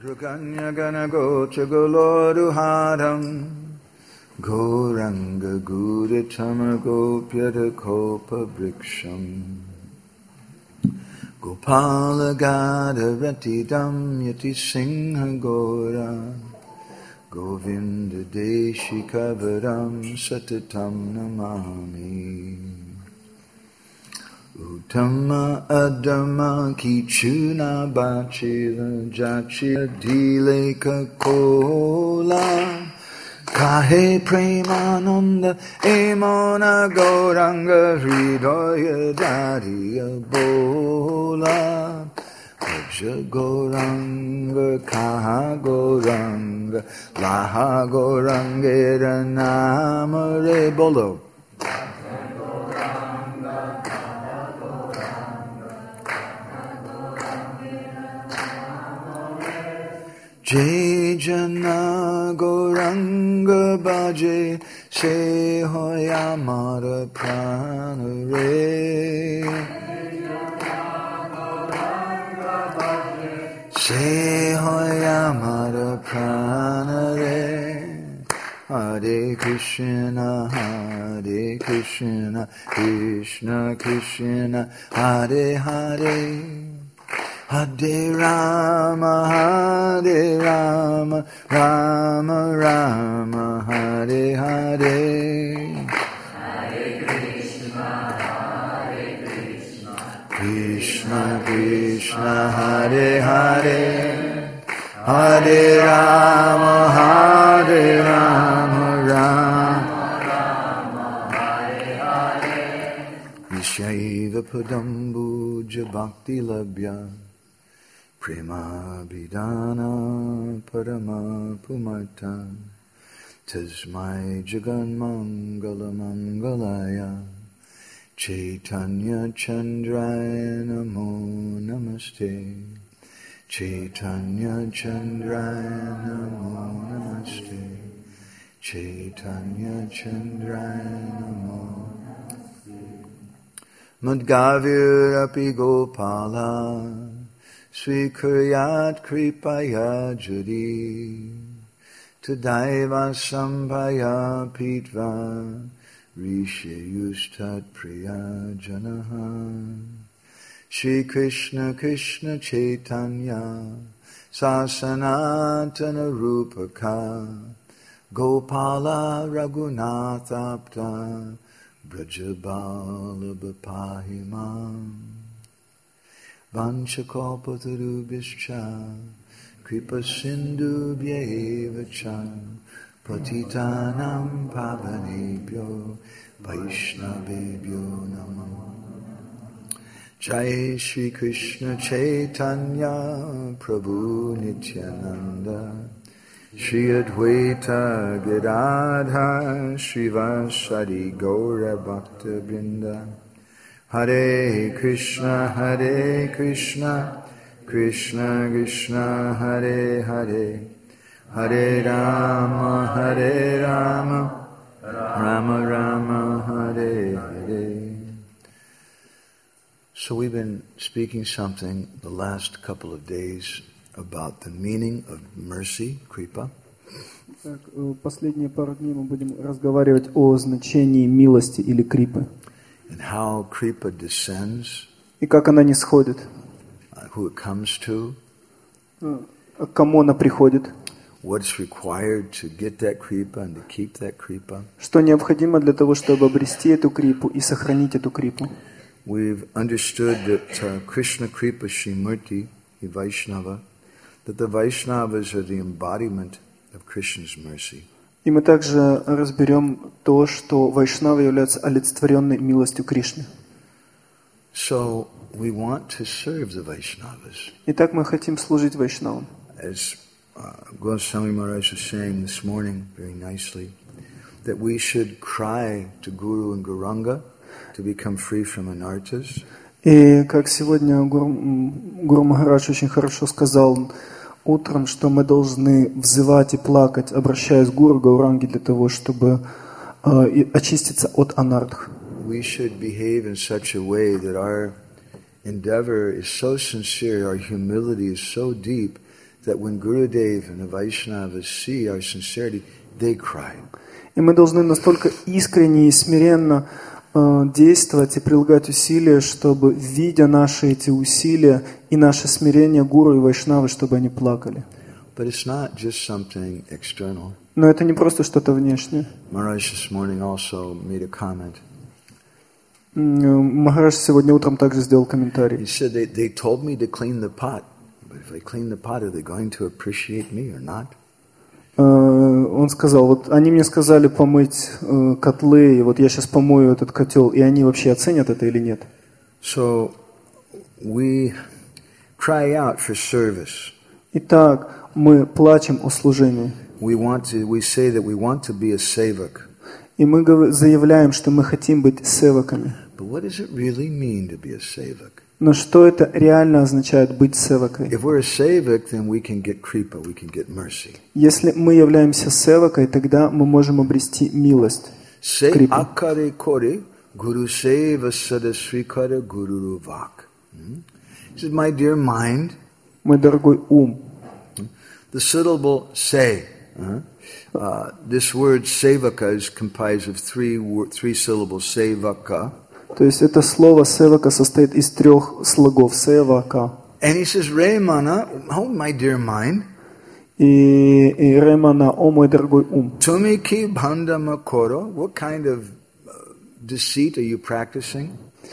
Madhukanya Gana Gocha Goloruharam Goranga Guritama Gopyata Kopa Briksham Gopala Gada Ratidam Yati Singha Gora Govinda Deshikavaram Satatam Namami Uttama Adama Kichuna Bachila Jachila Dileka Kola Kahe Premananda Emona Gauranga Hridaya Dariya Bola Bhaja Gauranga Kaha Gauranga Laha Gaurangera Namare Bolo Jai Jana Gauranga Bhaje Se Hoyamara Pranare Se Hoyamara Pranare Hare Krishna Krishna Krishna Hare Hare Hare Rama, Rama Rama, Hare Hare. Hare Krishna, Krishna Krishna, Hare Hare. Hare Rama, Rama Rama, Hare Hare. Vishaiva Padambuja Bhakti Labhya Prema Bidana Parama Pumarta Tasmai Jagan Mangala Mangalaya Chaitanya Chandraya Namo Namaste Chaitanya Chandraya Namo Namaste Chaitanya Chandraya Namo Madgavir Api Gopala Srikuryat Kripaya Judi Tadaiva Sambhaya Pitva Rishayustat Priya Janaha Shri Krishna Krishna Chaitanya Sasanatana Rupaka Gopala Raghunatapta Brajabala Bapahimam Vanchakalpatarubhischa Kripa Sindhu Bhyevacha Patitanam Pavanebhyo Vaishnavebhyo Namo Jai Shri Krishna Chaitanya Prabhu Nityananda Shri Advaita Gadadhar Srivasadi Gaura Bhakta Vrinda Hare Krishna Krishna Krishna Hare Hare Hare Rama Rama Rama Hare Hare. So we've been speaking something the last couple of days about the meaning of mercy, kripa. Так, последние пару дней мы будем разговаривать о значении милости или крипы. And how kripa descends, И как она не сходит, who it comes to, к кому она приходит, what's required to get that kripa and to keep that kripa. что необходимо для того, чтобы обрести эту крипу и сохранить эту крипу. We've understood that Krishna Kripa Shrimurti, the Vaishnava, that the Vaishnavas are the embodiment of Krishna's mercy. И мы также разберем то, что Вайшнава является олицетворенной милостью Кришны. So we want to serve the Vaishnavas. Итак, мы хотим служить Вайшнавам. As Goswami Maharaj was saying this morning very nicely, that we should cry to Guru and Gauranga to become free from anarthas. И как сегодня Гуру Махарадж очень хорошо сказал утром, что мы должны взывать и плакать, обращаясь к Гуру Гауранги для того, чтобы очиститься от анартх. We should behave in such a way that our endeavor is so sincere, our humility is so deep, that when Gurudev and the Vaishnavas see our sincerity, they cry. И мы должны настолько искренне и смиренно действовать и прилагать усилия, чтобы, видя наши эти усилия и наше смирение гуру и вайшнавы, чтобы они плакали. But it's not just something external. Но это не просто что-то внешнее. Maharaj this morning also made a comment. Махарадж сегодня утром также сделал He комментарий. said they told me to clean the pot, but if I clean the pot, are they going to appreciate me or not? Он сказал, вот они мне сказали помыть котлы, и вот я сейчас помою этот котел, и они вообще оценят это или нет? So we cry out for service. Итак, мы плачем о служении. We say that we want to be a sevak. И мы заявляем, что мы хотим быть севаками. But what does it really mean to be a sevak? Но что это реально означает быть севакой? If we're a sevak, then we can get kripa, we can get mercy. Если мы являемся севакой, тогда мы можем обрести милость. Se Крипа. akare kore guru seva sadasrikara guru vak. He says, my dear mind, Мой дорогой ум. the syllable say. This word sevaka is comprised of three syllables. Sevaka. То есть это слово севака состоит из 3 слогов. Севака. And he says, Remana, oh my dear mind, И ремана, о мой дорогой ум. tumiki bhanda makoro, what kind of deceit are you practicing?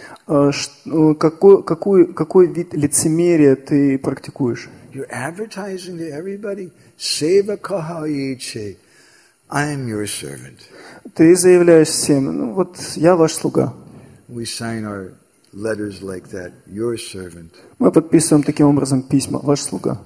Какой вид лицемерия ты практикуешь? You're advertising to everybody, sevaka haiche, I am your servant. Ты заявляешь всем, ну вот я ваш слуга. We sign our letters like that, your servant. Мы подписываем таким образом письма, ваш слуга.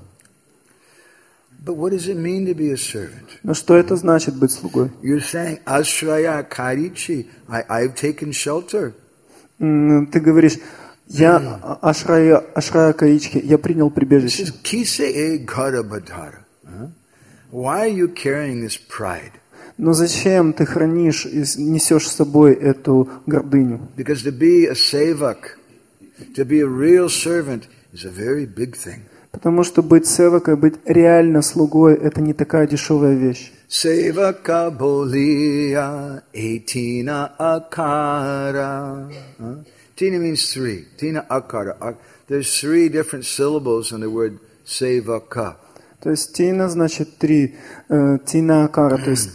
But what does it mean to be a servant? Но что это значит быть слугой? You're saying, ashraya karichi, I've taken shelter. Ты говоришь, я ашрая каички, я принял This прибежище. is kise e garabadhara. Why are you carrying this pride? Но зачем ты хранишь и несешь с собой эту гордыню? Because to be a sevak, to be a real servant, is a very big thing. Потому что быть севакой, быть реально слугой, это не такая дешевая вещь. Sevaka bolia etina akara. Tina means 3. Tina akara. There's 3 different syllables in the word sevaka. То есть тина значит 3, тина акара, то есть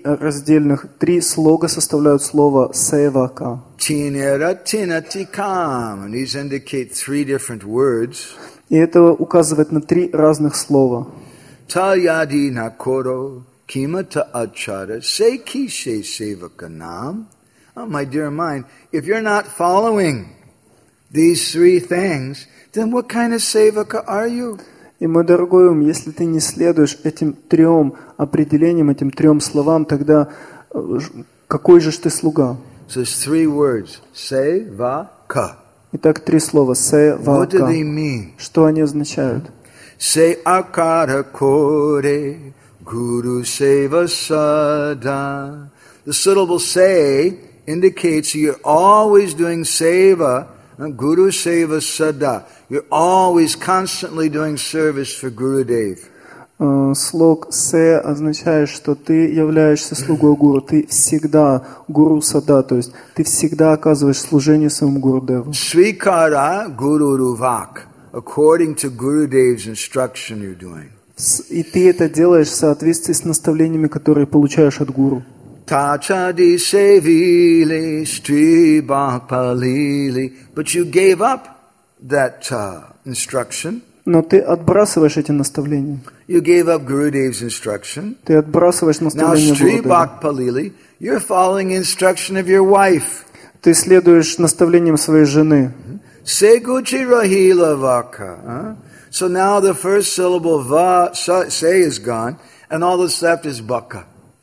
3 слога составляют слово севака. Tinera tinatikam. And these indicate 3 different words. И это указывает на 3 разных слова. Tayadi nakoro kimata achara sekishe sevakanam. Oh, my dear mind, if you're not following these 3 things, then what kind of sevaka are you? И, мой дорогой ум, если ты не следуешь этим 3 определениям, этим 3 словам, тогда какой же ты слуга? So there's 3 words. Sevaka. Итак, 3 слова. What do Севака. they mean? Что они означают? Se akara kore guru seva sada. The syllable say indicates you're always doing seva, guru seva sada. You're always constantly doing service for Gurudev. Слог «се» означает, что ты являешься слугой гуру, ты всегда гуру сада, то есть ты всегда оказываешь служение своему гурудеву. Srikara guru ruvak. According to Gurudev's instruction you're doing. И ты это делаешь в соответствии с наставлениями, которые получаешь от гуру. Tachadi sevili stri bhakpalili. But you gave up that instruction. Но ты отбрасываешь эти наставления. You gave up Gurudev's instruction. Ты отбрасываешь Now наставления stri гурудева. bhakpalili, you're following instruction of your wife. Ты следуешь наставлениям своей жены. Seguchi rahila vaka. So now the first syllable va, say is gone, and all that's left is baka.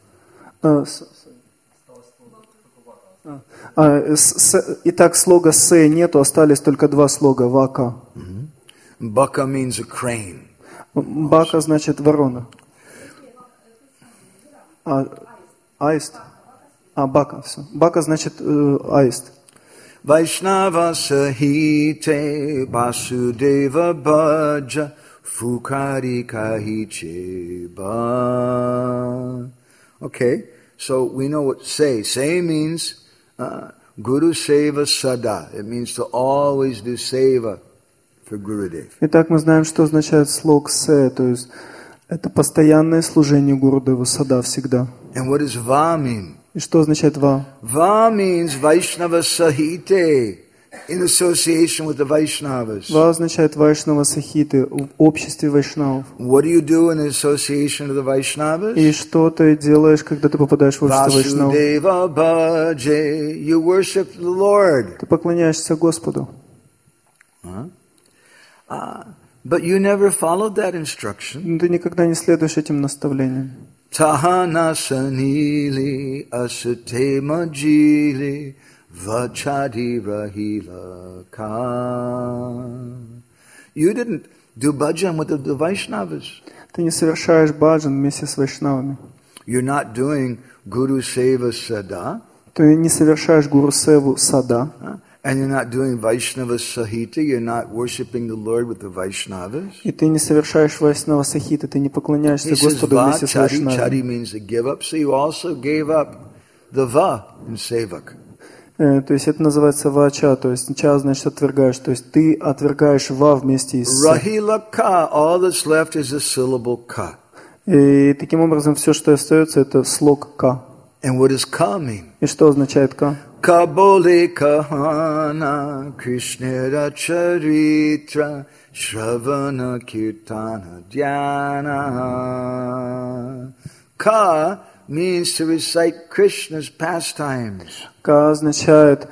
Итак, слога «се» нету, остались только 2 слога «вака». Baka means a crane. Бака значит ворона. Аист. Бака, все. Бака значит аист. Vaishnava sahite vasudeva bhaja Fukari kahiche ba. Okay, so we know what say. Say means Guru Seva Sada. It means to always do Seva for Gurudev. Итак, мы знаем, что означает слог «се», то есть это постоянное служение Гурудеву сада всегда. And what does Va mean? И что означает «ва»? Va means Vaishnava Sahite, in association with the Vaishnavas. «Ва» означает «вайшнава сахиты», в обществе вайшнавов. What do you do in association with the Vaishnavas? И что ты делаешь, когда ты попадаешь в общество вайшнавов? Vasudeva Bhaje, you worship the Lord. Ты поклоняешься Господу. But you never followed that instruction. Но ты никогда не следуешь этим наставлениям. Tahana sanili asute majili vachadi rahila ka. You didn't do bhajan with the Vaishnavas. Ты не совершаешь баджан вместе с вайшнавами. You're not doing Guru Seva Sada. Ты не совершаешь Гуру Севу сада. And you're not doing Vaishnava Sahita. You're not worshiping the Lord with the Vaishnavas. И ты не совершаешь вайшнава сахита, ты не поклоняешься He says Господу va вместе с chari. вайшнавами. Chari means to give up. So you also gave up the va in Sevak. То есть это называется вача, то есть ча значит отвергаешь, то есть ты отвергаешь ва вместе с. Rahila ka. All that's left is a syllable ka. И таким образом все, что остается, это слог ка. And what does ka mean? И что означает ка? Kabole kahana Krishnera charitra Shravana kirtana dhyana. Ka means to recite Krishna's pastimes. Ка означает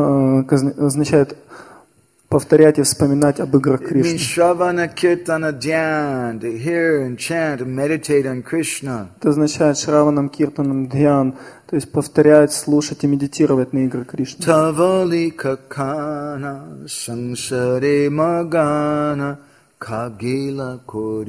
повторять и вспоминать об играх It means Кришны. Shravana kirtana dhyan, to hear and chant and meditate on Krishna. Это означает шраванам, киртанам, дхьян, то есть повторять, слушать и медитировать на игры Кришны. Tavali kakana sangsare magana kagila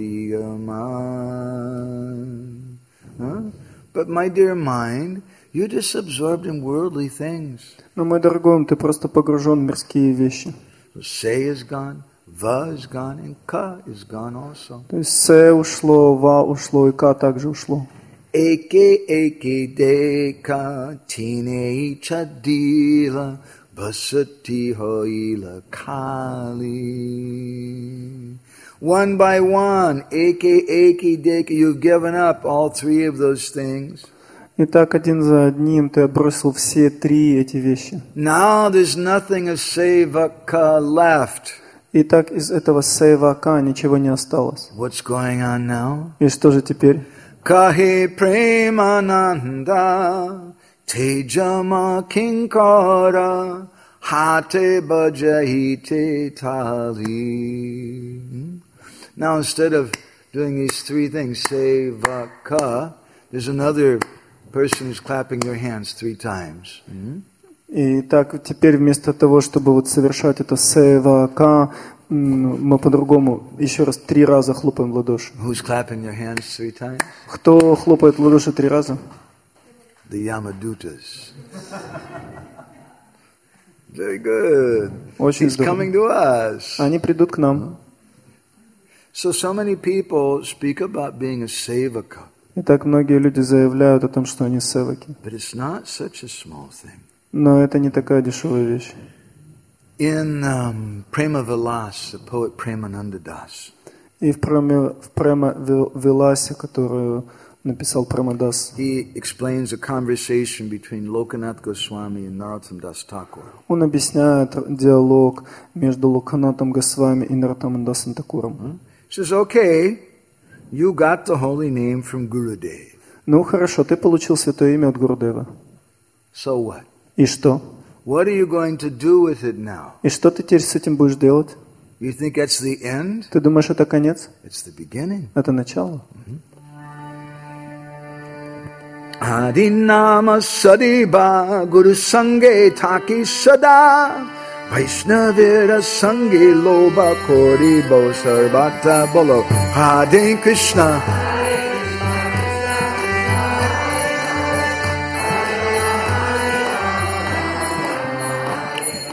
koriyaman. But my dear mind, you're just absorbed in worldly things. Но, мой дорогой, ты просто погружен в мирские вещи. So say is gone, va is gone, and ka is gone also. То есть се ушло, ва ушло и ка также ушло. Eke deka tine chadila basati hoila kali. One by one, eke deka, you've given up all three of those things. И так один за одним ты отбросил все три эти вещи. Now there's nothing of sevaka left. И так из этого сейвака ничего не осталось. What's going on now? И что же теперь? Kahe premananda tejama kinkara hate bhajahite tali. Now instead of doing these three things, sevaka, there's another person who's clapping their hands 3 times. И так теперь вместо того, чтобы вот совершать это сейвака, мы по-другому еще раз 3 раза хлопаем в ладоши. Who's clapping their hands 3 times? Кто хлопает в ладоши 3 раза? The Yamadutas. Very good. Очень He's coming to us. Они придут к нам. So many people speak about being a sevaka. И так многие люди заявляют о том, что они севаки. But it's not such a small thing. Но это не такая дешевая вещь. In Prema Vilas, the poet Premananda Das, И в Према Виласе, которую написал Премадас, he explains a conversation between Lokanath Goswami and Narottam Das Thakur. он объясняет диалог между Локанатом Госвами и Нароттамом Дасом Такуром. He says, okay, you got the holy name from Gurudev. Ну хорошо, ты получил святое имя от Гурудева. So what? И что? What are you going to do with it now? И что ты теперь с этим будешь делать? You think that's the end? Ты думаешь, это конец? It's the beginning. Это начало. Adinama Sadiba Guru Sange Taki Sada Vaishnavira Sange Loba Kori Bo Sarvata Bolo Hare Krishna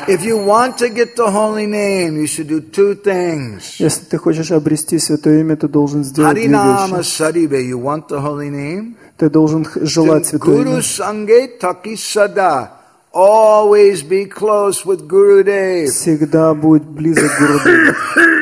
If you want to get the holy name, you should do two things. Если ты хочешь обрести святое имя, ты должен сделать две Harinama вещи. Sadibe, you want the holy name? Ты должен желать святое Guru имя. Sange Taki Sada. Always be close with Gurudev. Всегда будь близок к Гурудеву.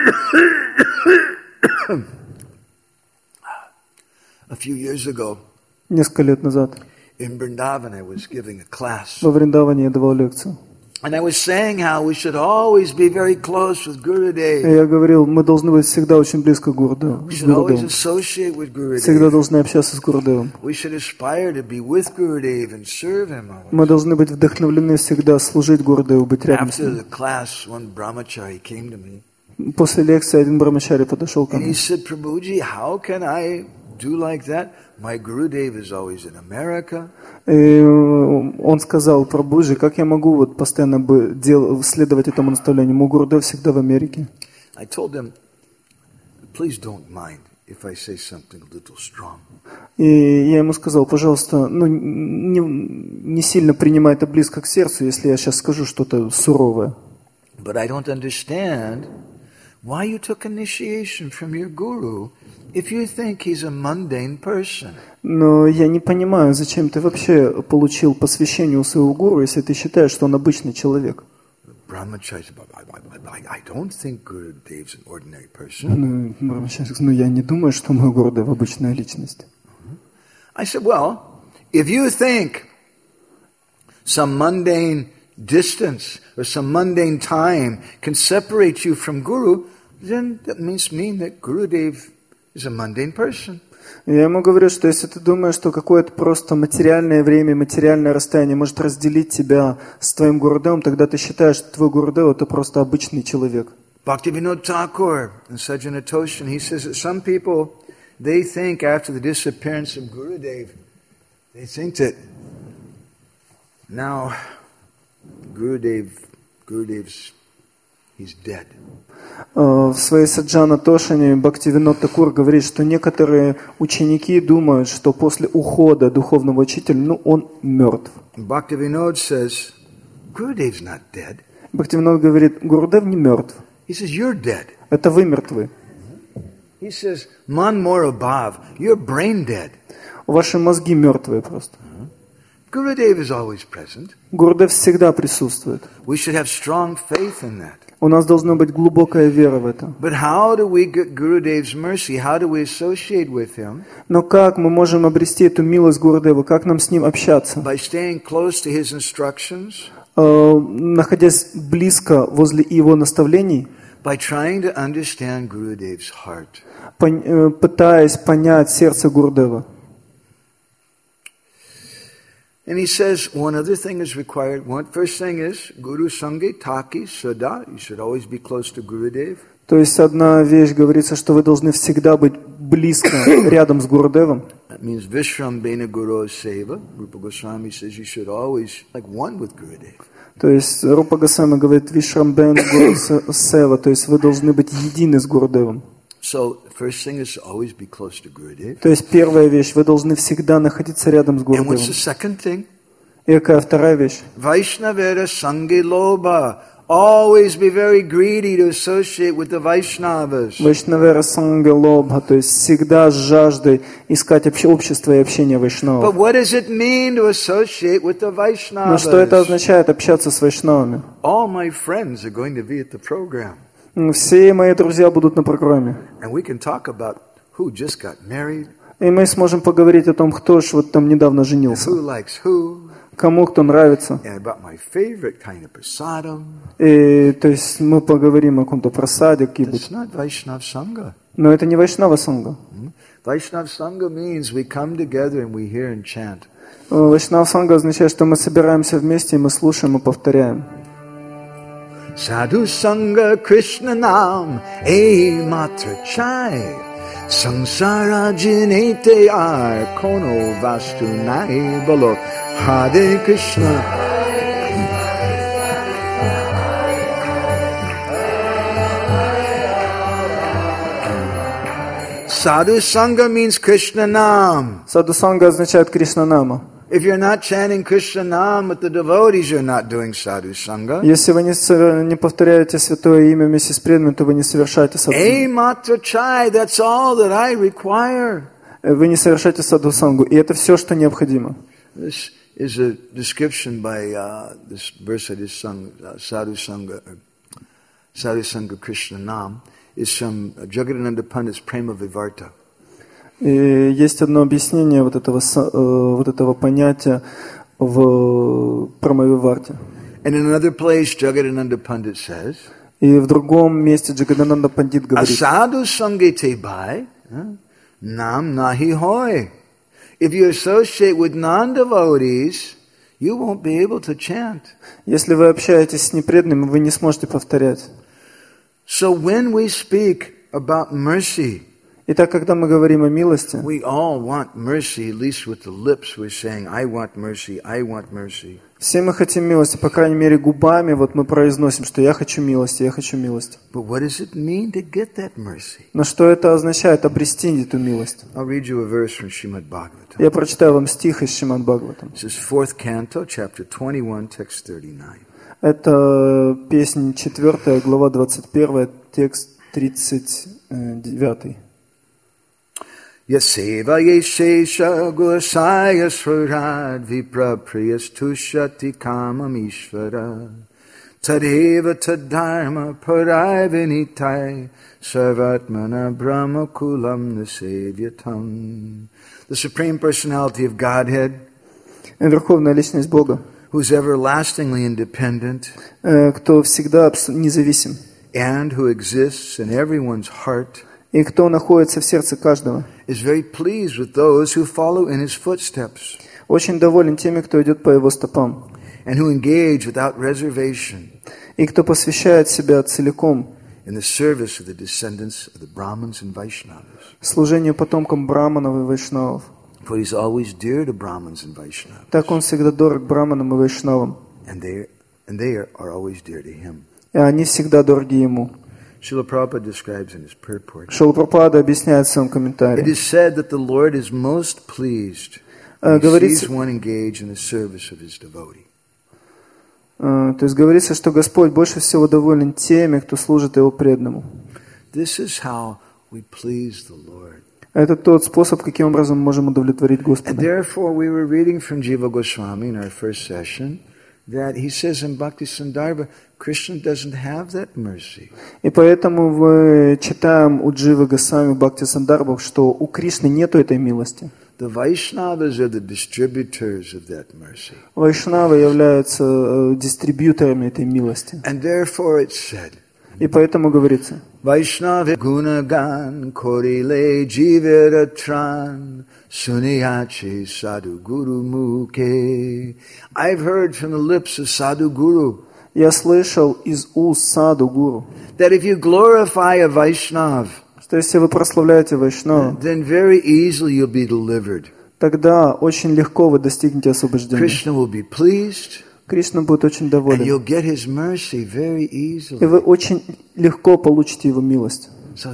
A few years ago, Несколько лет назад in Vrindavan, I was giving a class. во Вриндаване я давал лекцию. And I was saying how we should always be very close with И Gurudev. я говорил, мы должны быть всегда очень близко к Гурудеву. We should always associate with Всегда Gurudev. должны общаться с Гурудевом. We should aspire to be with Gurudev and serve him. Мы должны быть вдохновлены всегда служить Гурудеву, быть рядом с After ним. the class, one brahmachari came to me После лекции один брамачари подошел ко and he мне. said, Prabhuji, how can I do like that? My Gurudev is always in America. И он сказал: Прабхуджи, как я могу вот постоянно следовать этому наставлению? Мой Гурудев всегда в Америке. I told him, please don't mind if I say something a little strong. И я ему сказал: пожалуйста, не сильно принимай это близко к сердцу, если я сейчас скажу что-то суровое. But I don't understand why you took initiation from your guru if you think he's a mundane person. Но я не понимаю, зачем ты вообще получил посвящение у своего гуру, если ты считаешь, что он обычный человек. Brahmachari said, I don't think Gurudev's an ordinary person. Ну, я не думаю, что мой Гурудев обычная личность. I said, well, if you think some mundane distance or some mundane time can separate you from Guru, then that must mean that Gurudev is a mundane person. Я ему говорю, что если ты думаешь, что какое-то просто материальное время, материальное расстояние может разделить тебя с твоим Гурудевом, тогда ты считаешь, что твой Гурудев — это просто обычный человек. Bhaktivinoda Thakur in Sajjana Toshan, he says that some people, they think after the disappearance of Gurudev, they think that now Gurudev's, he's dead. В своей Саджана Тошане Бхактивинод Такур говорит, что некоторые ученики думают, что после ухода духовного учителя, он мертв. Bhaktivinoda says, Gurudev's not dead. Бхактивинод говорит: Гурудев не мертв. He says, you're dead. Это вы мертвы. He says, Man Morabhav, you're brain dead. Ваши мозги мертвые просто. Gurudev is always present. Гурудев всегда присутствует. We should have strong faith in that. У нас должна быть глубокая вера в это. But how do we get Gurudev's mercy? How do we associate with him? Но как мы можем обрести эту милость Гурудева? Как нам с ним общаться? By staying close to his instructions? Находясь близко возле его наставлений, By trying to understand Gurudev's heart. Пытаясь понять сердце Гурудева. And he says one other thing is required. First thing is Guru Sange Taki Sada. You should always be close to Gurudev. То есть одна вещь, говорится, что вы должны всегда быть близко, рядом с Гурудевом. That means Vishram Bena Guru Seva. Rupa Goswami says you should always like one with Gurudev. То есть Рупа Госвами говорит: Вишрамбен Гуру Сева, то есть вы должны быть едины с Гурудевом. So the first thing is to always be close to Gurudev. То есть первая вещь, вы должны всегда находиться рядом с And what's Гурудевом. the second thing? И какая вторая вещь? Vaishnavera Sange Loba. Always be very greedy to associate with the Vaishnavas. Вайшнавера Санга Лобха, то есть всегда с жаждой искать общество и общение But вайшнавов. what does it mean to associate with the Но что это Vaishnavas? означает общаться с вайшнавами? All my friends are going to be at the program. Все мои друзья будут на программе. And we can talk about who just got married, И мы сможем поговорить о том, кто ж вот там недавно женился, who likes who, кому кто нравится. and about my favorite kind of prasadam. И то есть мы поговорим о каком-то просаде, That's not Vaishnav Sangha. но это не Вайшнава Санга. Vaishnav Sangha means we come together and we hear and chant. Вайшнав Санга означает, что мы собираемся вместе, и мы слушаем и повторяем. Sadhu Sangha Krishna Nam E Matra Chai Sangsara Jinete Ar Kono Vastu Nai Balo Hare Krishna. Sadhu Sangha means Krishna Nam. Саду Санга означает Кришнанама. If you're not chanting Krishna Nam with the devotees, you're not doing sadhu sangha. Если вы не повторяете святое имя вместе с преданными, то вы не совершаете садху. Matra chai, that's all that I require. Вы не совершаете садху-сангу, и это все, что необходимо. This is a description by this verse I just sung, Sadhu Sangha Krishna Nam, is from Jagadananda Pandit's Prema Vivarta. И есть одно объяснение вот этого понятия в Прамавиварте. And in another place, Jagadananda Pandit says, И в другом месте Джагадананда Пандит говорит, Asadu sangete bhai, nam nahi hoy. If you associate with non-devotees, you won't be able to chant. если вы общаетесь с непреданными, вы не сможете повторять. So when we speak about mercy, Итак, когда мы говорим о милости, we all want mercy, at least with the lips we're saying, I want mercy, I want mercy. все мы хотим милости, по крайней мере губами, вот мы произносим, что я хочу милости, я хочу милости. But what does it mean to get that mercy? Но что это означает, обрести эту милость? I'll read you a verse from Srimad Bhagavatam. Я прочитаю вам стих из Шримад Бхагаватам. This is 4th canto, chapter 21, text 39. Это песнь 4, глава 21, текст 39. Yaseva yeshesha gosaya swarad vipra priyastushati kamam ishvara tadeva tadharma parayvinitai sarvatmana brahma kulam nasevyatam. The Supreme Personality of Godhead, Верховная Личность Бога, who's everlastingly independent кто всегда независим, and who exists in everyone's heart, и кто находится в сердце каждого, is very pleased with those who follow in his footsteps очень доволен теми, кто идет по его стопам, and who engage without reservation и кто посвящает себя целиком in the service of the descendants of the Brahmins and Vaishnavas. служению потомкам браманов и вайшнавов. For he's always dear to Brahmins and Vaishnavas. Так он всегда дорог браманам и вайшнавам, And they are always dear to him. и они всегда дороги ему. Srila Prabhupada describes in his purport, Шрила Прабхупада объясняет в своем it комментарии. is said that the Lord is most pleased when he Говорится, sees one engage in the service of his devotee. то есть говорится, что Господь больше всего доволен теми, кто служит Его преданному. This is how we please the Lord. Это тот способ, каким образом мы можем удовлетворить And Господа. therefore we were reading from Jiva Goswami in our first session that he says in Bhakti Sandarbha, Krishna doesn't have that mercy. И поэтому мы читаем у Дживы Госвами Бхакти Сандарбхах, что у Кришны нету этой милости. The Vaishnavas are the distributors of that mercy. Вайшнавы являются дистрибьюторами этой милости. And therefore it's said, И поэтому говорится, Vaishnava gunagan korile jiviratran suniyachi sadhu guru mukhe. I've heard from the lips of sadhu guru я слышал из уст саду гуру, that if you glorify a Vaishnav, что если вы прославляете Вайшнава, then very easily you'll be delivered. тогда очень легко вы достигнете освобождения. Krishna will be pleased, Кришна будет очень and доволен. you'll get his mercy very И easily. вы очень легко получите Его милость.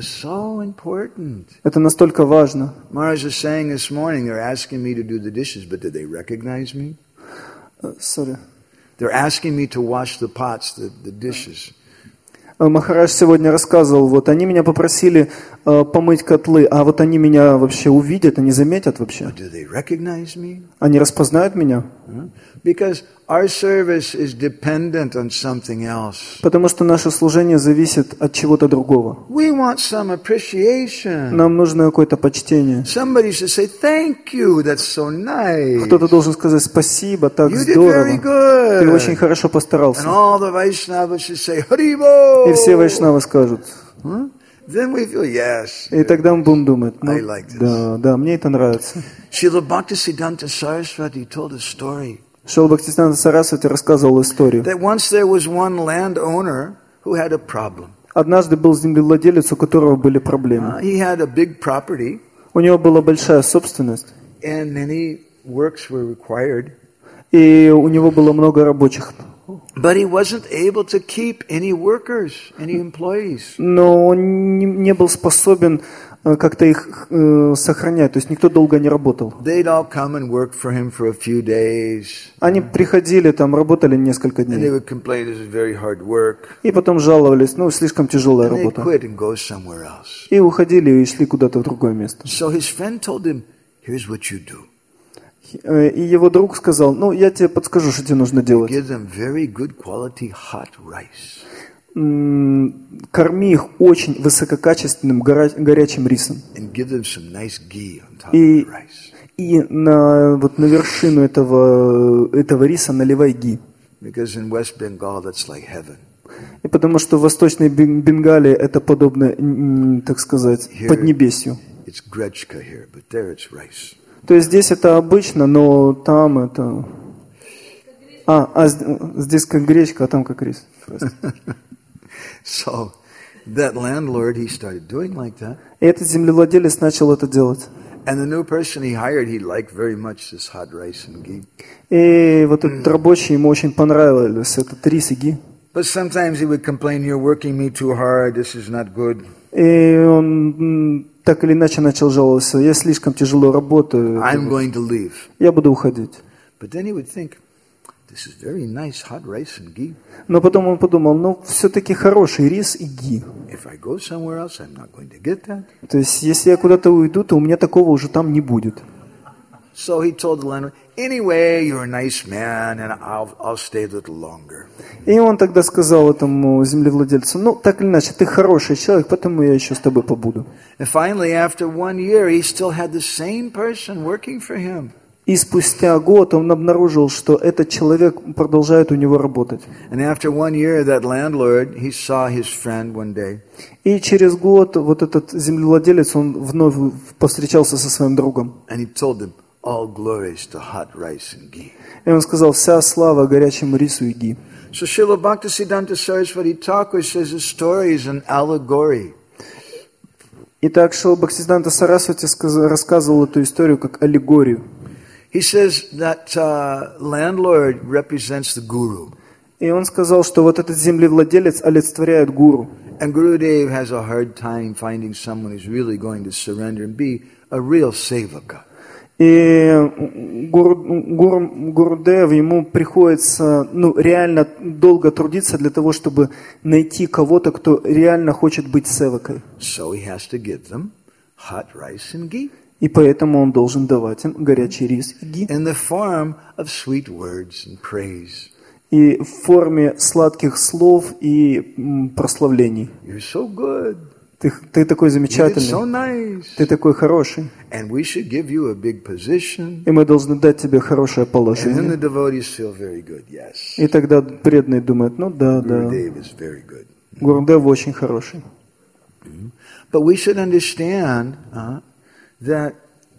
So important. Это настолько важно. Maharaj was saying this morning, they're asking me to do the dishes, but did they recognize me? Sorry. They're asking me to wash the pots, the dishes. Махарадж сегодня рассказывал, вот они меня попросили помыть котлы, а вот они меня вообще увидят, они заметят вообще. But do they recognize me? Они распознают меня. Because our service is dependent on something else. Потому что наше служение зависит от чего-то другого. We want some appreciation. Нам нужно какое-то почтение. Somebody should say, thank you, that's so nice. Кто-то должен сказать спасибо, так You did very здорово. good. Ты очень хорошо And постарался. all the Vaishnavas should say, Haribo. И все вайшнавы скажут. Then we feel, yes. И тогда мы будем думать, ну, I like this. да, мне это нравится. Srila Bhaktisiddhanta Saraswati told a story Шрила Бхактисиданта Сарасвати рассказывал историю. that once there was one landowner who had a problem. Однажды был землевладелец, у которого были проблемы. He had a big property У него была большая собственность, and many works were required, и у него было много рабочих. but he wasn't able to keep any workers, any employees. Но он не был способен как-то их сохранять, то есть никто долго не работал. They'd all come and work for him for a few days. Они приходили, там работали несколько And they дней. would complain this is very hard work. И потом жаловались, ну, слишком тяжелая And they'd работа. quit and go somewhere else. И уходили и шли куда-то в другое место. So his friend told him, here's what you do. И его друг сказал, ну, я тебе подскажу, что тебе нужно делать. Give them very good quality hot rice. Корми их очень высококачественным горячим рисом. And give them some nice ghee on top И, of the rice. и на вершину этого риса наливай ги. Because in West Bengal, that's like heaven. И потому что в Восточной Бенгалии это подобно, так сказать, поднебесью. It's grechka here, but there it's rice. То есть здесь это обычно, но там это... здесь как гречка, а там как рис. So that landlord, he started doing like that. И этот землевладелец начал это делать. And the new person he hired, he liked very much this hot rice and ghee. И вот этот рабочий, ему очень понравилось этот рис и ги. But sometimes he would complain, you're working me too hard, this is not good. И он так или иначе начал жаловаться, я слишком тяжело работаю, I'm going to leave. я буду уходить. But then he would think, this is very nice hot rice and ghee. Но потом он подумал, ну, все-таки хороший рис и ги. If I go somewhere else, I'm not going to get that. То есть, если я куда-то уйду, то у меня такого уже там не будет. So he told the landlord, anyway, you're a nice man, and I'll stay a little longer. И он тогда сказал этому землевладельцу, ну, так или иначе, ты хороший человек, поэтому я еще с тобой побуду. And finally, after 1 year, he still had the same person working for him. И спустя год он обнаружил, что этот человек продолжает у него работать. And after 1 year, that landlord, he saw his friend one day. И через год вот этот землевладелец, он вновь повстречался со своим другом. And he told him, all glories to hot rice and ghee. И он сказал, вся слава горячему рису и ги. So Srila Bhaktisiddhanta Saraswati Thakur says the story is an allegory. Итак, Шрила Бхактисиданта Сарасвати рассказывал эту историю как аллегорию. He says that landlord represents the guru. И он сказал, что вот этот землевладелец олицетворяет гуру. And Gurudev has a hard time finding someone who's really going to surrender and be a real sevaka. И Гурудев, ему приходится реально долго трудиться для того, чтобы найти кого-то, кто реально хочет быть севакой. So he has to give them hot rice and ghee. И поэтому он должен давать им горячий рис и ги. In the form of sweet words and praise. И в форме сладких слов и прославлений. You're so good. Ты такой You did замечательный. so nice. Ты такой хороший. And we should give you a big position. И мы должны дать тебе хорошее And then the положение. devotees feel very good. Yes. И тогда преданные думают, ну да. Gurudev is very good. Гурудев очень хороший. But we should understand that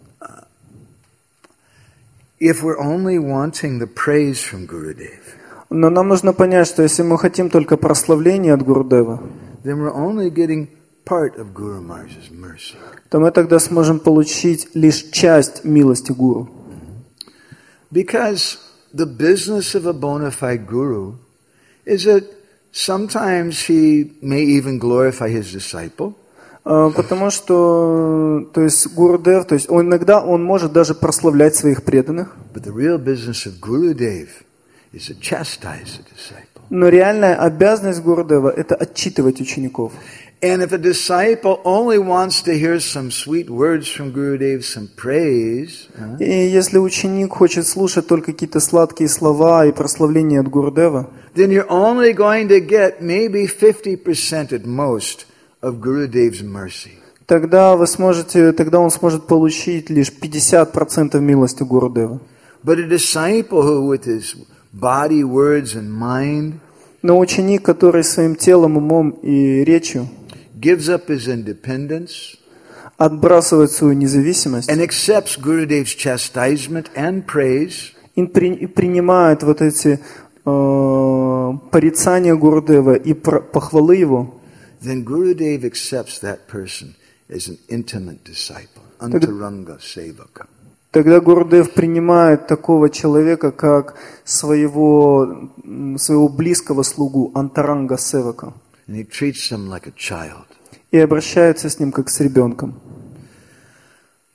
if we're only wanting the praise from Gurudev, Но нам нужно понять, что если мы хотим только прославления от Гурудева, then we're only getting part of Guru Maharaj's mercy. то мы тогда сможем получить лишь часть милости Гуру. Because the business of a bona fide guru is that sometimes he may even glorify his disciple. Потому что, то есть Гурудев, то есть иногда он может даже прославлять своих преданных. But the real business of Gurudev is to chastise the disciple. Но реальная обязанность Гурудева – это отчитывать учеников. And if a disciple only wants to hear some sweet words from Gurudev, some praise, И если ученик хочет слушать только какие-то сладкие слова и прославления от Гурудева, then you're only going to get maybe 50% at most of Gurudev's mercy. тогда он сможет получить лишь 50% милости Гурудева. But a disciple who with his body, words and mind Но ученик, который своим телом, умом и речью gives up his independence отбрасывает свою независимость and accepts Gurudev's chastisement and praise, и принимает вот эти порицания Гурудева и похвалы его, then Gurudev accepts that person as an intimate disciple, antaranga sevaka. тогда Гурудев принимает такого человека как своего близкого слугу, антаранга севака, And he treats him like a child. и обращается с ним как с ребенком.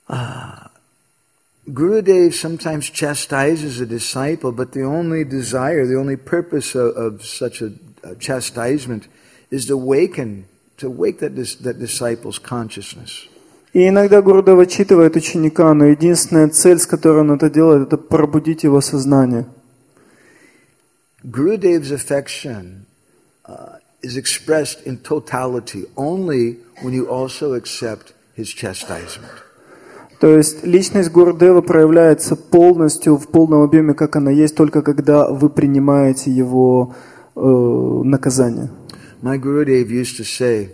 Gurudev sometimes chastises a disciple, but the only desire, the only purpose of such a chastisement is to wake that disciple's consciousness. И иногда Гурудев отчитывает ученика, но единственная цель, с которой он это делает, это пробудить его сознание. Gurudev's affection is expressed in totality only when you also accept his chastisement. То есть личность Гурудева проявляется полностью, в полном объеме, как она есть, только когда вы принимаете его наказание. My Gurudev used to say,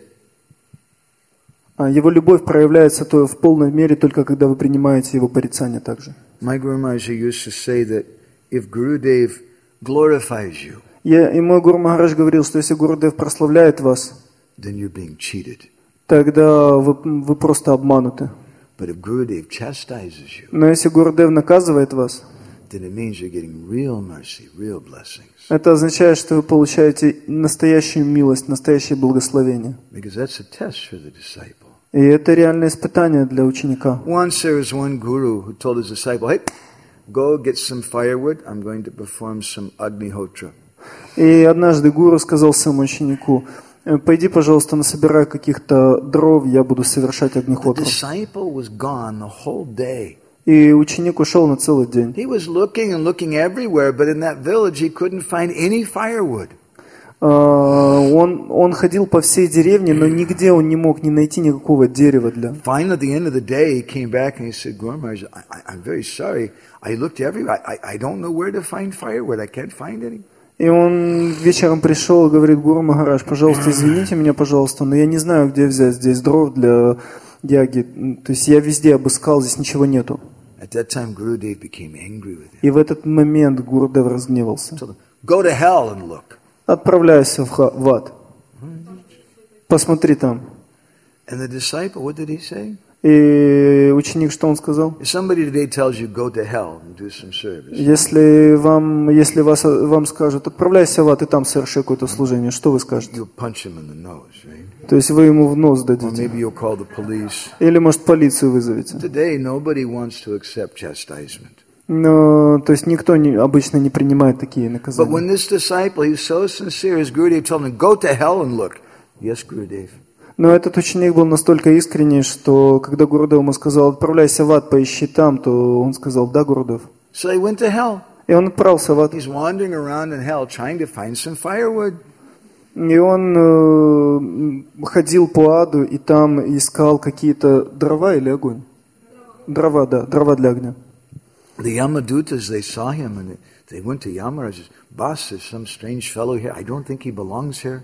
его любовь проявляется в полной мере только когда вы принимаете его порицание также. My Guru Maharaj used to say that if Gurudev glorifies you, И мой Гуру Махарадж говорил, что если Гурудев прославляет вас, then you're being cheated. тогда вы просто обмануты. But if Gurudev chastises you, Но если Гурудев наказывает вас, then it means you're getting real mercy, real blessings. это означает, что вы получаете настоящую милость, настоящее благословение. Because that's a test for the disciple. И это реальное испытание для ученика. Once there was one guru who told his disciple, hey, go get some firewood, I'm going to perform some Agnihotra. И однажды гуру сказал своему ученику, пойди, пожалуйста, насобирай каких-то дров, я буду совершать The огнехотру. disciple was gone the whole day. И ученик ушел на целый день. He was looking and looking everywhere, but in that village he couldn't find any firewood. Он ходил по всей деревне, но нигде он не мог найти никакого дерева для... Finally, at the end of the day, he came back and he said, Guru Maharaj, I'm very sorry. I looked everywhere. I don't know where to find firewood. I can't find any. И он вечером пришел и говорит, Гуру Махарадж, пожалуйста, извините меня, пожалуйста, но я не знаю, где взять здесь дров для яги. То есть я везде обыскал, здесь ничего нету. At that time, Gurudev became angry with him. И в этот момент Гурудев разгневался. He told him, go to hell and look. Отправляйся в ад. Посмотри там. And the disciple, what did he say? И ученик, что он сказал? If somebody today tells you, go to hell and do some service, Если вам скажут, отправляйся в ад и там соверши какое-то служение, что вы скажете? you'll punch him in the nose, right? То есть вы ему в нос Or дадите. maybe you'll call the police. Или, может, полицию вызовете. Today, nobody wants to accept chastisement. Но, то есть никто обычно не принимает такие But наказания. when this disciple, he's so sincere, his Gurudev told him, go to hell and look. Yes, Gurudev. Но этот ученик был настолько искренний, что когда Гурудев ему сказал, отправляйся в ад, поищи там, то он сказал, да, Гурудев. So he went to hell. И он отправился в ад. He's wandering around in hell trying to find some firewood. И он ходил по аду и там искал какие-то дрова или огонь? Дрова, да, дрова для огня. The Yamadutas, they saw him and they went to Yamaraj. Boss, there's some strange fellow here. I don't think he belongs here.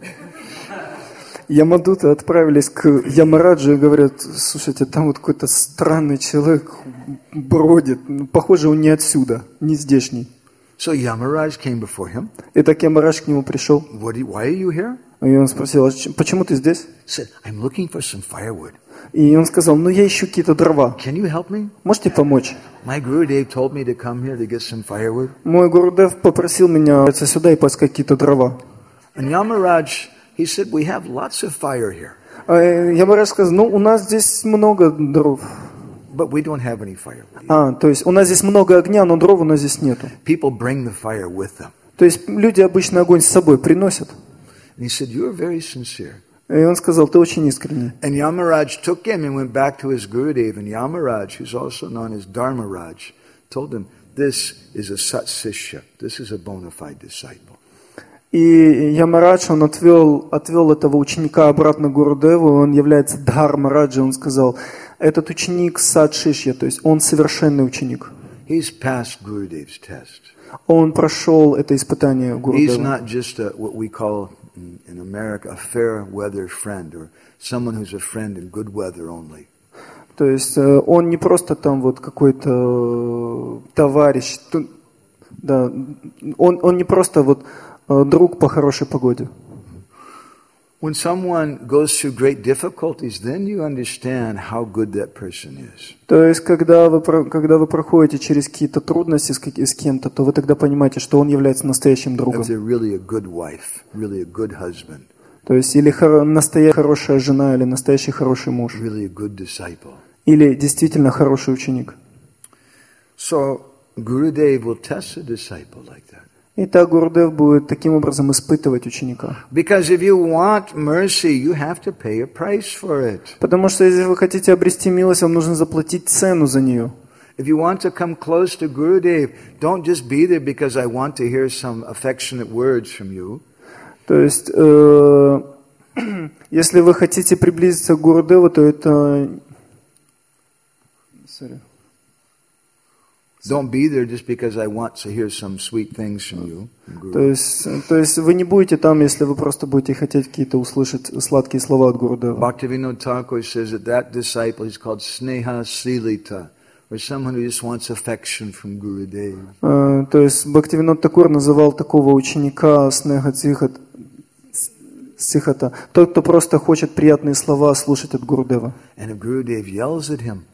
Ямадуты отправились к Ямараджу и говорят, слушайте, там вот какой-то странный человек бродит. Похоже, он не отсюда, не здешний. So Yamaraj came before him. И так Ямарадж к нему пришел. Why are you here? И он спросил, почему ты здесь? He said, I'm looking for some firewood. И он сказал, я ищу какие-то дрова. Can you help me? Можете помочь? My Gurudev told me to come here to get some firewood. Мой Гурудев попросил меня сюда и поискать какие-то дрова. And Yamaraj, he said, we have lots of fire here, Ямарадж сказал, у нас здесь много дров. but we don't have any firewood. То есть у нас здесь много огня, но дров у нас здесь нету. People bring the fire with them. То есть люди обычно огонь с собой приносят. And he said, you're very sincere. И он сказал, ты очень искренний. And Yamaraj took him and went back to his Gurudev. And Yamaraj, who's also known as Dharmaraj, told him, this is a Sat Sishya. This is a bona fide disciple. И Ямарадж, он отвел этого ученика обратно к Гурудеву, он является Дхармараджей, он сказал, этот ученик Сат Шишья, то есть он совершенный ученик. He's passed Gurudev's test. Он прошел это испытание He's Гурудева. not just what we call in America a fair weather friend, or someone who's a friend in good weather only. То есть он не просто там вот какой-то товарищ, да, он не просто вот друг по хорошей погоде. When someone goes through great difficulties, then you understand how good that person is. То есть, когда вы проходите через какие-то трудности с кем-то, то вы тогда понимаете, что он является настоящим другом. If they're really a good wife, really a good husband, То есть, или настоящая хорошая жена, или настоящий хороший муж, really a good disciple. или действительно хороший ученик. So Gurudev will test a disciple like that. Итак, Гурудев будет таким образом испытывать ученика. Because if you want mercy, you have to pay a price for it. Потому что если вы хотите обрести милость, вам нужно заплатить цену за нее. If you want to come close to Gurudev, don't just be there because I want to hear some affectionate words from you. То есть, если вы хотите приблизиться к Гурудеву, то это... Don't be there just because I want to hear some sweet things from you. То есть вы не будете там, если вы просто будете хотеть какие-то услышать сладкие слова от Гурудева. Bhaktivinoda Thakur says that disciple is called Sneha Silita, or someone who just wants affection from Gurudev. То есть Бхактивинод Такур называл такого ученика Снеха Сихата, тот, кто просто хочет приятные слова слушать от Гурудева. And if Gurudev yells at him,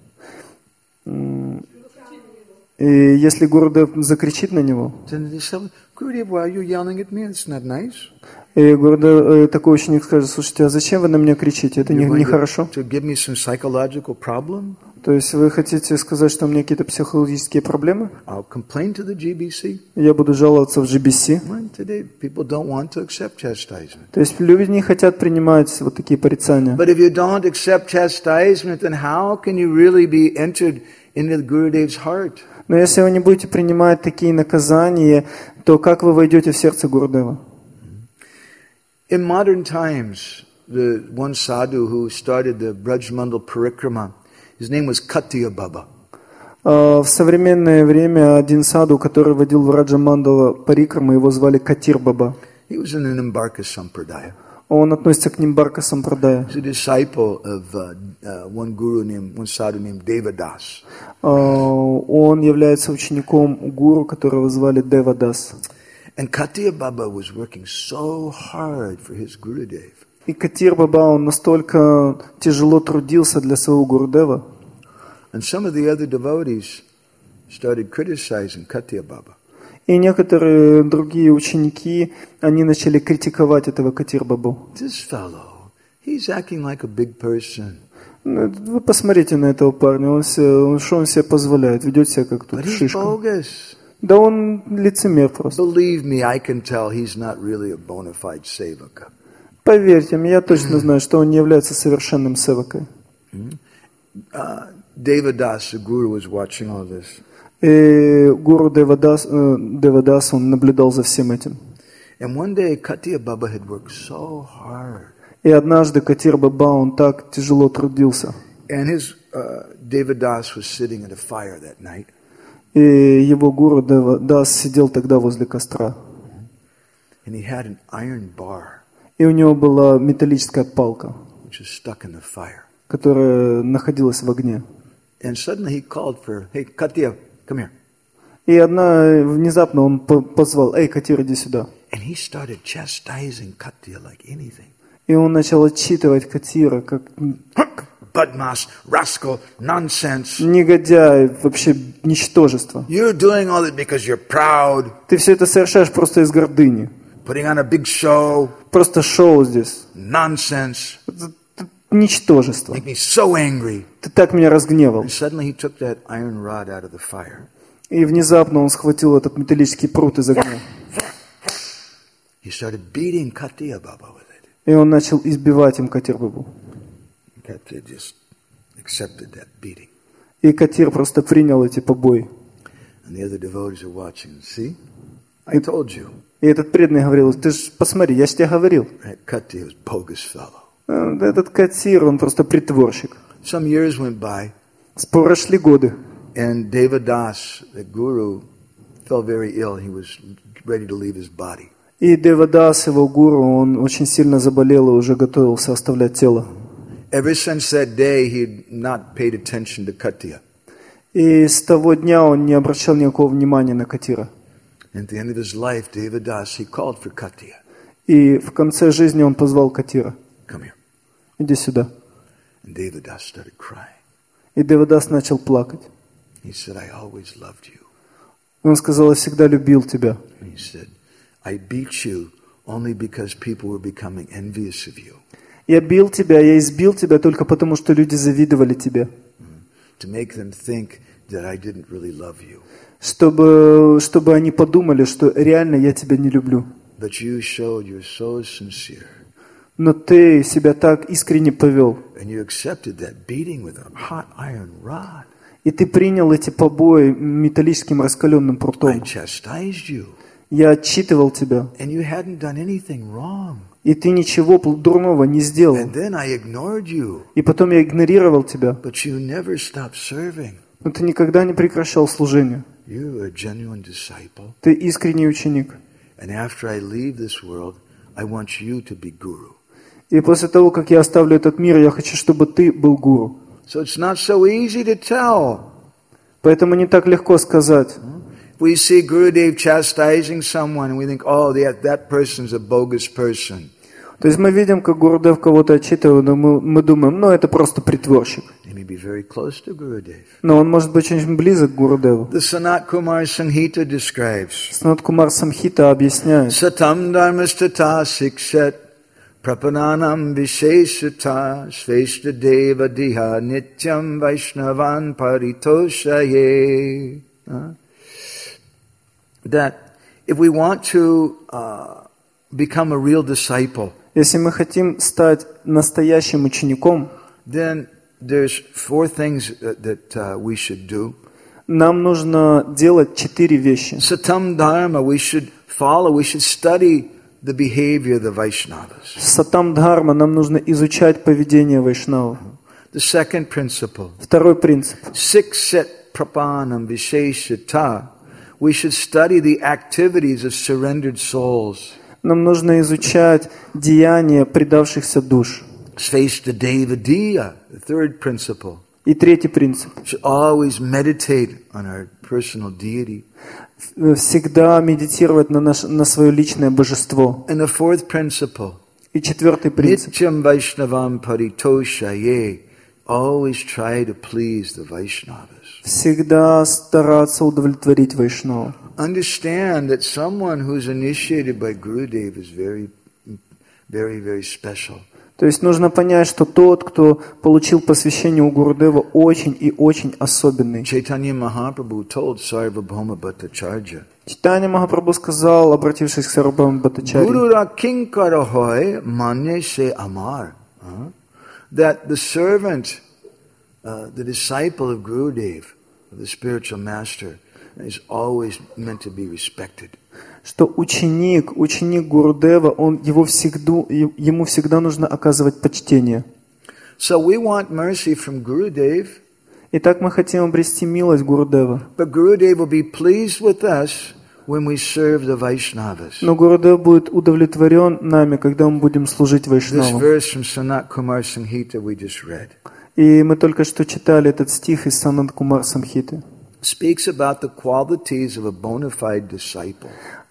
и если Гурудев закричит на него, then they say, Gurudev, why are you yelling at me? It's not nice. и Гурудев, такой ученик скажет: слушайте, а зачем вы на меня кричите? Это нехорошо. To give me some psychological problem? То есть вы хотите сказать, что у меня какие-то психологические проблемы? I'll complain to the GBC. Я буду жаловаться в GBC. Today, people don't want to accept chastisement. То есть люди не хотят принимать вот такие порицания. But if you don't accept chastisement, then how can you really be entered into Gurudev's heart? Но если вы не будете принимать такие наказания, то как вы войдете в сердце Гурудева? In modern times, the one sadhu who started the Brajmandal Parikrama, his name was Katiya Baba. В современное время один саду, который водил в Раджамандала Парикраму, его звали Катир Баба. He was in the Nimbarka Sampradaya. Он относится к Нимбарка Сампрадая. He's a disciple of one sadhu named Devadas. Он является учеником гуру, которого звали Девадас. And Katiya Baba was working so hard for his Gurudev. И Катир Баба, он настолько тяжело трудился для своего Гурудева. And some of the other devotees started criticizing Katiya Baba. И некоторые другие ученики, они начали критиковать этого Катир Бабу. This fellow, he's acting like a big person. Вы посмотрите на этого парня, что он себе позволяет, ведет себя как тут But he's шишка. bogus. Да он лицемер просто. Believe me, I can tell he's not really a bona fide sevaka. Поверьте мне, я точно знаю, что он не является совершенным севакой. Devadas, the guru, was watching all this. И гуру Девадас, он наблюдал за всем этим. And one day, Katiya Baba had worked so hard. И однажды Катир Баба, он так тяжело трудился. And his Devadas was sitting at a fire that night. И его гуру Девадас сидел тогда возле костра. And he had an iron bar, И у него была металлическая палка, which was stuck in the fire. которая находилась в огне. And suddenly he called for, hey, Katiya, come here. И внезапно он позвал: «Эй, Катир, иди сюда». And he started chastising Katiya like anything. И он начал отчитывать Катира как Badmas, rascal, nonsense. негодяй, вообще ничтожество. You're doing all that because you're proud, Ты все это совершаешь просто из гордыни. putting on a big show, Просто шоу здесь. nonsense. Это ничтожество. Make me so angry. Ты так меня разгневал. And suddenly he took that iron rod out of the fire. И внезапно он схватил этот металлический прут из огня. He started beating Katiya Baba with it. И он начал избивать им Катир Бабу. Katiya just accepted that beating. И Катир просто принял эти побои. And the other devotees are watching. See? I told you. И этот преданный говорил: ты же посмотри, я же тебе говорил. That Katiya was a bogus fellow. Этот Катир, он просто притворщик. Some years went by, Прошли годы. and Devadas, the guru, fell very ill. He was ready to leave his body. И Девадас, его гуру, он очень сильно заболел и уже готовился оставлять тело. Ever since that day, he had not paid attention to Katiya. И с того дня он не обращал никакого внимания на Катира. At the end of his life, Devadas, he called for Katiya. И в конце жизни он позвал Катира: Come here. иди сюда. And Devadas started crying. И Девадас начал плакать. He said, I always loved you. Он сказал: я всегда любил тебя. And he said, I beat you only because people were becoming envious of you. Я бил тебя, я избил тебя только потому, что люди завидовали тебе. to make them think that I didn't really love you. чтобы они подумали, что реально я тебя не люблю. But you showed you're so sincere. Но ты себя так искренне повел. And you accepted that beating with a hot iron rod. И ты принял эти побои металлическим раскаленным I прутом. chastised you. Я отчитывал тебя. And you hadn't done anything wrong. И ты ничего дурного не сделал. And then I ignored you. И потом я игнорировал тебя. But you never stopped serving. Но ты никогда не прекращал служение. You are a genuine disciple. Ты искренний ученик. And after I leave this world, I want you to be guru. И после того, как я оставлю этот мир, я хочу, чтобы ты был гуру. So it's not so easy to tell. Поэтому не так легко сказать. We see Gurudev chastising someone and we think, oh, that person's a bogus person. То есть мы видим, как Гурудев кого-то отчитывает, но мы думаем, ну это просто притворщик. He may be very close to Gurudev. Но он может быть очень близок к Гурудеву. The Sanat Kumar Samhita describes, Санат Кумар Самхита объясняет, Satam dharmastata sikshat prapananam visheshata sveshta deva diha nityam vaishnavan paritoshaye. That if we want to become a real disciple, если мы хотим стать настоящим учеником, then there's 4 things that we should do. нам нужно делать 4 вещи. Satam dharma, we should study the behavior of the Vaishnavas. Сатам Дхарма, нам нужно изучать поведение вайшнавов. The second principle, Второй принцип. Sikset prapanam visheshata, we should study the activities of surrendered souls. Нам нужно изучать деяния предавшихся душ. Sveshta devadiya, the third principle. И третий принцип. We should always meditate on our personal deity. Всегда медитировать на свое личное божество. And the fourth principle, И четвертый принцип. Nityam Vaishnavam paritoshaye, always try to please the Vaishnavas. Всегда стараться удовлетворить вайшнавов. Understand that someone who's initiated by Gurudev is very, very, very special. То есть нужно понять, что тот, кто получил посвящение у Гурудева, очень и очень особенный. Chaitanya Mahaprabhu told Sarvabhauma Bhattacharya, Чайтанья Махапрабху сказал, обратившись к Сарвабхаума Бхаттачарье, Guru ra kinkara hoy manye se amar. That the servant, the disciple of Gurudev, of the spiritual master, is always meant to be respected. что ученик Гурудева, ему всегда нужно оказывать почтение. So we want mercy from Gurudev, Итак, мы хотим обрести милость Гурудева. but Gurudev will be pleased with us when we serve the Vaishnavas. Но Гурудев будет удовлетворен нами, когда мы будем служить This вайшнавам. verse from Sanat Kumar Samhita we just read И мы только что читали этот стих из Санат Кумар Самхиты. speaks about the qualities of a bona fide disciple.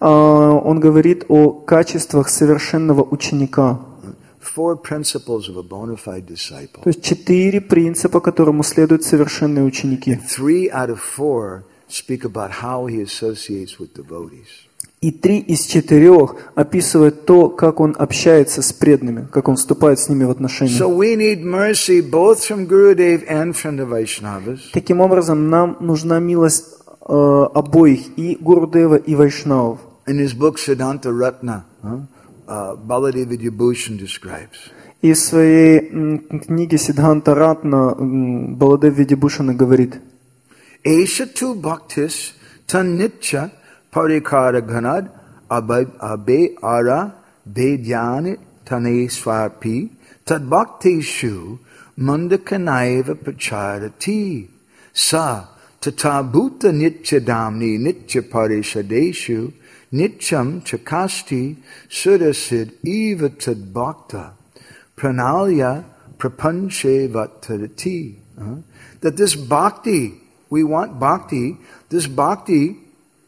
Он говорит о качествах совершенного ученика. 4 principles of a bona fide disciple. То есть 4 принципа, которому следуют совершенные ученики. 3 out of 4 speak about how he associates with devotees. И 3 из 4 описывают то, как он общается с преданными, как он вступает с ними в отношения. So we need mercy both from Gurudev and from the Vaishnavas. Таким образом, нам нужна милость обоих, и Гурудева, и вайшнавов. In his book Siddhanta Ratna, Baladev Vidyabhushan describes, И в своей книге Сиддханта Ратна Баладев Видябушана говорит: Esha tu bhaktis tanitcha parikara ghanad abe ara bedhyani tane swapi tad bhaktishu mandakanaiva pracharati sa tata bhuta nitya damni nitya parishadeshu nityam chakasti sudasid eva tad bhakta pranalya prapanche vattarati. That this bhakti, we want bhakti, this bhakti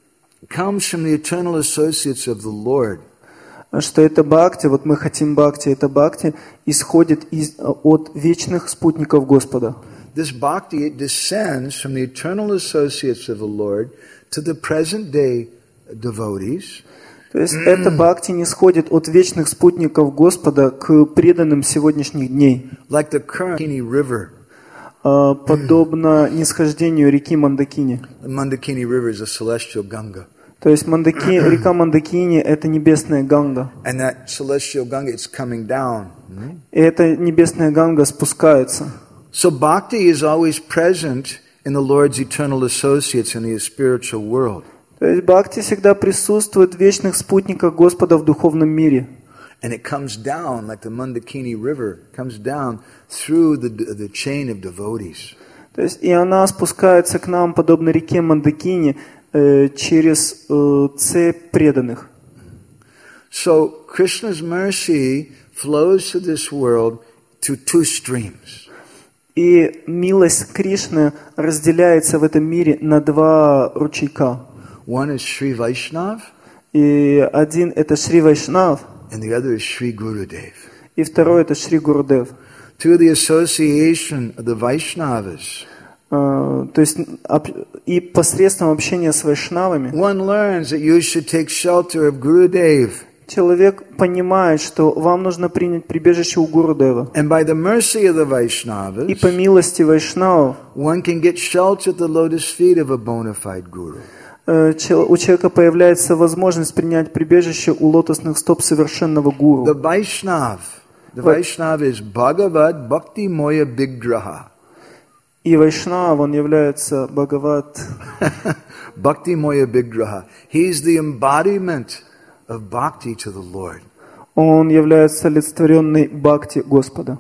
comes from the eternal associates of the Lord. Что это бхакти, вот мы хотим бхакти, это бхакти исходит от вечных спутников Господа. This bhakti, it descends from the eternal associates of the Lord to the present day devotees. То есть это бхакти не сходит от вечных спутников Господа к преданным сегодняшних дней. Like the current River. подобно нисхождению реки Мандакини. The Mandakini River is a celestial Ganga. То есть река Мандакини – это небесная Ганга. And that celestial Ganga, it's coming down. И эта небесная Ганга спускается. So bhakti is always present in the Lord's eternal associates in the spiritual world. То есть бхакти всегда присутствует в вечных спутниках Господа в духовном мире. And it comes down, like the Mandakini River, comes down through the chain of devotees. То есть и она спускается к нам, подобно реке Мандакини, через цепь преданных. So Krishna's mercy flows to this world through two streams. И милость Кришны разделяется в этом мире на два ручейка. One is Sri Vaishnav, И один это Шри Вайшнав, and the other is Sri Gurudev. и второй это Шри Гурудев. Through the association of the Vaishnavas, То есть и посредством общения с вайшнавами one learns that you should take shelter of Gurudev. человек понимает, что вам нужно принять прибежище у Гурудева. And by the mercy of the И Vaishnavas, по милости вайшнавов one can get shelter at the lotus feet of a bona fide Guru. у человека появляется возможность принять прибежище у лотосных стоп совершенного гуру. The Vaishnav is Bhagavad Bhakti Moya Biggraha. И вайшнав, он является Бхагават. Bhakti Moya Biggraha. He's the embodiment of bhakti to the Lord. Он является олицетворенной бхакти Господа.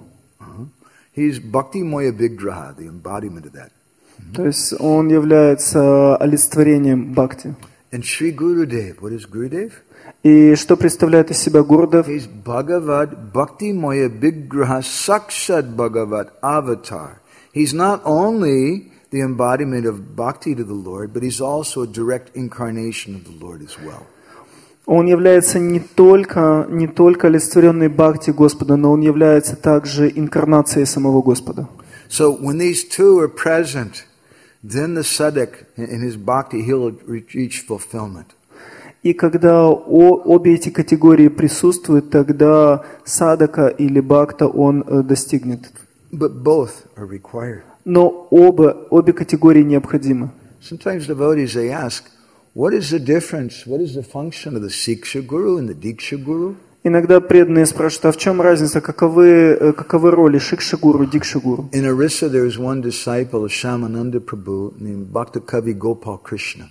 He's Bhakti Moya Biggraha, the embodiment of that. То есть он является олицетворением бхакти. And Sri Gurudev, what is Gurudev? И что представляет из себя Гурудев? He's Bhagavad Bhakti Moya Biggraha Sakshat Bhagavad Avatar. He's not only the embodiment of bhakti to the Lord, but he's also a direct incarnation of the Lord as well. Он является не только олицетворенной бхакти Господа, но он является также инкарнацией самого Господа. So when these two are present, then the sadhak in his bhakti, he'll reach fulfillment. И когда обе эти категории присутствуют, тогда садака или бхакта он достигнет. But both are required. Но обе категории необходимы. Sometimes devotees, they ask, what is the difference? What is the function of the Siksha Guru and the Diksha Guru? Иногда преданные спрашивают, а в чем разница, каковы роли Шикша-гуру и Дикша-гуру? In Orissa, there is one disciple of Shamananda Prabhu named Bhakta Kavi Gopal Krishna.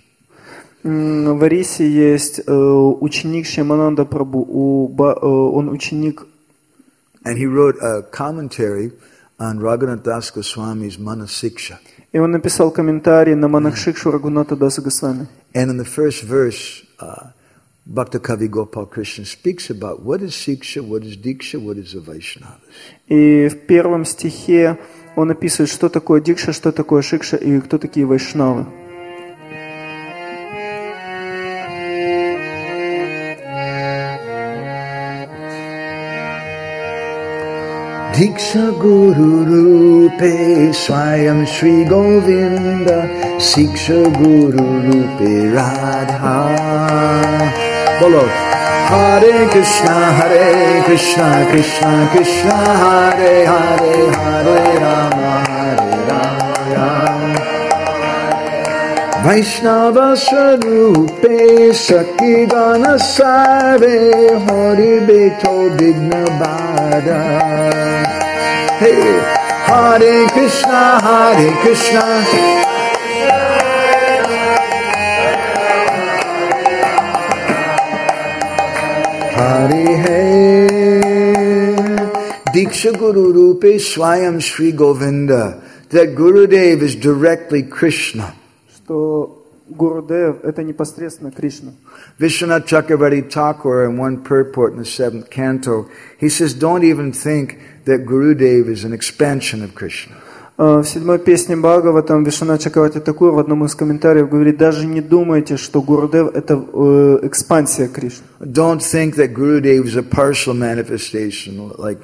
В Орисе есть ученик Шьямананда Прабху, он ученик. And he wrote a commentary on Raghunath Das Goswami's Manasiksha. И он написал комментарий на Манахшикшу Рагуната Даса Госвами. And in the first verse, Bhakta Kavi Gopal Krishna speaks about what is Siksha, what is Diksha, what is the Vaishnavas. И в первом стихе он описывает, что такое Дикша, что такое Шикша и кто такие Вайшнавы. Diksha Guru Rupe Swayam Shri Govinda Siksha Guru Rupe Radha. Bolo. Hare Krishna Krishna Krishna Hare Hare Hare Rama Vaishnava Swarupe Sakidana Sarve Hari Beto Vigna Bada. Hey, Hare Krishna Hare Hey. Diksha Guru Rupe Swayam Shri Govinda. That Gurudev is directly Krishna. Что Гурудев это непосредственно Кришна. Vishwanath Chakravarti Thakur, in one purport in the 7th canto, he says, don't even think that Gurudev is an expansion of Krishna. В 7-й песне Бхагаватам Вишванат Чакраварти Такур в одном из комментариев говорит, даже не думайте, что Гурудев это экспансия Кришны. Don't think that Gurudev is a partial manifestation, like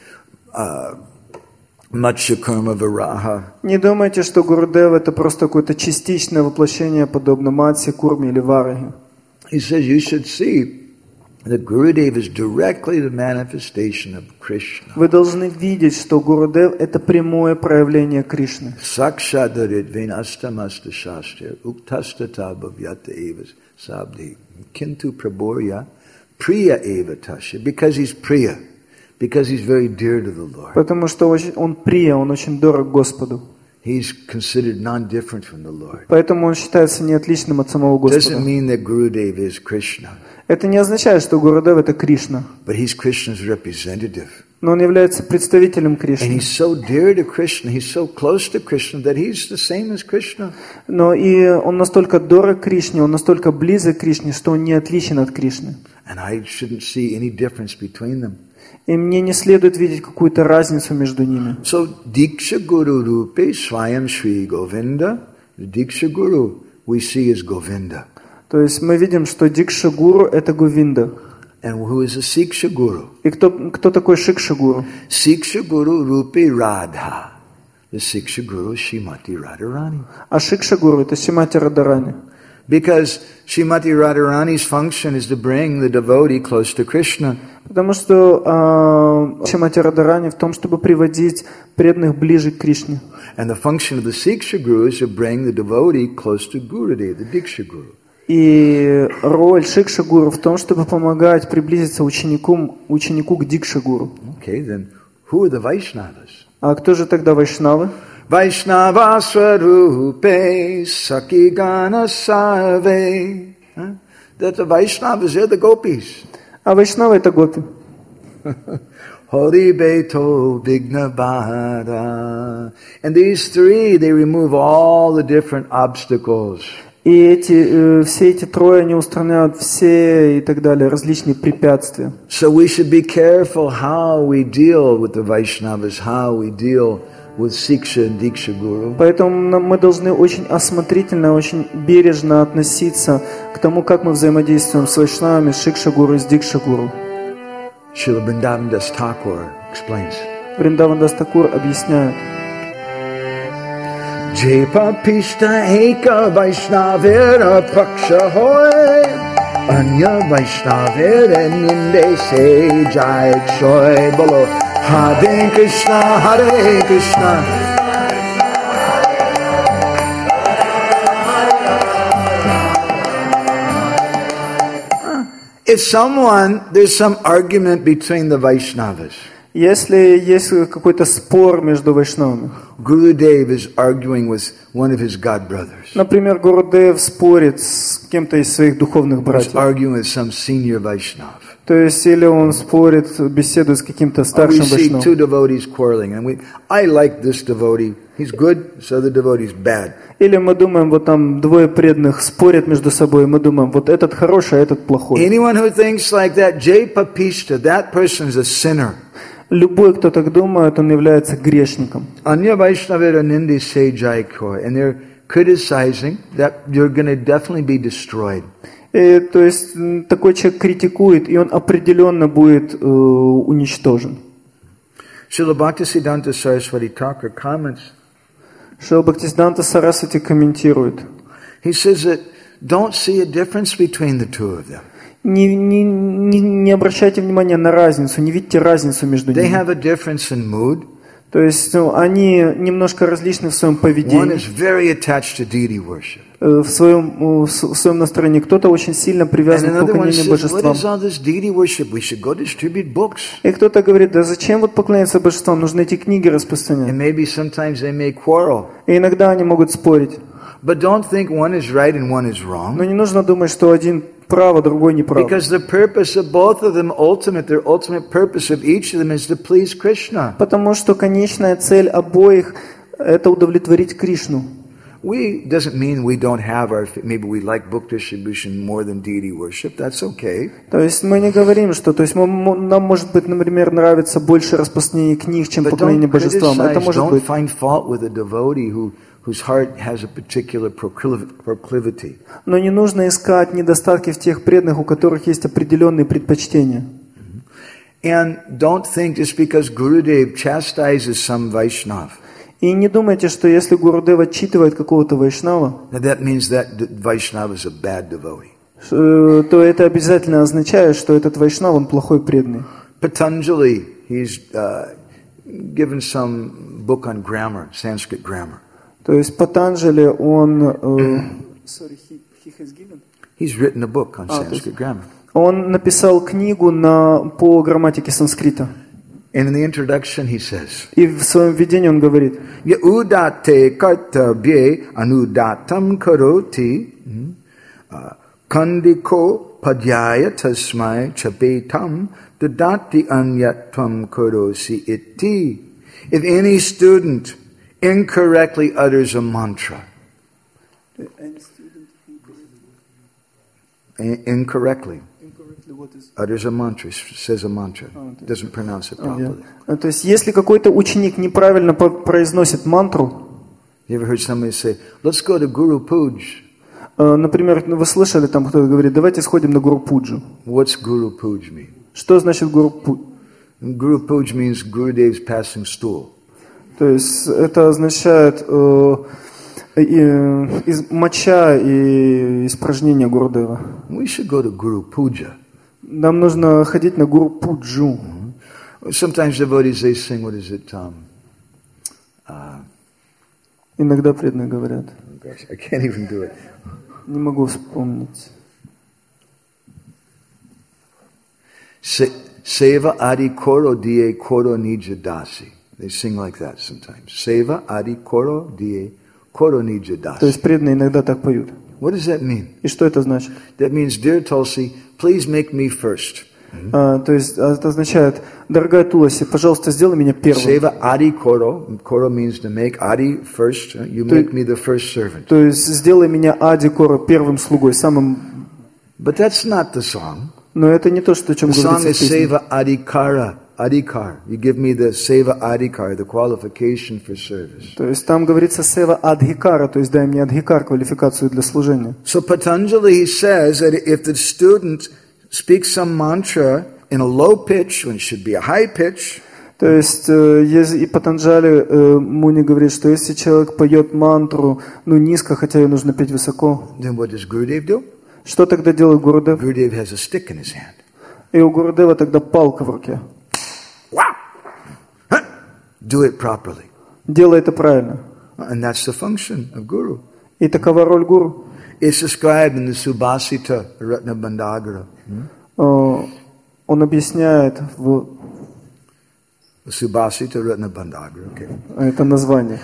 Matsya Kurma Varaha. Не думайте, что Гурудев это просто какое-то частичное воплощение, подобно Матсе, Курме или Вараге. He says you should see that Gurudev is directly the manifestation of Krishna. Вы должны видеть, что Гурудев – это прямое проявление Кришны. Sakshadaridvin astamasta shastra uktastata bhavyata evas sabdi kintu praborya priya eva tasya, because he's priya, because he's very dear to the Lord. Потому что он прия, он очень дорог Господу. He's considered non-different from the Lord. Поэтому он считается неотличным от самого Господа. Doesn't mean that Gurudev is Krishna, Это не означает, что Гурудев – это Кришна, but he's Krishna's representative. но он является представителем And Кришны. he's so dear to Krishna, he's so close to Krishna that he's the same as Krishna. Но и он настолько дорог Кришне, он настолько близок к Кришне, что он не отличен от Кришны. And I shouldn't see any difference between them. И мне не следует видеть какую-то разницу между ними. So, Diksha Guru Rupe Swayam Shri Govinda, the Diksha Guru we see as Govinda. То есть мы видим, что Дикша Гуру – это Говинда. And who is a Siksha Guru? И кто такой Шикша Гуру? Siksha Guru Rupe Radha. The Siksha Guru is Shrimati Radharani. А Шикша Гуру – это Шримати Радарани. Because Shrimati Radharani's function is to bring the devotee close to Krishna. Потому что Шримати Радарани в том, чтобы приводить преданных ближе к Кришне. And the function of the Siksha Guru is to bring the devotee close to Gurudev, the Diksha Guru. И роль Шикша Гуру в том, чтобы помогать приблизиться ученику к Дикша Гуру. Okay, then who are the Vaishnavas? А кто же тогда Вайшнавы? Vaishnava Swarupe Sakigana Sarve. That the Vaishnavas, they're the gopis. А Вайшнавы – это гопи. Hori Beto Vignabhara. And these three, they remove all the different obstacles. И все эти трое, они устраняют все и так далее, различные препятствия. So we should be careful how we deal with the Vaishnavas, how we deal with Siksha and Diksha Guru. Поэтому мы должны очень осмотрительно, очень бережно относиться к тому, как мы взаимодействуем с Вайшнавами, с Шикша Гуру и с Дикша Гуру. Srila Vrindavan Das Thakur explains. Вриндаван Дас Такур объясняет. Jepa Pishta Eka Vaishnavera Paksha Hoy Anya Vaishnavera Ninde Se Jai Choy Bolo Hare Krishna Hare Krishna. If there's some argument between the Vaishnavas. Если есть какой-то спор между Вайшнавами, Gurudev is arguing with one of his god brothers. например, Гурудев спорит с кем-то из своих духовных He's братьев, arguing with some senior Vaishnav. то есть или он спорит, беседует с каким-то We старшим see two Вайшнавом, devotees quarreling, and I like this devotee. He's good, so the devotee's bad. или мы думаем, вот там двое преданных спорят между собой, и мы думаем, вот этот хороший, а этот плохой. Anyone who thinks like that, Jay Papishta, that person's a sinner. Любой, кто так думает, он является грешником. Anya Vaishnavera Nindi Se Jai Koi, and they're criticizing that you're going to definitely be destroyed. И, то есть такой человек критикует, и он определенно будет уничтожен. Srila Bhaktisiddhanta Saraswati Thakur comments. Шрила Бхактисиданта Сарасвати комментирует. He says that don't see a difference between the two of them. Не обращайте внимания на разницу, не видите разницу между They ними. have a difference in mood. То есть они немножко различны в своем One поведении, is very attached to deity worship. в своем настроении. Кто-то очень сильно And привязан к another one поклонению says, what божествам. is all this deity worship? We should go distribute books. И кто-то говорит, да зачем вот поклоняться божествам, нужно эти книги And распространять. maybe sometimes they may quarrel. И иногда они могут спорить. But don't think one is right and one is Но wrong. не нужно думать, что один прав, а другой не прав. Because the purpose of both of them, their ultimate purpose of each of them is to please Krishna. Потому что конечная цель обоих – это удовлетворить Кришну. Doesn't mean we don't have maybe we like book distribution more than deity worship. That's okay. То есть мы не говорим, что нам, может быть, например, нравится больше распространение книг, чем But поклонение don't божествам. Это criticize, может don't быть. find fault with a devotee whose heart has a particular proclivity. Но не нужно искать недостатки в тех преданных, у которых есть определенные предпочтения. And don't think just because Gurudev chastises some Vaishnav, И не думайте, что если Гурудев отчитывает какого-то Вайшнава, that means that Vaishnava is a bad devotee. то это обязательно означает, что этот вайшнав, он плохой преданный. Patanjali, he's given some book on grammar, Sanskrit grammar. То есть Патанджали, он... He's written a book on Sanskrit grammar. Он написал книгу по грамматике санскрита. And in the introduction he says, И в своем введении он говорит, Udate kartabye anudatam karoti kandiko padyaya tasmai chapetam dadati anyatvam karosi iti. If any student incorrectly utters a mantra, incorrectly utters a mantra, says a mantra, doesn't pronounce it properly. То есть, если какой-то ученик неправильно произносит мантру, You ever heard somebody say, let's go to Guru Puj? например, вы слышали, там кто-то говорит, давайте сходим на Гуру Пуджу. What's Guru Puj mean? Что значит Гуру Пуджа? Guru Puj means Gurudev's passing stool. То есть, это означает моча и испражнение Гурудева. We should go to Guru Puja. Нам нужно ходить на Гуру Пуджу. Sometimes devotees, they sing, what is it? Иногда преданные говорят. Gosh, I can't even do it. Не могу вспомнить. Seva adi koro die koro nija dasi. They sing like that sometimes. Seva adi koro die koro nija То dasi. есть преданные иногда так поют. What does that mean? И что это значит? That means, dear Tulsi, please make me first. То есть это означает, дорогая Туласи, пожалуйста, сделай меня первым. Seva adi koro. Koro means to make. Adi first. You make me the first servant. То есть сделай меня Ади Кора первым слугой, самым... But that's not the song. Но это не то, что, о чем The song говорится в is песне. Seva Adhikara. Adhikar. You give me the Seva Adhikar, the qualification for service. То есть там говорится Сева Адхикара, то есть дай мне Адхикар, квалификацию для служения. So Patanjali says that if the student speaks some mantra in a low pitch, when it should be a high pitch, То есть и Патанджали Муни говорит, что если человек поет мантру, низко, хотя ее нужно петь высоко, then what does Gurudev do? что тогда делает Гурудев? Gurudev has a stick in his hand. И у Гурудева тогда палка в руке. Wow! Huh? Do it properly. Делай это правильно. And that's the function of Guru. И такова роль гуру. It's described in the Subhasita Ratnabandhagara. Он объясняет в Subhasita Ratnabandhagara, okay. это название.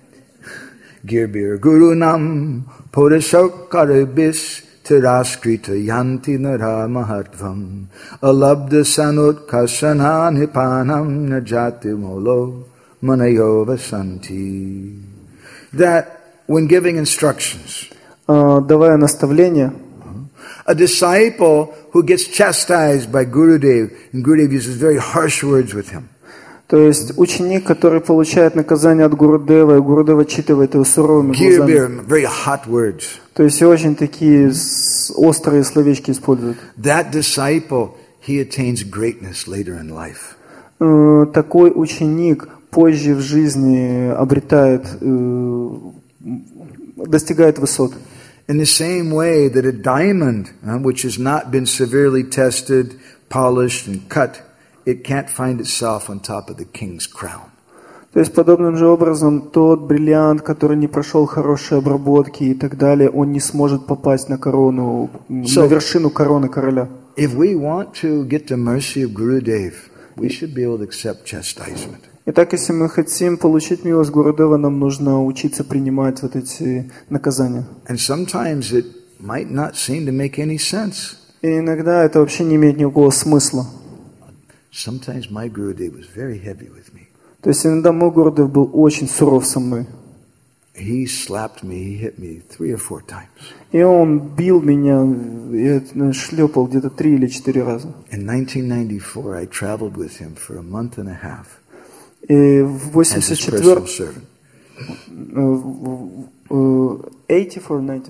Girbir Guru Nam Purashokarabis Tiraskrita Yanti Nara Mahatvam Alabda Sanut Kasana Nipanam Najati Molo Manayova Santi. That when giving instructions, Давая наставления, a disciple who gets chastised by Gurudev, and Gurudev uses very harsh words with him. то есть ученик, который получает наказание от Гурудева, и Гурудев отчитывает его суровыми глазами. Girbir, very hot words. То есть очень такие острые словечки используют. That disciple, he attains greatness later in life. Такой ученик позже в жизни достигает высот. In the same way that a diamond, which has not been severely tested, polished, and cut, it can't find itself on top of the king's crown. То есть подобным же образом тот бриллиант, который не прошел хорошей обработки и так далее, он не сможет попасть на корону, на вершину короны короля. If we want to get the mercy of Gurudev, we should be able to accept chastisement. Итак, если мы хотим получить милость Гурудева, нам нужно учиться принимать вот эти наказания. And sometimes it might not seem to make any sense. И иногда это вообще не имеет никакого смысла. Sometimes my Gurudev was very heavy with me. То есть иногда мой Гурудев был очень суров со мной. He slapped me, he hit me 3 or 4 times. И он бил меня, шлепал где-то 3 или 4 раза. In 1994, I traveled with him for a month and a half И в as his personal 84... servant. 94?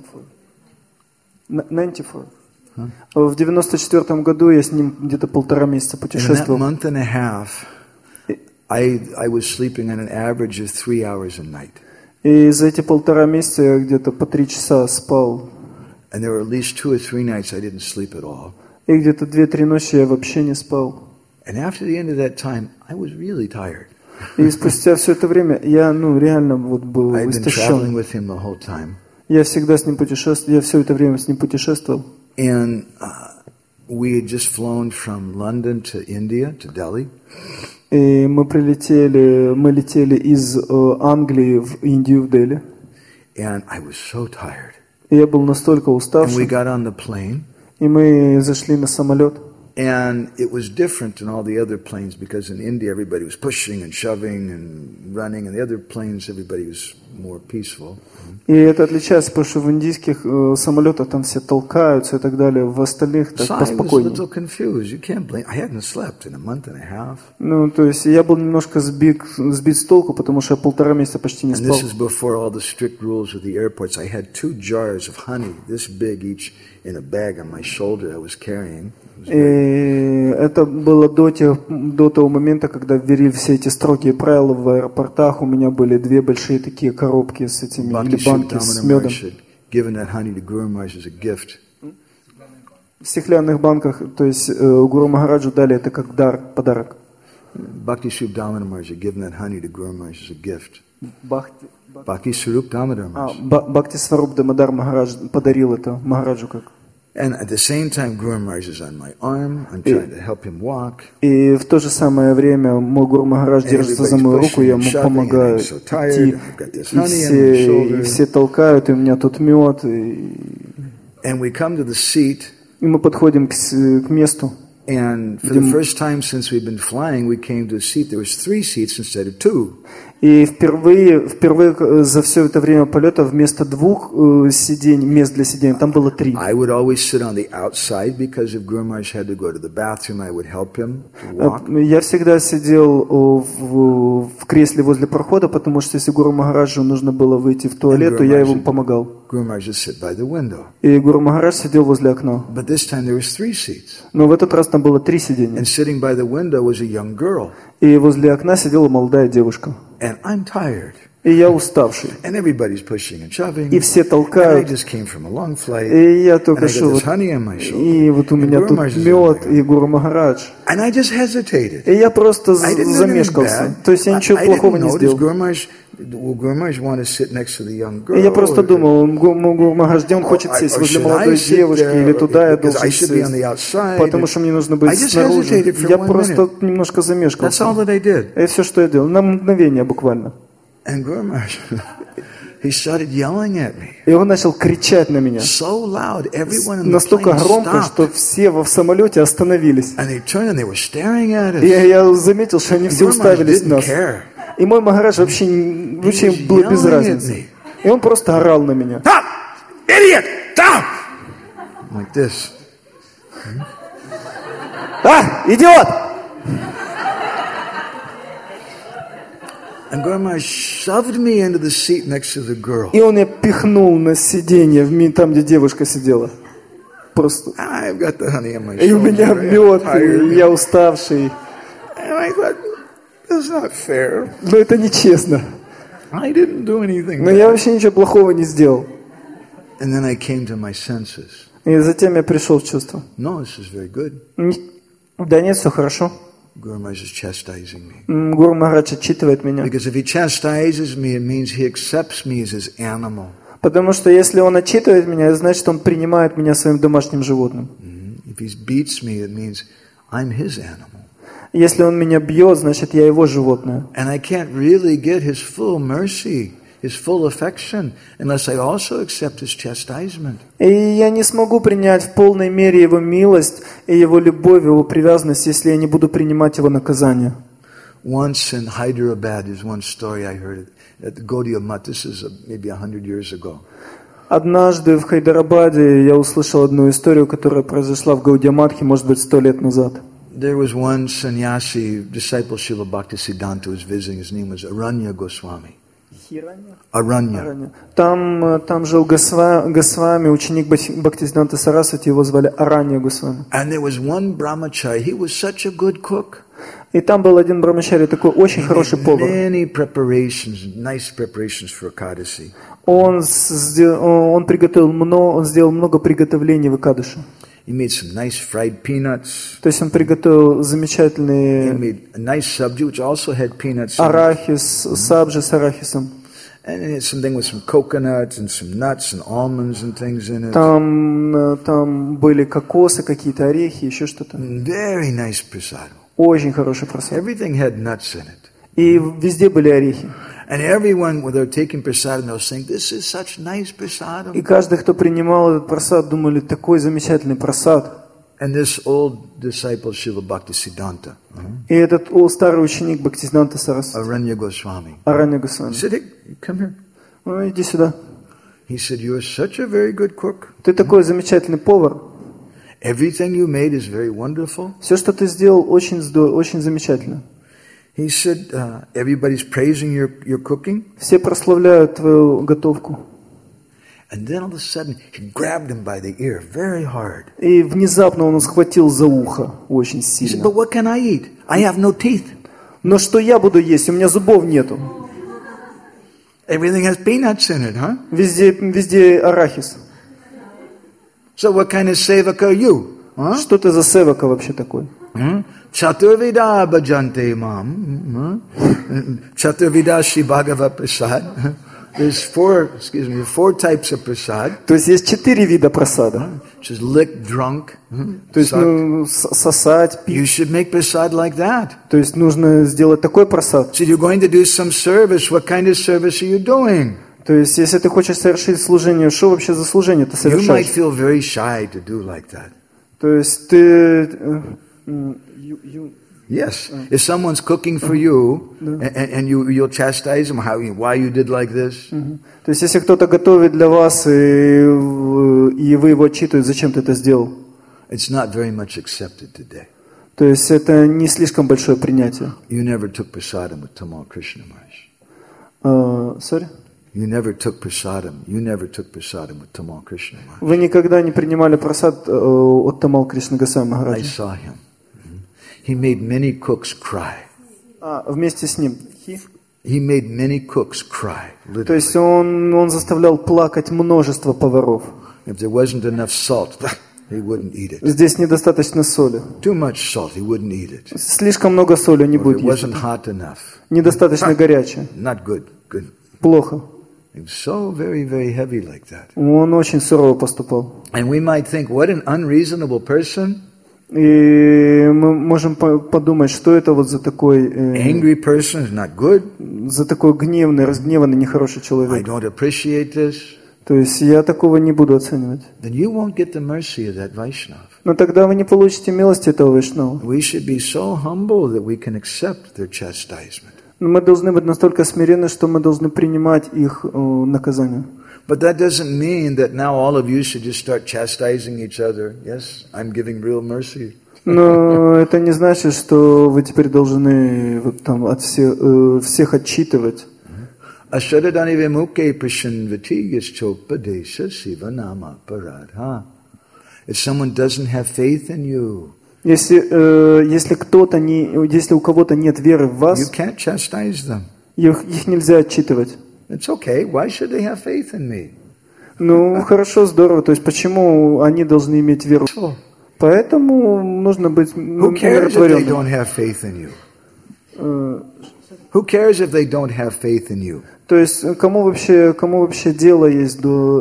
В 94 году я с ним где-то 1,5 месяца In that путешествовал. month and a half, I was sleeping on an average of 3 hours a night. И за эти 1,5 месяца я где-то по 3 часа спал. And there were at least 2 or 3 nights I didn't sleep at all. И где-то 2-3 ночи я вообще не спал. And after the end of that time, I was really tired. И спустя все это время я, реально вот был I had been traveling истощен. with him the whole time. Я всегда с ним путешествовал, я все это время с ним путешествовал. And we had just flown from London to India, to Delhi. И мы летели из Англии в Индию, в Дели. And I was so tired. И я был настолько And we уставший. got on the plane. И мы зашли на самолет. And it was different than all the other planes because in India everybody was pushing and shoving and running, and the other planes everybody was more peaceful. И это отличается, потому что в индийских самолетах там все толкаются и так далее, в остальных так So I was a поспокойнее. little confused. You can't blame. I hadn't slept in a month and a half. То есть я был немножко сбит с толку, потому что я 1,5 месяца почти не And спал. this is before all the strict rules of the airports. I had 2 jars of honey, this big each, in a bag on my shoulder I was carrying. И это было до того момента, когда ввели все эти строгие правила в аэропортах. У меня были 2 большие такие коробки с этими, или банки с медом. Given that honey to Guru Maharaj as a gift. В стеклянных банках, то есть Гуру Махараджу дали это как дар, подарок. Bhakti Swarup Damodar Maharaj had given that honey to Guru Maharaj as a gift. Бхакти Bhakti Swarup Damodar Maharaj. Бхакти Сваруб Дамодар Махарадж подарил это Махараджу как. And at the same time, Guru Maharaj is on my arm. I'm trying to help him walk. И в то же самое время мой Гуру Махарадж держится за мою руку, я ему помогаю идти, и все толкают, и у меня тут мед. And we come to the seat. И мы подходим к месту. And for the first time since we've been flying, we came to a seat. There was 3 seats instead of 2. И впервые за все это время полета вместо 2 сидений, мест для сидения, там было 3. I would always sit on the outside because if Guru Maharaj had to go to the bathroom, I would help him to walk. Я всегда сидел в кресле возле прохода, потому что если Гуру Махараджу нужно было выйти в туалет, то я ему помогал. Guru Maharaj would sit by the window. И Гуру Махарадж сидел возле окна. But this time there was 3 seats. Но в этот раз там было 3 сидения. And sitting by the window was a young girl. И возле окна сидела молодая девушка. And I'm tired. И я уставший. And everybody's pushing and shoving. И все толкают. And I just came from a long flight. И я And только I got шел. this honey on my shoulder. И вот у меня Guru тут Maharaj is мед, on my и Гуру Махарадж. And I just hesitated. И я просто I didn't do anything замешкался. bad. То есть я ничего I плохого didn't не know. сделал. Will Guru Maharaj want to sit next to the young girl? И я просто думал, Гуру Махарадж, где он хочет сесть, возле молодой девушки, или туда я должен сесть, потому что мне нужно быть снаружи. Я просто немножко замешкался. Это все, что я делал, на мгновение буквально. And Guru Maharaj, he started yelling at me. И он начал кричать на меня. So loud, everyone in the Настолько plane громко, stopped. что все в самолете остановились. And they turned and they were staring at us. И я заметил, что они все Guru Maharaj уставились на didn't нас. care. И мой Махарадж вообще им было без разницы. И он просто орал на меня. Stop! Idiot! Stop! Like this. Идиот! And Guru Maharaj shoved me into the seat next to the girl. И он меня пихнул на сиденье, там, где девушка сидела. Просто. I've got the honey on my И у меня shoulder. мед, и я уставший. And I thought, that's not fair. Но это нечестно. I didn't do anything Но я bad. вообще ничего плохого не сделал. And then I came to my senses. И затем я пришел в чувство. No, this is very good. Да нет, все хорошо. Guru Maharaj is chastising me. Гуру Махарадж отчитывает меня. Because if he chastises me, it means he accepts me as his animal. Потому что если он отчитывает меня, значит, он принимает меня своим домашним животным. If he beats me, it means I'm his animal. Если он меня бьет, значит, я его животное. And I can't really get his full mercy, his full affection, unless I also accept his chastisement. И я не смогу принять в полной мере его милость и его любовь, его привязанность, если я не буду принимать его наказание. Once in Hyderabad, there's one story I heard at the Gaudiya Math. This is maybe 100 years ago. Однажды в Хайдарабаде я услышал одну историю, которая произошла в Гаудия-матхе, может быть, 100 лет назад. There was one sannyasi, disciple Srila Bhaktisiddhanta, who was visiting. His name was Aranya Goswami. Aranya. Там жил Госвами, ученик Бхактисиданта Сарасвати, его звали Аранья Госвами. And there was one brahmachari, he was such a good cook. И там был один брамачари, такой очень хороший повар. Many preparations, nice preparations for Ekadasi. Он сделал много приготовлений в Экадаши. He made some nice fried peanuts. То есть он приготовил He замечательные made a nice sabji which also had peanuts in it. арахис, сабжи с арахисом. And it had something with some coconuts and some nuts and almonds and things in it. Там были кокосы, какие-то орехи, еще что-то. Very nice prasadam. Очень хороший просад. Everything had nuts in it. И везде были орехи. And everyone, when they were taking prasadam, they were saying, "This is such nice prasadam." И каждый, кто принимал этот просад, думали, такой замечательный просад. And this old disciple, Srila Bhaktisiddhanta, И этот старый ученик Бхактисиданта Сарасвати, Aranya Goswami, Аранья he Госвами, said, "Hey, come here." ну иди сюда. He said, "You are such a very good cook. Ты такой замечательный повар. Everything you made is very wonderful." Все, что ты сделал, очень здорово, очень замечательно. He said, "Everybody's praising your cooking." Все прославляют твою готовку. And then all of a sudden, he grabbed him by the ear very hard. И внезапно он схватил за ухо очень He said, сильно. "But what can I eat? I have no teeth. Но что я буду есть? У меня зубов нету. Everything has peanuts in it, huh? Везде арахис. So what kind of sevaka are you? Huh? Что ты за севака вообще такой? Chaturvida bhajante mam. Chaturvida Shri Bhagavad Prasad. There's four types of prasad. То есть есть 4 вида просада. Just lick, drunk. То есть сосать, пить. You should make prasad like that. То есть нужно сделать такой просад. So you're going to do some service. What kind of service are you doing? То есть если ты хочешь совершить служение, что вообще за служение ты You might совершаешь? feel very shy to do like that. То есть ты... Yes. If someone's cooking for you and you'll chastise them, why you did like this? То есть если кто-то готовит для вас, и вы его отчитываете, зачем ты это сделал? It's not very much accepted today. То есть это не слишком большое принятие. You never took prasadam with Tamal Krishna Maharaj. Sorry? You never took prasadam. You never took prasadam with Tamal Krishna Maharaj. Вы никогда не принимали просад от Тамал Кришна Госвами I Махараджа? saw him. He made many cooks cry. Вместе с ним. He made many cooks cry. То есть Literally. он заставлял плакать множество поваров. If there wasn't enough salt, he wouldn't eat it. Здесь недостаточно соли. Too much salt, he wouldn't eat it. Слишком много соли не Or if будет it есть. wasn't hot enough. Недостаточно горячее. Not good. Good. Плохо. He was so very, very heavy like that. Он очень сурово поступал. And we might think, what an unreasonable person. И мы можем подумать, что это вот за такой, Angry person is not good. за такой гневный, разгневанный, нехороший I человек. don't appreciate this. То есть я такого не буду оценивать. Then you won't get the mercy of that Vaishnava. Но тогда вы не получите милости этого Вайшнава. We should be so humble that we can accept their chastisement. Но мы должны быть настолько смиренны, что мы должны принимать их наказание. But that doesn't mean that now all of you should just start chastising each other. Yes, I'm giving real mercy. Но это не значит, что вы теперь должны вот там от всех отчитывать. Ashadadani vimuke prashanvati yaschopadesha sivanama paradha. If someone doesn't have faith in you, Если кто-то если у кого-то нет веры в you вас, can't chastise them. их нельзя отчитывать. It's okay. Why should they have faith in me? Ну, хорошо, здорово. То есть, почему они должны иметь веру? Поэтому нужно быть Who cares if they умиротворенным. don't have faith in you? Who cares if they don't have faith in you? То есть, кому вообще дело есть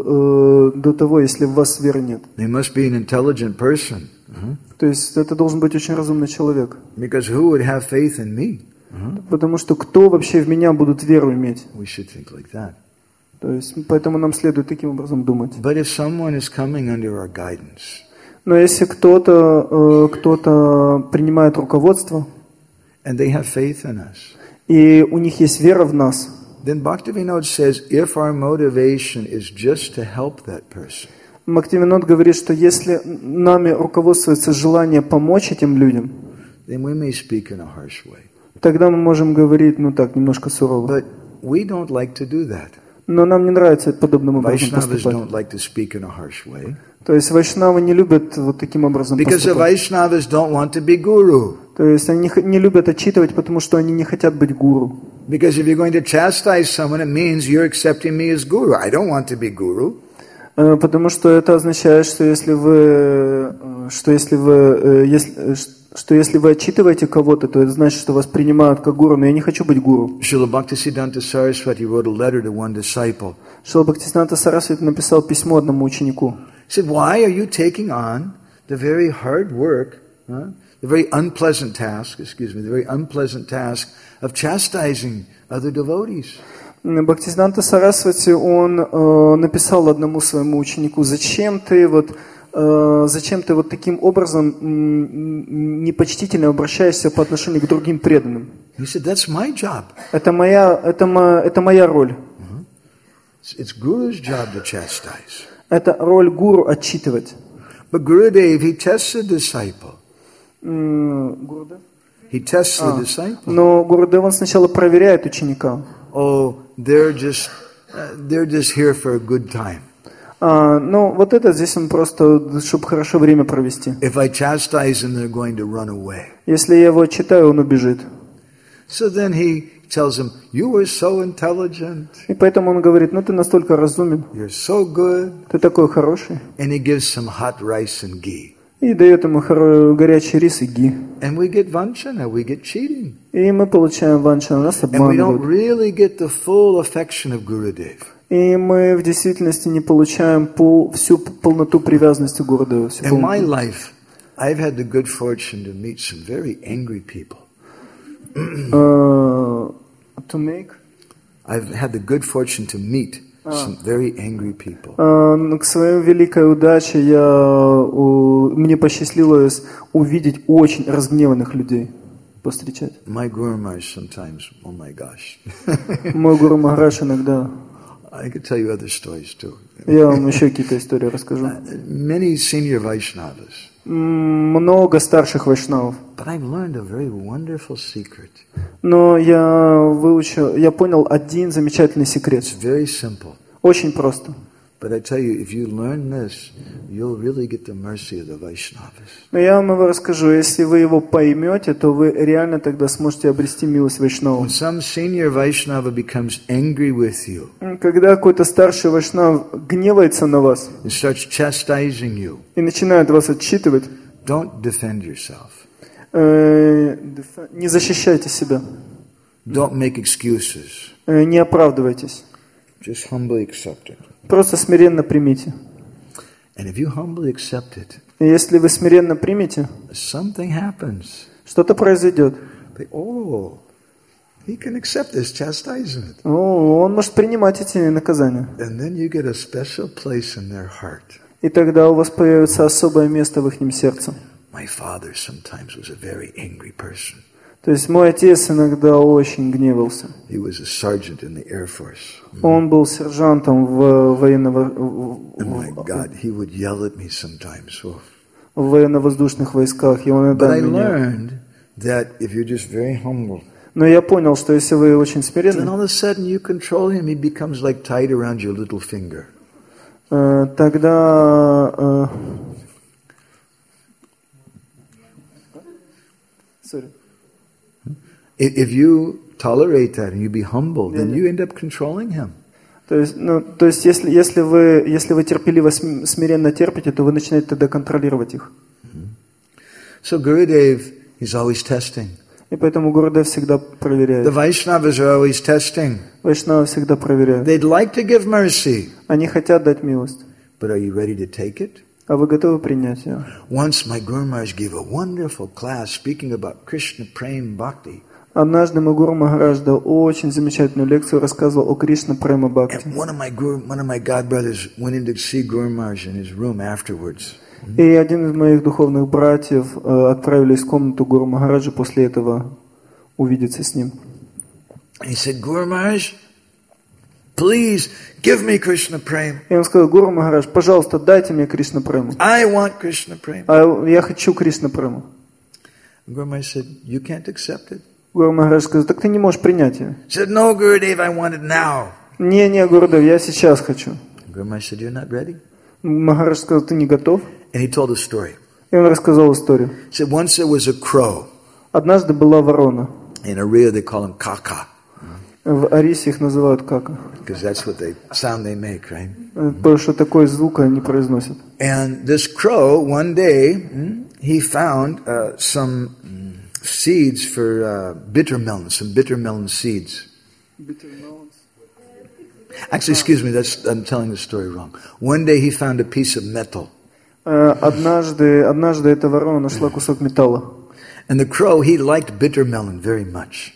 до того, если в вас веры нет? They must be an intelligent person. То есть, это должен быть очень разумный человек. Because who would have faith in me? Потому что кто вообще в меня будут веру иметь? We should think like that. То есть, поэтому нам следует таким образом думать. But if someone is coming under our guidance, Но если кто-то принимает руководство, and they have faith in us, и у них есть вера в нас, then Bhaktivinoda says, if our motivation is just to help that person, Бхактивинод говорит, что если нами руководствуется желание помочь этим людям, then we may speak in a harsh way. тогда мы можем говорить, немножко сурово. But we don't like to do that. Но нам не нравится подобным образом Vaishnavas поступать. don't like to speak in a harsh way. То есть вайшнавы не любят вот таким образом Because the поступать. Vaishnavas don't want to be guru. То есть они не любят отчитывать, потому что они не хотят быть гуру. Because if you're going to chastise someone, it means you're accepting me as guru. I don't want to be guru. Потому что это означает, что если вы отчитываете кого-то, то это значит, что вас принимают как гуру, но я не хочу быть гуру. Srila Bhaktisiddhanta Saraswati wrote a letter to one disciple. Шрила Бхактисиданта Сарасвати написал письмо одному ученику. He said, why are you taking on the very hard work, the very unpleasant task of chastising other devotees? Бхактисиданта Сарасвати, он написал одному своему ученику, зачем ты вот таким образом непочтительно обращаешься по отношению к другим преданным? He said, that's my job. Это моя роль. It's Guru's job to chastise. Это роль гуру отчитывать. But Gurudev, he tests the disciple. Гурудев? He tests the disciple. Но Гурудев, он сначала проверяет ученика. Oh, they're just here for a good time. Ну, вот это здесь он просто, чтобы хорошо время провести. If I chastise them, they're going to run away. Если я его отчитаю, он убежит. So then he tells him, you were so intelligent. И поэтому он говорит, ну ты настолько разумен, You're so good. ты такой хороший. And he gives some hot rice and ghee. И дает ему горячий рис и ги. And we get vanchana, we get cheating. И мы получаем ванчану, нас And we don't обманывают. really get the full affection of Gurudev. И мы в действительности не получаем всю полноту привязанности к Гурудеву. In my life, I've had the good fortune to meet some very angry people. I've had the good fortune to meet some very angry people. К своей великой удаче мне посчастливилось увидеть очень разгневанных людей, повстречать. My Guru Maharaj sometimes, oh my gosh. Мой Гуру Махарадж иногда. I could tell you other stories too. Я вам еще какие-то истории расскажу. Many senior Vaishnavas. Много старших вайшнавов. But I've learned a very wonderful secret. Но я понял один замечательный секрет. It's very simple. Очень просто. But I tell you, if you learn this, you'll really get the mercy of the Vaishnavas. Но я вам его расскажу. Если вы его поймете, то вы реально тогда сможете обрести милость вайшнавов. When some senior Vaishnava becomes angry with you, Когда какой-то старший вайшнав гневается на вас and starts chastising you, и начинает вас отчитывать, don't defend yourself. не защищайте себя, Don't make excuses. не оправдывайтесь. Just humbly accept it. Просто смиренно примите. And if you humbly accept it, И если вы смиренно примете, something happens. что-то произойдет. Oh, he can accept this chastisement. Он может принимать эти наказания. And then you get a special place in their heart. И тогда у вас появится особое место в их сердце. My father sometimes was a very angry person. То есть мой отец иногда очень гневался. He was a sergeant in the Air Force. Он был сержантом в Oh my God, he would yell at me sometimes. Oh. в военно-воздушных войсках. И он But иногда I меня. learned that if you're just very humble, Но я понял, что если вы очень then смиренны, all of a sudden you control him. He becomes like tied around your little finger. тогда... If you tolerate that and you be humble, then you end up controlling him. То есть если вы терпеливо, смиренно терпите, то вы начинаете тогда контролировать их. So Gurudev, he's always testing. И поэтому Гурудев всегда The проверяет. Vaishnavas are always testing. Вайшнавы всегда проверяют. They'd like to give mercy, Они хотят дать милость. but are you ready to take it? А вы готовы принять ее? Once my Guru Maharaj gave a wonderful class speaking about Krishna Prem Bhakti. Однажды мой Гуру Махарадж дал очень замечательную лекцию, рассказывал о Кришна Према Бхакти. And one of my godbrothers went in to see Guru Maharaj in his room afterwards. И один из моих духовных братьев отправились в комнату Гуру Махараджа после этого увидеться с ним. He said, Guru Maharaj, please give me Krishna Prem. И он сказал: Гуру Махарадж, пожалуйста, дайте мне Кришна Прему. I want Krishna Prem. А я хочу Кришна Прему. Guru Maharaj said, you can't accept it. Гуру Махарадж сказал, так ты не можешь принять ее. He said, no, Gurudev, I want it now. Не, Гурудев, я сейчас хочу. Guru Maharaj said, you're not ready? Махарадж сказал, ты не готов? And he told a story. И он рассказал историю. He said, once there was a crow. Однажды была ворона. In Oriya they call him kaka. В Орисе их называют кака. Because that's what they sound they make, right? Потому что такой звук они произносят. And this crow, one day, he found some seeds for bitter melons, some bitter melon seeds. Actually, excuse me, I'm telling the story wrong. One day he found a piece of metal. Однажды эта ворона нашла кусок металла. And the crow, he liked bitter melon very much.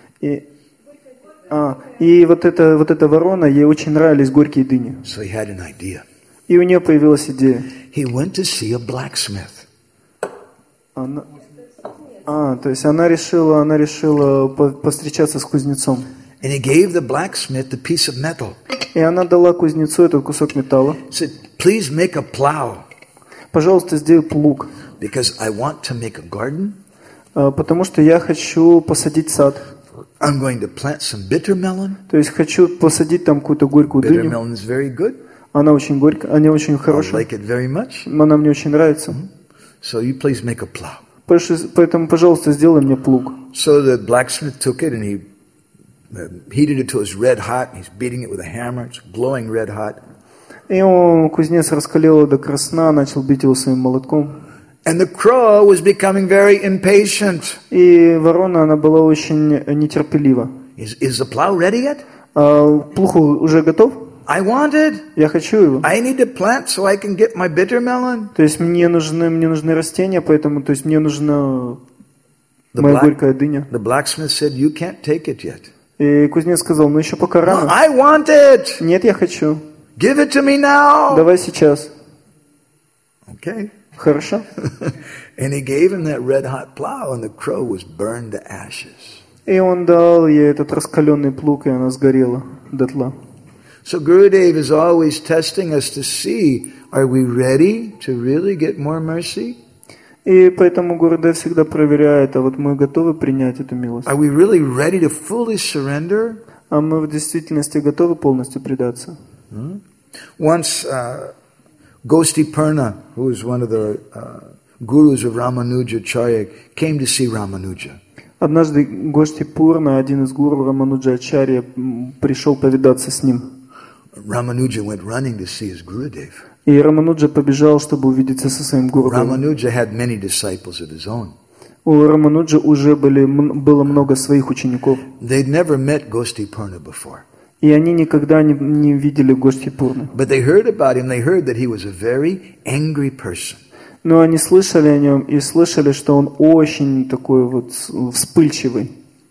И вот эта ворона, ей очень нравились горькие дыни. So he had an idea. И у нее появилась идея. He went to see a blacksmith. То есть она решила повстречаться с кузнецом. And he gave the blacksmith the piece of metal. И она дала кузнецу этот кусок металла. Said, please make a plow. Пожалуйста, сделай плуг. Because I want to make a garden. Потому что я хочу посадить сад. I'm going to plant some bitter melon. То есть хочу посадить там какую-то горькую Bitter дыню. melon is very good. Она очень горькая, она очень I хорошая. like it very much. Она мне очень нравится. So you please make a plow. Поэтому, пожалуйста, сделай мне плуг. So the blacksmith took it and he heated it till it was red hot. He's beating it with a hammer. It's glowing red hot. И кузнец раскалил его до красна, начал бить его своим молотком. And the crow was becoming very impatient. И ворона, она была очень нетерпелива. Is the plow ready yet? Плуг уже готов? I want it. Я хочу его. I need to plant so I can get my bitter melon. То есть мне нужны растения, поэтому, то есть мне нужна моя горькая дыня. The blacksmith said, you can't take it yet. И кузнец сказал, еще пока No, рано. I want it. Нет, я хочу. Give it to me now. Давай сейчас. Okay. Хорошо. And he gave him that red hot plow, and the crow was burned to ashes. И он дал ей этот раскаленный плуг, и она сгорела дотла. So Gurudev is always testing us to see, are we ready to really get more mercy? И поэтому Гурудев всегда проверяет, а вот мы готовы принять эту милость? Are we really ready to fully surrender? А мы в действительности готовы полностью предаться? Once Gosti Purna, who was one of the gurus of Ramanujacharya, came to see Ramanuja. Однажды Гошти Пурна, один из гуру Рамануджачарья, пришел повидаться с ним. Ramanuja went running to see his Gurudev. И Рамануджа побежал, чтобы увидеться со своим Гурудевом. Ramanuja had many disciples of his own. У Рамануджа уже было много своих учеников. They'd never met Gosti Purna before. И они никогда не видели Гошти Пурны. But they heard about him. They heard that he was a very angry person. Но они слышали о нем и слышали, что он очень такой вот вспыльчивый.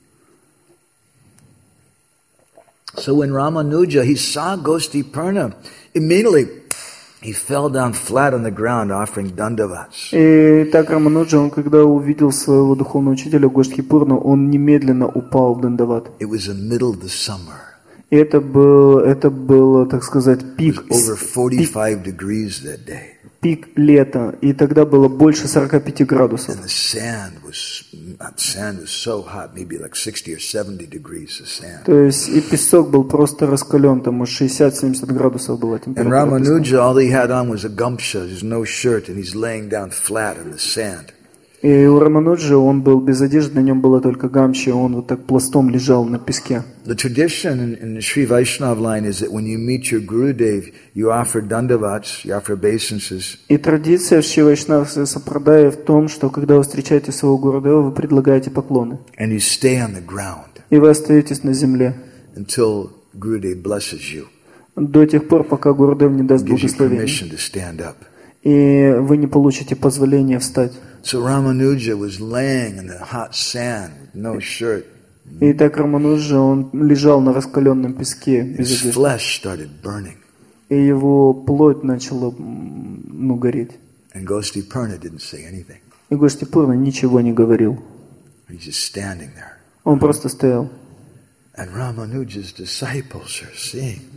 So when Ramanuja, he saw Gosti Purna, immediately he fell down flat on the ground offering dandavats. И так Рамануджа, он когда увидел своего духовного учителя Гошти Пурну, он немедленно упал в дандават. It was the middle of the summer. И это был, так сказать, пик Over 45 degrees that day. Пик лета, и тогда было больше 45 градусов. And the sand was so hot, maybe like 60 or 70 degrees of sand. То есть и песок был просто раскален, там 60-70 градусов была And температура. Ramanuja, all he had on was a gumsha, there's no shirt, and he's laying down flat in the sand. И у Рамануджи он был без одежды, на нем была только гамча, он вот так пластом лежал на песке. The tradition in the Sri Vaishnav line is that when you meet your Gurudev, you offer dandavats, you offer obeisances. И традиция в Шри Вайшнаве Сампрадая в том, что когда вы встречаете своего Гурудева, вы предлагаете поклоны. And you stay on the ground И вы остаетесь на земле until Gurudev blesses you, до тех пор, пока Гурудев не даст gives you благословения. permission to stand up. И вы не получите позволения встать. So Ramanuja was laying in the hot sand with no shirt. И так Рамануджа, он лежал на раскаленном песке без His одежды. flesh started burning. И его плоть начала гореть. And Gosti Purna didn't say anything. И Гошти Пурна ничего не говорил. He's just standing there. Он просто стоял. And Ramanuja's disciples are seeing,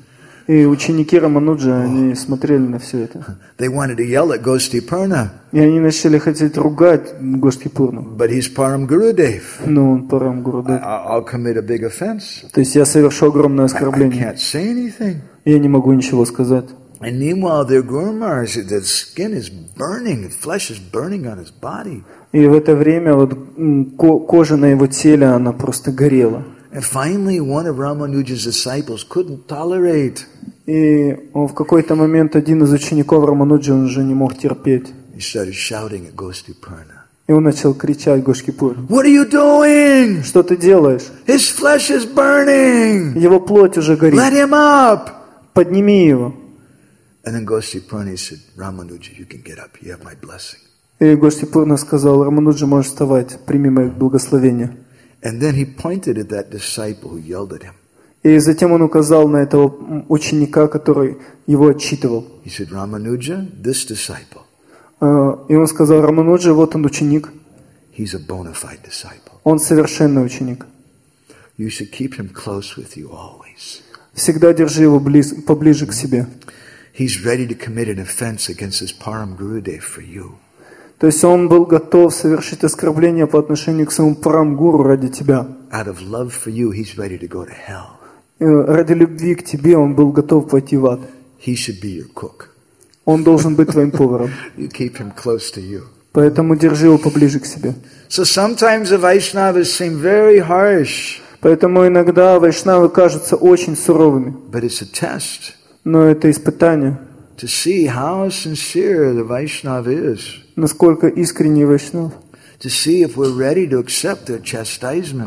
И ученики Рамануджа, они смотрели на все это. They wanted to yell at Gostipurna, И они начали хотеть ругать Гоштхипурну. but he's Param Gurudev. Но он Парам Гурудев. I'll commit a big offense. То есть я совершу огромное I оскорбление. can't say anything. Я не могу ничего сказать. And meanwhile, their Guru Maharaj, the skin is burning, the flesh is burning on his body. И в это время вот кожа на его теле, она просто горела. And finally, one of Ramanuja's disciples couldn't tolerate. И в какой-то момент один из учеников Рамануджи, он уже не мог терпеть. He started shouting at Gostipurna. И он начал кричать Гоштхипурне: What are you doing? что ты делаешь? His flesh is burning. Его плоть уже горит. Let him up. Подними его. And then Gostipurna said, Ramanuja, you can get up. You have my blessing. И Гоштхипурна сказал: Рамануджа, можешь вставать, прими мое благословение. And then he pointed at that disciple who yelled at him. И затем он указал на этого ученика, который его отчитывал. He said, Ramanuja, this disciple, И он сказал: Рамануджа, вот он ученик. he's a bona fide disciple. Он совершенный ученик. You should keep him close with you always. Всегда держи его поближе к себе. He's ready to commit an offense against his Param Gurudev for you. То есть он был готов совершить оскорбление по отношению к своему Парам-гуру ради тебя. Out of love for you, he's ready to go to hell. Ради любви к тебе он был готов пойти в ад. He should be your cook. Он должен быть твоим поваром. You keep him close to you. Поэтому держи его поближе к себе. So sometimes the Vaishnavas seem very harsh, Поэтому иногда вайшнавы кажутся очень суровыми. but it's a test Но это испытание, to see how sincere the Vaishnava is, насколько искренний вайшнав. to see if we're ready to accept their chastisement.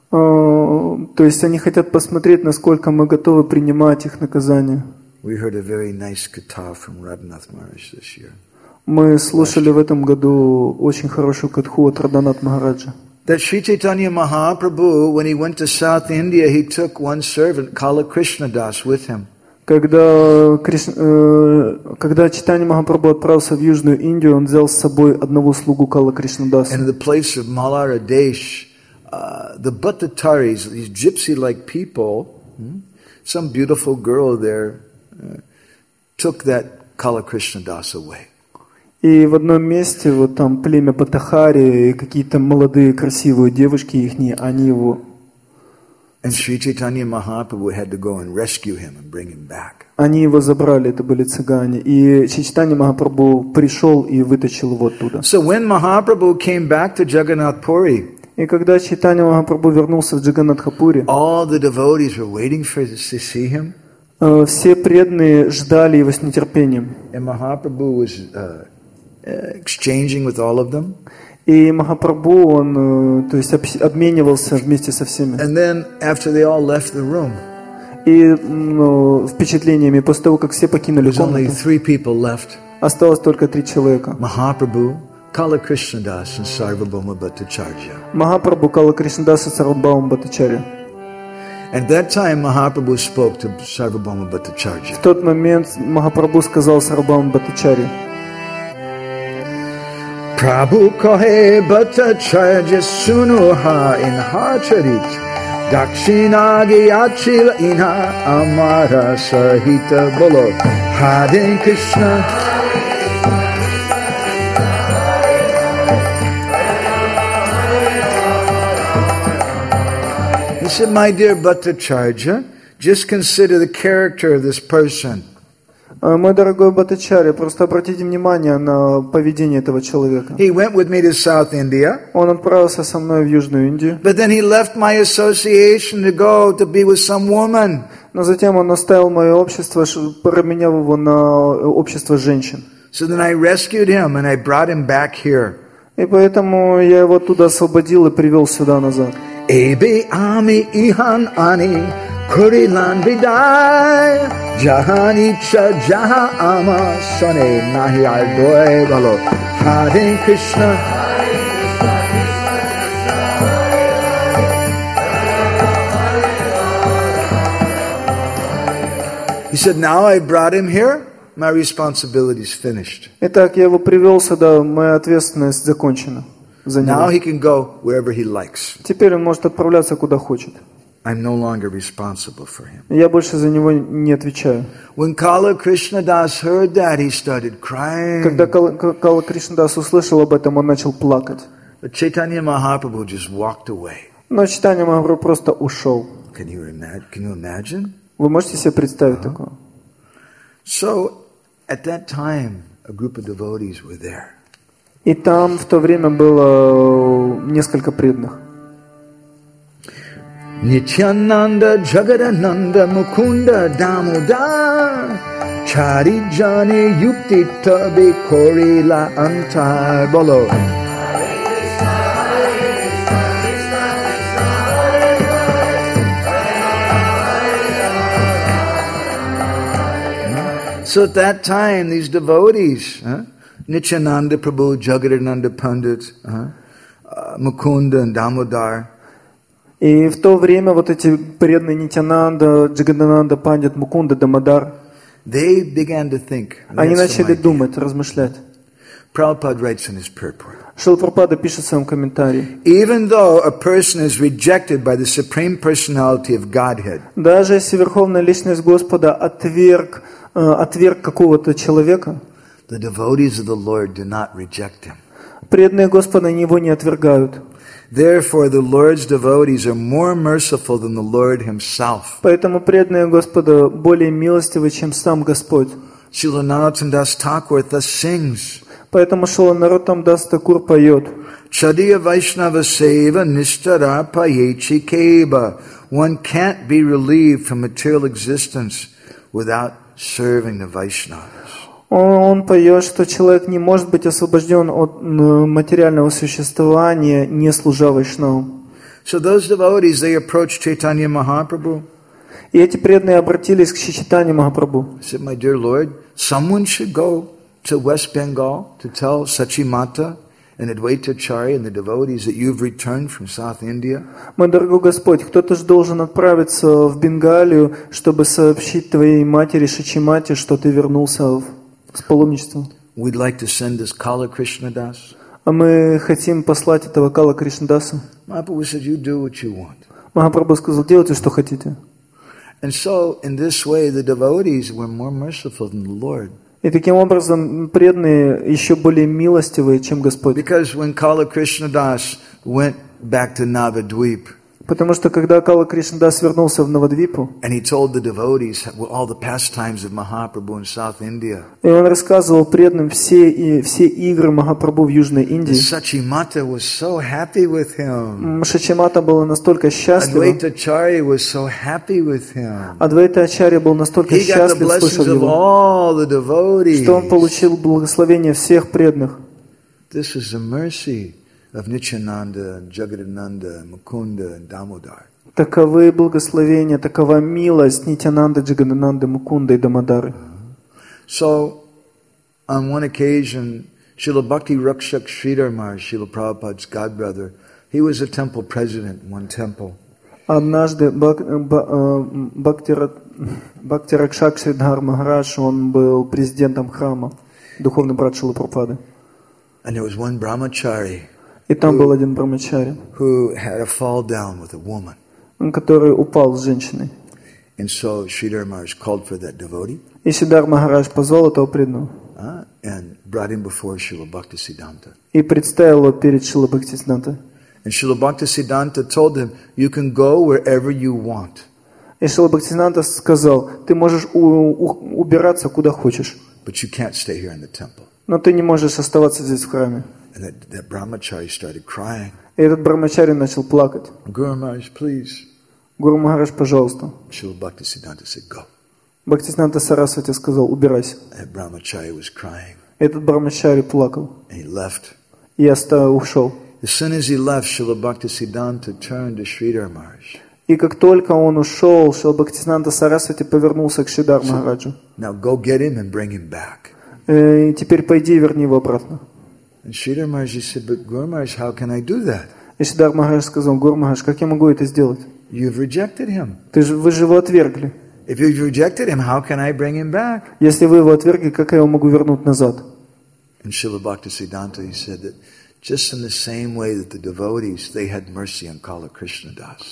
То есть они хотят посмотреть, насколько мы готовы принимать их наказание. We heard a very nice katha from Radhanath Maharaj this year. Мы слушали в этом году очень хорошую катху от Радханат Махараджа. That Sri Chaitanya Mahaprabhu, when he went to South India, he took one servant, Kala Krishna Das, with him. Когда Чайтанья Махапрабху отправился в Южную Индию, он взял с собой одного слугу Кала Кришнадаса. And in the place of Malara Desh, the Bhattataris, these gypsy-like people, some beautiful girl there, took that Kala Krishna Das away. И в одном месте, вот там племя Батахари, какие-то молодые красивые девушки ихние, они его... And Sri Chaitanya Mahaprabhu had to go and rescue him and bring him back. Они его забрали, это были цыгане. И Чайтанья Махапрабху пришел и вытащил его оттуда. So when Mahaprabhu came back to Jagannath Puri, И когда Чайтанья Махапрабху вернулся в Джаганнатхапури, all the devotees were waiting to see him. все преданные ждали его с нетерпением. And Mahaprabhu was exchanging with all of them. И Махапрабху, он, то есть, обменивался вместе со всеми. And then after they all left the room, И впечатлениями, после того, как все покинули there's only комнату, 3 people left. осталось только 3 человека. Mahaprabhu, Kala Krishnadas, and Sarvabhauma Bhattacharya. Махапрабху, Кала Кришнадас и Сарвабхаума Бхаттачарья. At that time, Mahaprabhu spoke to Sarvabhauma Bhattacharya. В тот момент Махапрабху сказал Сарвабхаума Бхаттачарье: Prabhu kahe Bhattacharya sunuha in hacharit dakshinagi achil inha amara sahita bolo Hare Krishna. He said, my dear Bhattacharya, just consider the character of this person. Мой дорогой Бхаттачарья, просто обратите внимание на поведение этого человека. He went with me to South India, Он отправился со мной в Южную Индию, but then he left my association to go to be with some woman. но затем он оставил мое общество, променяв его на общество женщин. So then I rescued him and I brought him back here. И поэтому я его оттуда освободил и привел сюда назад. Ebi ami ihan ani kurilan bidai jahani cha jaha ama sane nahi ardoe balo Hare Krishna. He said, now I brought him here, my responsibility is finished. Итак, я его привел сюда, моя ответственность закончена за Now него. he can go wherever he likes. Теперь он может отправляться куда хочет. I'm no longer responsible for him. Я больше за него не отвечаю. When Kala Krishnadas heard that, he started crying. Когда Кала Кришнадас услышал об этом, он начал плакать. But Chaitanya Mahaprabhu just walked away. Но Чайтанья Махапрабху просто ушел. Can you imagine? Вы можете себе представить такое? So, at that time, a group of devotees were there. И там в то время было несколько преданных. Nityananda, Jagadananda, Mukunda, Damodar, Charijani, Yukti, Tabe, Kori, La Antar, Bolo. So at that time, these devotees, Nityananda Prabhu, Jagadananda Pandit, Mukunda and Damodar, И в то время вот эти преданные Нитянанда, Джагадананда, Пандит, Мукунда, Дамодар, they began to think. они начали думать, размышлять. Prabhupada writes in his purport. Шрила Прабхупада пишет в своем комментарии. Even though a person is rejected by the Supreme Personality of Godhead, Даже если Верховная Личность Господа отверг какого-то человека, the devotees of the Lord do not reject him. преданные Господа его не отвергают. Therefore, the Lord's devotees are more merciful than the Lord himself. Поэтому преданные Господа более милостивы, чем сам Господь. Srila Narottam Das Thakur thus sings. Поэтому Шрила Нароттам Дас Такур поет. Chadiya Vaishnava Seva Nishtara Payechi Keba. One can't be relieved from material existence without serving the Vaishnavas. Он поет, что человек не может быть освобожден от материального существования, не служа Вайшнавам. So those devotees, they approached Chaitanya Mahaprabhu. И эти преданные обратились к Чайтанье Махапрабху. Said, my dear Lord, someone should go to West Bengal to tell Sachimata and Advaitacharya and the devotees that you've returned from South India. Мой дорогой Господь, кто-то же должен отправиться в Бенгалию, чтобы сообщить твоей матери Шачимате, что ты вернулся с паломничеством. We'd like to send this Kala Krishnadas. А мы хотим послать этого Кала Кришнадаса. Mahaprabhu said, you do what you want. Махапрабху сказал, делайте, что хотите. And so, in this way, the devotees were more merciful than the Lord. И таким образом преданные еще более милостивые, чем Господь. Because when Kala Krishnadas went back to Navadvip, Потому что когда Кала Кришнадас вернулся в Навадвипу, and he told the devotees all the pastimes of Mahaprabhu in South India, и он рассказывал преданным все игры Махапрабху в Южной Индии, Sachimata was so happy with him. Шачимата была настолько счастлива, Advaitacharya was so happy with him. Адвайта Ачарья был настолько He got the счастлив, blessings слышав of его, all the devotees. что он получил благословение всех преданных. This is the mercy of Nityananda, Jagadananda, Mukunda, and Damodar. Таковы благословения, такова милость Нитянанды, Джагадананды, Мукунды и Дамодары. So, on one occasion, Srila Bhakti Rakshak Sridhar Maharaj, Srila Prabhupada's godbrother, he was a temple president in one temple. Однажды Бхакти Ракшак Шридхар Махарадж, он был президентом храма, духовный брат Шрилы Прабхупады. And there was one brahmachari И там был один брамачари, who had a fall down with a woman. который упал с женщиной. And so Sridhar Maharaj called for that devotee И Сидар Махарадж позвал этого преданного and brought him before Srila Bhaktisiddhanta. и представил его перед Шрилой Бхактисидантой. And Srila Bhaktisiddhanta told him, you can go wherever you want. И Шрила Бхактисиданта сказал, ты можешь убираться куда хочешь, But you can't stay here in the temple. но ты не можешь оставаться здесь в храме. And that brahmachari started crying. И этот брамачари начал плакать. Guru Maharaj, please. Гуру Махарадж, пожалуйста. Srila Bhaktisiddhanta said, go. Бхактисиданта Сарасвати сказал, убирайся. That brahmachari was crying. Этот брамачари плакал. And he left. И ушел. As soon as he left, Srila Bhaktisiddhanta turned to Sridhar Maharaj. И как только он ушел, Шрила Бхактисиданта Сарасвати повернулся к Шридар Махараджу. Now go get him and bring him back. И теперь пойди и верни его обратно. And Sridhar Maharaj said, but Guru Maharaj, how can I do that? И Шридар Махарадж сказал, Гуру Махарадж, как я могу это сделать? You've rejected him. Вы же его отвергли. If you've rejected him, how can I bring him back? Если вы его отвергли, как я его могу вернуть назад? And Srila Bhaktisiddhanta, he said that just in the same way that the devotees, they had mercy on Kala Krishnadas.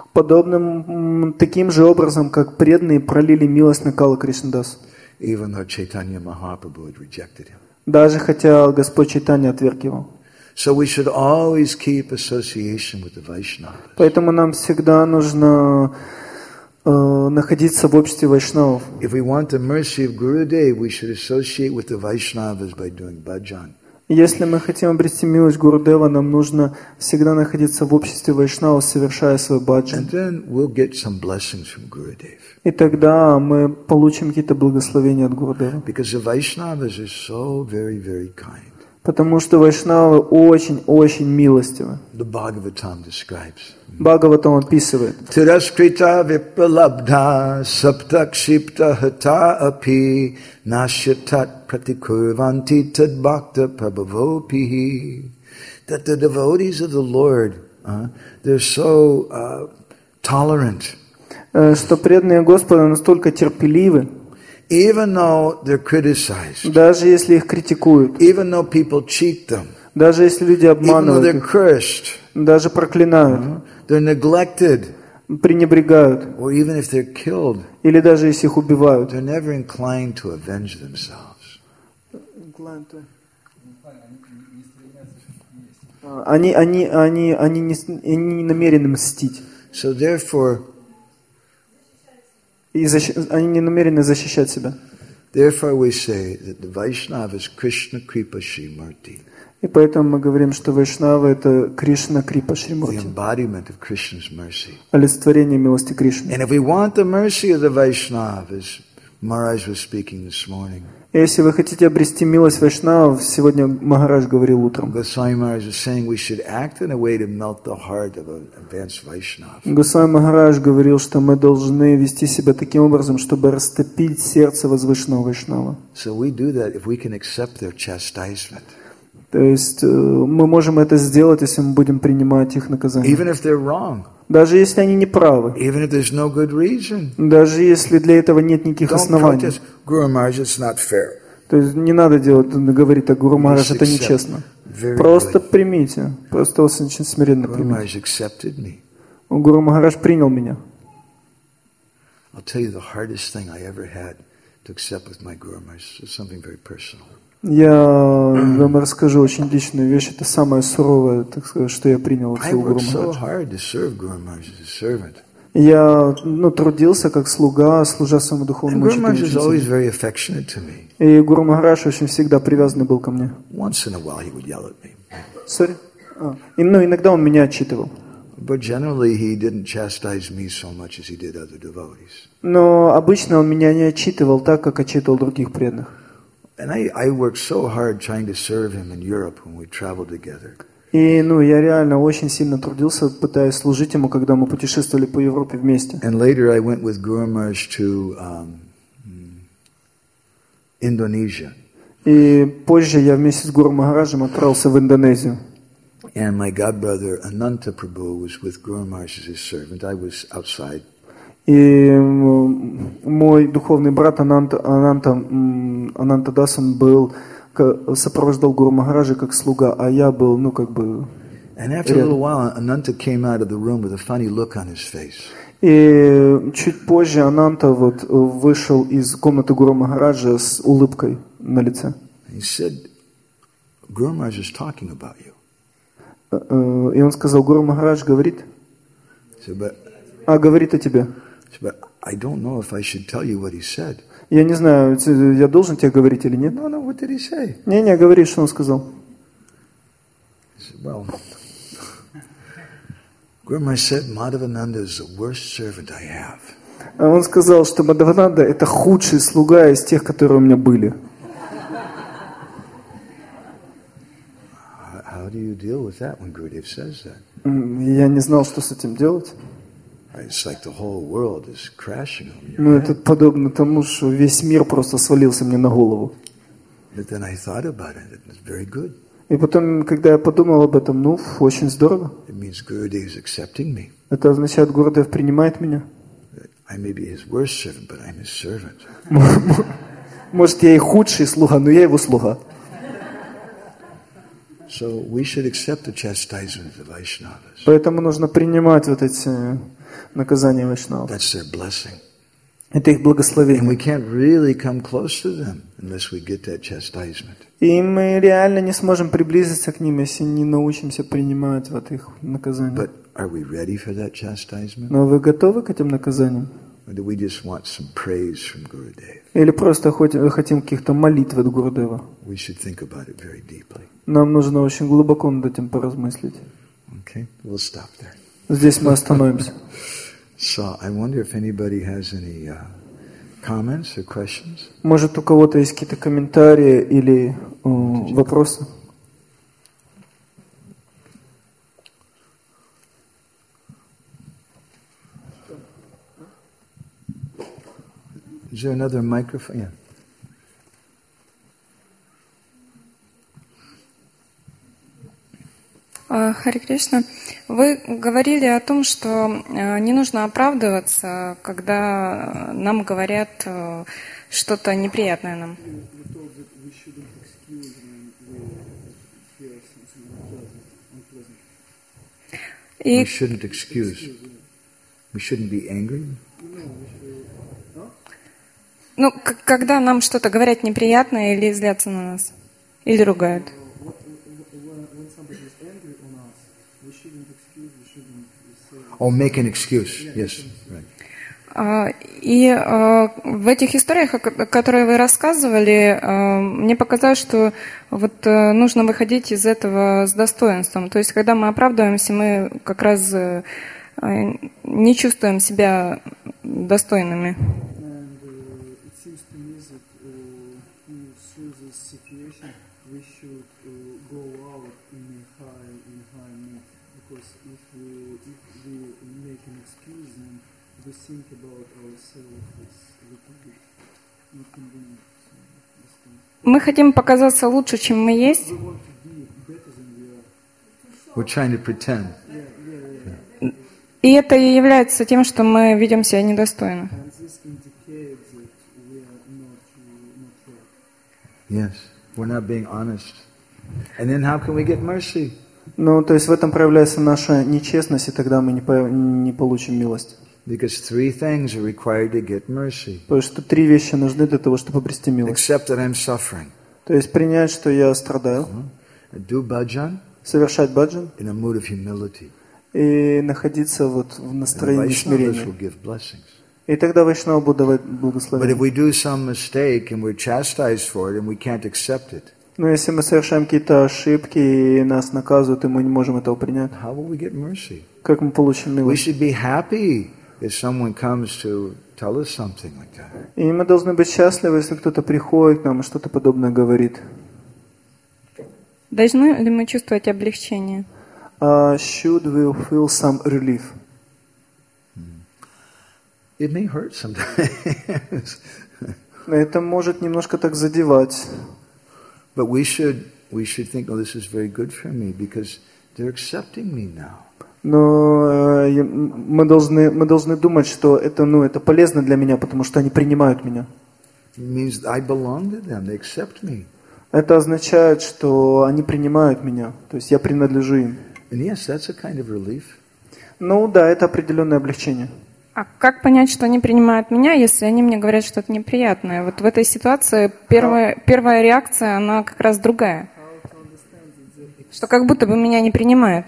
Подобным таким же образом, как преданные пролили милость на Кала Кришнадас. even though Chaitanya Mahaprabhu had rejected him. Даже хотя Господь Чайтанья отверг его. So we should always keep association with the Vaishnavas. Поэтому нам всегда нужно находиться в обществе вайшнавов. If we want the mercy of Gurudev, we should associate with the Vaishnavas by doing bhajan. Если мы хотим обрести милость Гурудева, нам нужно всегда находиться в обществе вайшнавов, совершая свой баджан. And then we'll get some blessings from Gurudev. И тогда мы получим какие-то благословения от Гурудева. Because the Vaishnavas are so very, very kind. Потому что вайшнавы очень-очень милостивы. The Bhagavatam describes. Бхагаватам описывает. Tiraskrita vipralabdha saptakshipta hata api nashyatat pratikurvanti tad bhakta prabhavopihi. That the devotees of the Lord, they're so tolerant. Что преданные Господа настолько терпеливы, even though they're criticized, даже если их критикуют, even though people cheat them, даже если люди even though обманывают they're их, cursed, даже проклинают, they're neglected, пренебрегают, or even if they're killed, или даже если их убивают. they're never inclined to avenge themselves. Они не намерены мстить. So therefore, Они не намерены защищать себя. therefore we say that the Vaishnava is Krishna Kripa Srimurti, И поэтому мы говорим, что Вайшнава — это Кришна Крипа the Шримурти, embodiment of Krishna's mercy. олицетворение милости Кришны. And if we want the mercy of the Vaishnava, as Maharaj was speaking this morning, И если вы хотите обрести милость Вайшнавов, сегодня Махарадж говорил утром. Goswami Maharaj was saying we should act in a way to melt the heart of an advanced Vaishnava. Госвами Махарадж говорил, что мы должны вести себя таким образом, чтобы растопить сердце возвышенного Вайшнава. So we do that if we can accept their chastisement. То есть мы можем это сделать, если мы будем принимать их наказание. Even if they're wrong, Даже если они не правы, even if there's no good reason. даже если для этого нет никаких Don't оснований. protest. Guru Maharaj, it's not fair. То есть не надо говорить так, Гуру Махарадж, это нечестно. Very Просто good. примите, просто очень смиренно Guru примите. Maharaj accepted me. Гуру Махарадж принял меня. I'll tell you the hardest thing I ever had to accept with my Guru Maharaj. It's something very personal. Я вам расскажу очень личную вещь. Это самое суровое, так сказать, что я принял от I своего Гуру worked so Махараджа. hard to serve Guru Maharaj as a servant. Я трудился как слуга, служа своему And духовному Guru Maharaj is always учителю. very affectionate to me. И Гуру Махарадж очень всегда привязанный был ко мне. Once in a while he would yell at me. Sorry? Иногда он меня отчитывал. But generally he didn't chastise me so much as he did other devotees. Но обычно он меня не отчитывал так, как отчитывал других преданных. And I worked so hard trying to serve him in Europe when we traveled together. И я реально очень сильно трудился, пытаясь служить ему, когда мы путешествовали по Европе вместе. And later I went with Guru Maharaj to Indonesia. И позже я вместе с Гуру Махараджем отправился в Индонезию. And my godbrother Ananta Prabhu was with Guru Maharaj as his servant. I was outside. И мой духовный брат Ананта Дас, он сопровождал Гуру Махараджа как слуга, а я был, And after a little while, Ananta came out of the room with a funny look on his face. И чуть позже Ананта вышел из комнаты Гуру Махараджа с улыбкой на лице. He said, Guru Maharaj is talking about you. И он сказал: Гуру Махарадж говорит, He said, говорит о тебе. but I don't know if I should tell you what he said. Я не знаю, я должен тебе говорить или нет. No, what did he say? Не, говори, что он сказал. He said, well, Guru Maharaj said, Madhavananda is the worst servant I have. Он сказал, что Мадхавананда — это худший слуга из тех, которые у меня были. How do you deal with that when Gurudev says that? Я не знал, что с этим делать. It's like the whole world is crashing on you. Это подобно тому, что весь мир просто свалился мне на голову. But then I thought about it. It was very good. И потом, когда я подумал об этом, очень здорово. It means Gurudev is accepting me. Это означает, Гурудев принимает меня. I may be his worst servant, but I'm his servant. Может, я и худший слуга, но я его слуга. So we should accept the chastisement of the Vaishnavas. Поэтому нужно принимать эти наказание вайшнавов. That's their blessing. Это их And благословение. we can't really come close to them unless we get that chastisement. И мы реально не сможем приблизиться к ним, если не научимся принимать вот их наказание. But are we ready for that chastisement? Но вы готовы к этим наказаниям? Or do we just want some praise from Gurudev? Или просто хотим каких-то молитв от Гурудева? We should think about it very deeply. Нам нужно очень глубоко над этим поразмыслить. Okay? We'll stop there. Здесь мы остановимся. So I wonder if anybody has any comments or questions? Может, у кого-то есть какие-то комментарии или вопросы? Is there another microphone? Yeah. Харе Кришна, вы говорили о том, что не нужно оправдываться, когда нам говорят что-то неприятное нам. We shouldn't excuse. We shouldn't be angry. Ну, когда нам что-то говорят неприятное или злятся на нас, или ругают. Oh, make an excuse. Yes, right. И в этих историях, которые вы рассказывали, мне показалось, что вот нужно выходить из этого с достоинством. То есть, когда мы оправдываемся, мы как раз не чувствуем себя достойными. Мы хотим показаться лучше, чем мы есть. We're trying to pretend. И это и является тем, что мы ведем себя недостойно. Yes, we're not being honest. And then how can we get mercy? Ну, то есть в этом проявляется наша нечестность, и тогда мы не получим милость. Because three things are required to get mercy. Потому что 3 вещи нужны для того, чтобы обрести милость. Accept that I'm suffering. То есть принять, что я страдаю, Do bhajan совершать баджан in a mood of humility. и находиться вот в And настроении Vaishnavas смирения. will give blessings. И тогда Вайшнава будет давать But if благословение. we do some mistake and we're chastised for it and we can't accept it, Но если мы совершаем какие-то ошибки и нас наказывают, и мы не можем этого принять, how will we get mercy? как мы получим We милость? should be happy if someone comes to tell us something like that. И мы должны быть счастливы, если кто-то приходит к нам и что-то подобное говорит. Должны ли мы чувствовать облегчение? Should we feel some relief? It may hurt sometimes. Это может немножко так задевать. But we should think, oh, this is very good for me because they're accepting me now. Но мы должны думать, что это полезно для меня, потому что они принимают меня. It means I belong to them. They accept me. Это означает, что они принимают меня, то есть я принадлежу им. And yes, that's a kind of relief. Ну да, это определенное облегчение. А как понять, что они принимают меня, если они мне говорят что-то неприятное? Вот в этой ситуации первая реакция, она как раз другая. Что как будто бы меня не принимают.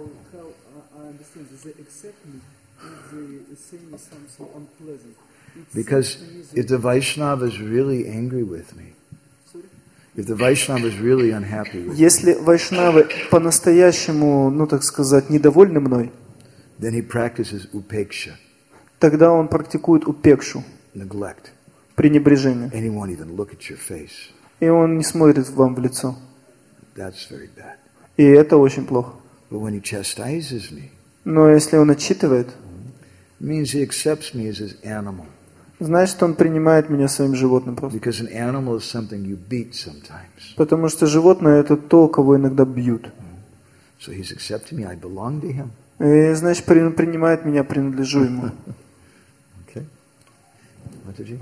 Because if the Vaishnava is really angry with me, if the Vaishnava is really unhappy with me, Если вайшнавы по-настоящему, так сказать, недовольны мной, then he practices upeksha, тогда он практикует упекшу, neglect, пренебрежение. and he won't even look at your face. И он не смотрит вам в лицо. That's very bad. И это очень плохо. But when he chastises me, Но если он отчитывает, it means he accepts me as his animal. значит, он принимает меня своим животным просто. Because an animal is something you beat sometimes. Потому что животное — это то, кого иногда бьют. So he's accepting me. I belong to him. И, значит, принимает меня, принадлежу ему. Okay. Mataji?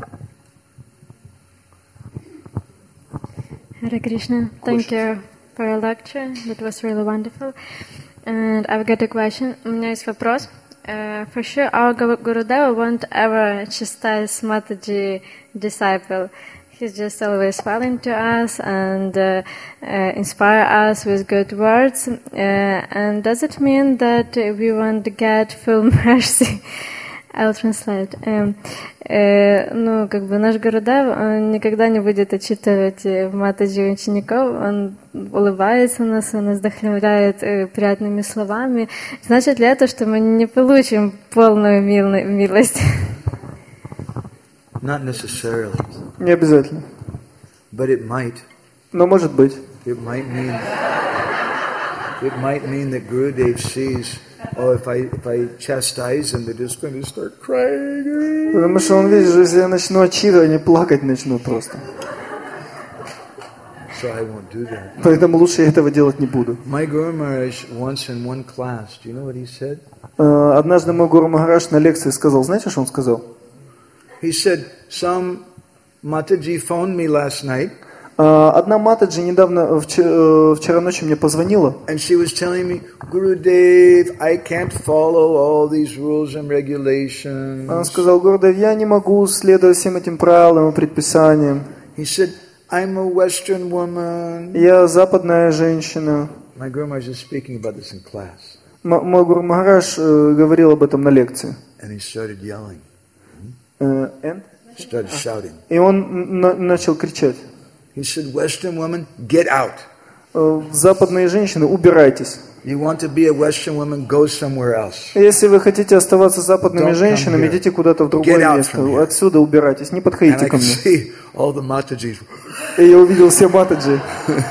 Hare Krishna, thank you for your lecture. That was really wonderful. And I've got a question. У меня есть вопрос. For sure, our Gurudeva won't ever chastise Mataji disciple. He's just always smiling to us and inspire us with good words. And does it mean that we won't get full mercy? I'll translate. Ну, как бы наш Гурудев, он никогда не будет отчитывать Матаджи учеников, он улыбается нас, он нас вдохновляет приятными словами. Значит ли это, что мы не получим полную милость? Not necessarily. Не обязательно. But it might. Но может быть. It might mean that Gurudev sees, oh, if I chastise them, they're just going to start crying. Потому что он видит, что если я начну отчитывать, они плакать начнут просто. So I won't do that. Поэтому лучше я этого делать не буду. My Guru Maharaj once in one class, do you know what he said? Однажды мой Гуру Махарадж на лекции сказал, знаете, что он сказал? He said, some Mataji phoned me last night. Одна Матаджи недавно, вчера ночью мне позвонила. And she was telling me, Gurudev, I can't follow all these rules and regulations. Она сказала, Гурудев, я не могу следовать всем этим правилам и предписаниям. He said, I'm a Western woman. Я западная женщина. My Guru Maharaj is speaking about this in class. Мой Гуру Махарадж говорил об этом на лекции. And he started yelling. Started shouting. И он начал кричать. He said, Western woman, get out. Западные женщины, убирайтесь. You want to be a Western woman, go somewhere else. Если вы хотите оставаться западными женщинами, идите куда-то в другое место. Отсюда убирайтесь, не подходите ко мне. All the Matajis. И я увидел все Матаджи.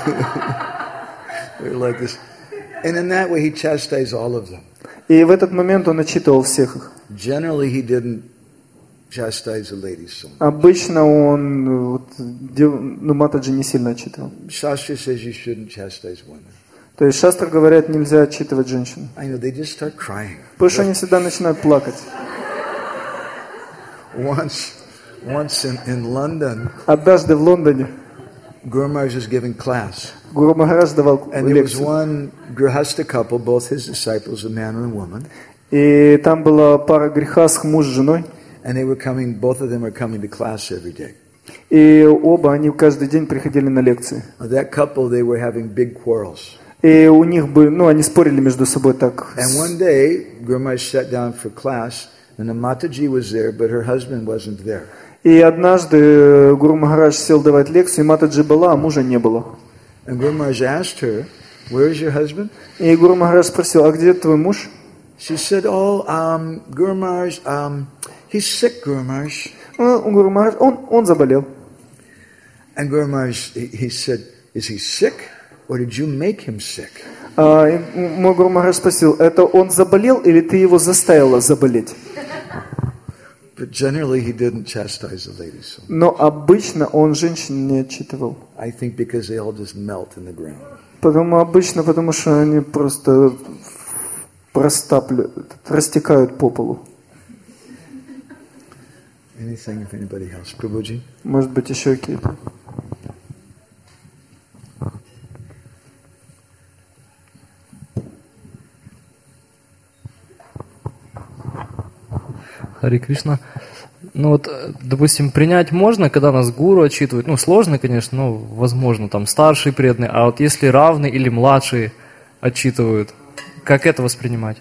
Like this. And in that way he chastised all of them. И в этот момент он отчитывал всех их. Generally he didn't chastise the ladies so much. Обычно он Матаджи не сильно отчитывал. Shastra says you shouldn't chastise women. То есть шастры говорят, нельзя отчитывать женщин. I know, they just start crying. Потому что они всегда начинают плакать. Once in London, однажды в Лондоне Guru Maharaj was giving class. Гуру Махарадж давал And there was лекцию. one grihasta couple, both his disciples, a man and a woman. И там была пара грехасх, муж с женой. And they were coming, both of them were coming to class every day. И оба они каждый день приходили на лекции. That couple, they were having big quarrels. И у них они спорили между собой так. And one day, Guru Maharaj sat down for class, and the Mataji was there, but her husband wasn't there. И однажды Гуру Махарадж сел давать лекцию, и Матаджи была, а мужа не было. And Guru Maharaj asked her, "Where is your husband?" И Гуру Махарадж спросил, а где твой муж? She said, "Oh, Guru Maharaj, he's sick, Guru Maharaj." Гуру Махарадж, он заболел. And Guru Maharaj, he said, "Is he sick, or did you make him sick?" Мой Гуру Махарадж спросил, это он заболел или ты его заставила заболеть? But generally, he didn't chastise the ladies. Но обычно он женщин не отчитывал. I think because they all just melt in the ground. Потому что они просто растекают по полу. Anything, if anybody else, Prabhuji? Может быть, еще какие-то? Хари Кришна. Ну вот, допустим, принять можно, когда нас гуру отчитывают. Ну, сложно, конечно, но возможно, там старший преданный. А вот если равный или младший отчитывают, как это воспринимать?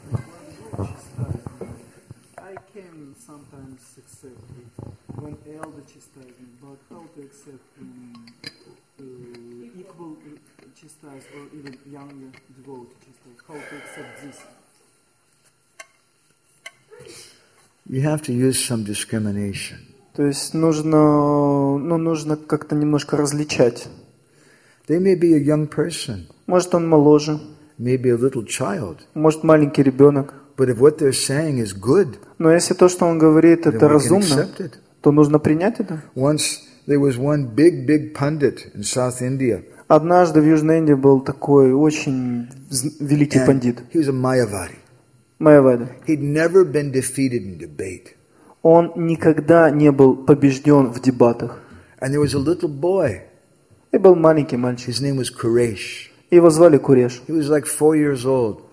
You have to use some discrimination. То есть нужно как-то немножко различать. They may be a young person, Может, он моложе, maybe a little child, может, маленький ребенок. but if what they're saying is good, Но если то, что он говорит, then это we can разумно, accept it. то нужно принять это. Once there was one big pundit in South India, Однажды в Южной Индии был такой очень великий and пандит, he was a Mayavadi. Майявади. He'd never been defeated in debate. Он никогда не был побежден в дебатах. And there was a little boy. И был маленький мальчик. His name was Quresh. Его звали Куреш. He was like 4 years old.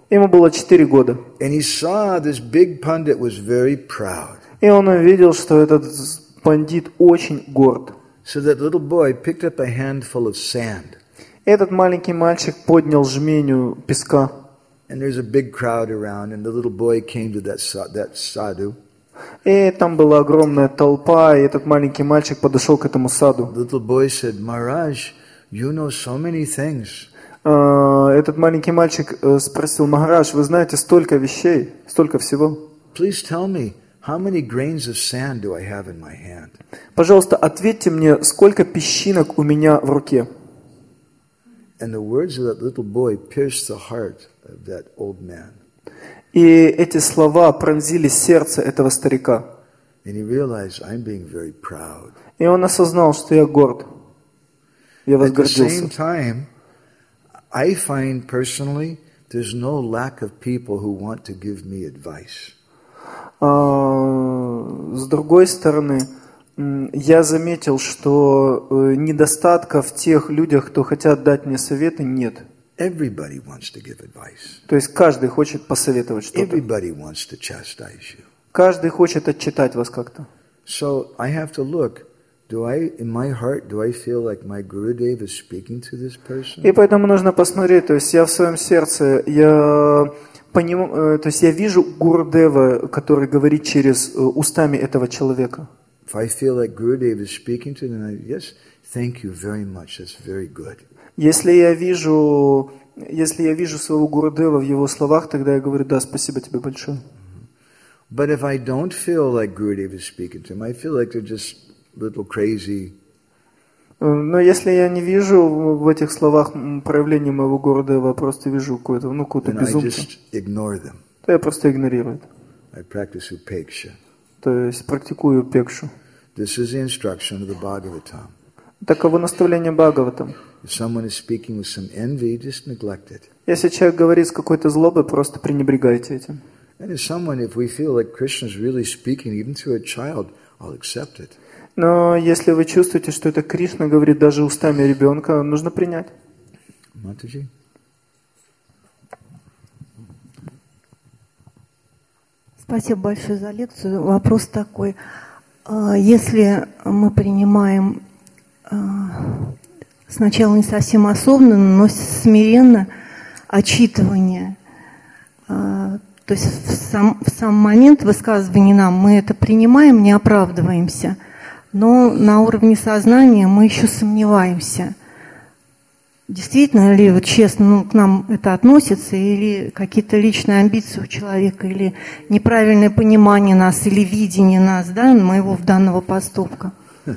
Ему было 4 года. And he saw this big pundit was very proud. И он увидел, что этот бандит очень горд. So that little boy picked up a handful of sand. Этот маленький мальчик поднял жменю песка. And there's a big crowd around, and the little boy came to that sadhu. И там была огромная толпа, и этот маленький мальчик подошел к этому саду. The little boy said, Maharaj, you know so many things. Этот маленький мальчик спросил: Махарадж, вы знаете столько вещей, столько всего. Please tell me, how many grains of sand do I have in my hand? Пожалуйста, ответьте мне, сколько песчинок у меня в руке. And the words of that little boy pierced the heart of that old man. И эти слова пронзили сердце этого старика. And he realized, I'm being very proud. И он осознал, что я горд. Я At the same возгордился. time, I find personally, there's no lack of people who want to give me advice. С другой стороны, я заметил, что недостатка в тех людях, кто хотят дать мне советы, нет. Everybody wants to give advice. То есть каждый хочет посоветовать что-то. Everybody wants to chastise you. Каждый хочет отчитать вас как-то. So I have to look. In my heart, do I feel like my Gurudev is speaking to this person? И поэтому нужно посмотреть, то есть я в своем сердце, то есть я вижу Гурудева, который говорит через устами этого человека. If I feel like Gurudev is speaking to them, yes, thank you very much. That's very good. Если я вижу своего Гурудева в его словах, тогда я говорю: да, спасибо тебе большое. But if I don't feel like Gurudev is speaking to them, I feel like they're just little crazy. Но если я не вижу в этих словах проявления моего Гурудева, просто вижу какую-то Then I безумца, just ignore them. то я просто игнорирую это. I practice upeksha. То есть практикую пекшу. This is the instruction of the Bhagavatam. Таково наставление Бхагаватам. If someone is speaking with some envy, just neglect it. Если человек говорит с какой-то злобой, просто пренебрегайте этим. And if we feel like Krishna is really speaking even through a child, I'll accept it. Но если вы чувствуете, что это Кришна говорит даже устами ребенка, нужно принять. Mataji? Спасибо большое за лекцию. Вопрос такой. Если мы принимаем сначала не совсем осознанно, но смиренно отчитывание, то есть в сам момент высказывания нам мы это принимаем, не оправдываемся, но на уровне сознания мы еще сомневаемся. Действительно ли вот честно к нам это относится, или какие-то личные амбиции у человека, или неправильное понимание нас, или видение нас, да, моего данного поступка?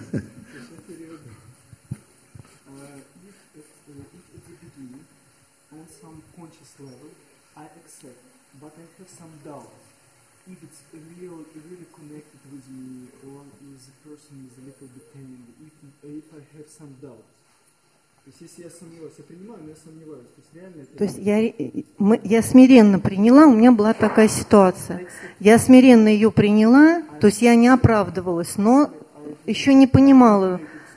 Если я сомневаюсь, я принимаю, но я сомневаюсь. То есть реально это... То есть я смиренно приняла, у меня была такая ситуация. Я смиренно ее приняла, то есть я не оправдывалась, но еще не понимала,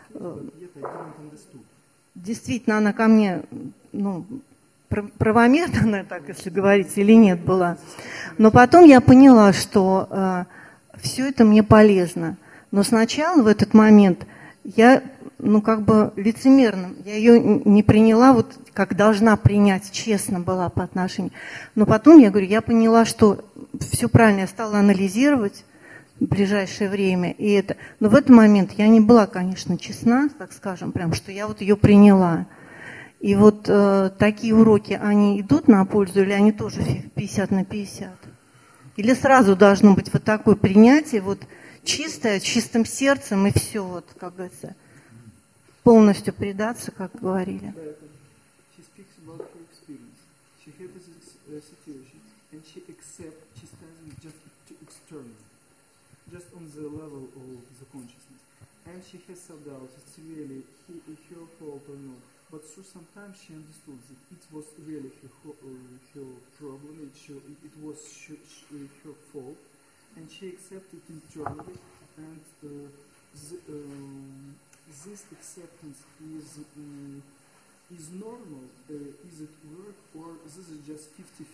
действительно она ко мне, правомерная, так если говорить, или нет была. Но потом я поняла, что все это мне полезно. Но сначала в этот момент я лицемерно. Я ее не приняла, вот как должна принять, честно была по отношению. Но потом я поняла, что все правильно, я стала анализировать в ближайшее время. Но в этот момент я не была, конечно, честна, так скажем, прям, что я вот ее приняла. И вот такие уроки, они идут на пользу, или они тоже 50 на 50? Или сразу должно быть вот такое принятие, вот чистое, чистым сердцем, и все, вот, как говорится, полностью предаться, как говорили. But so sometimes she understood that it was really her problem, it was her fault, and she accepted internally, and this acceptance is is normal, is it work, or this is just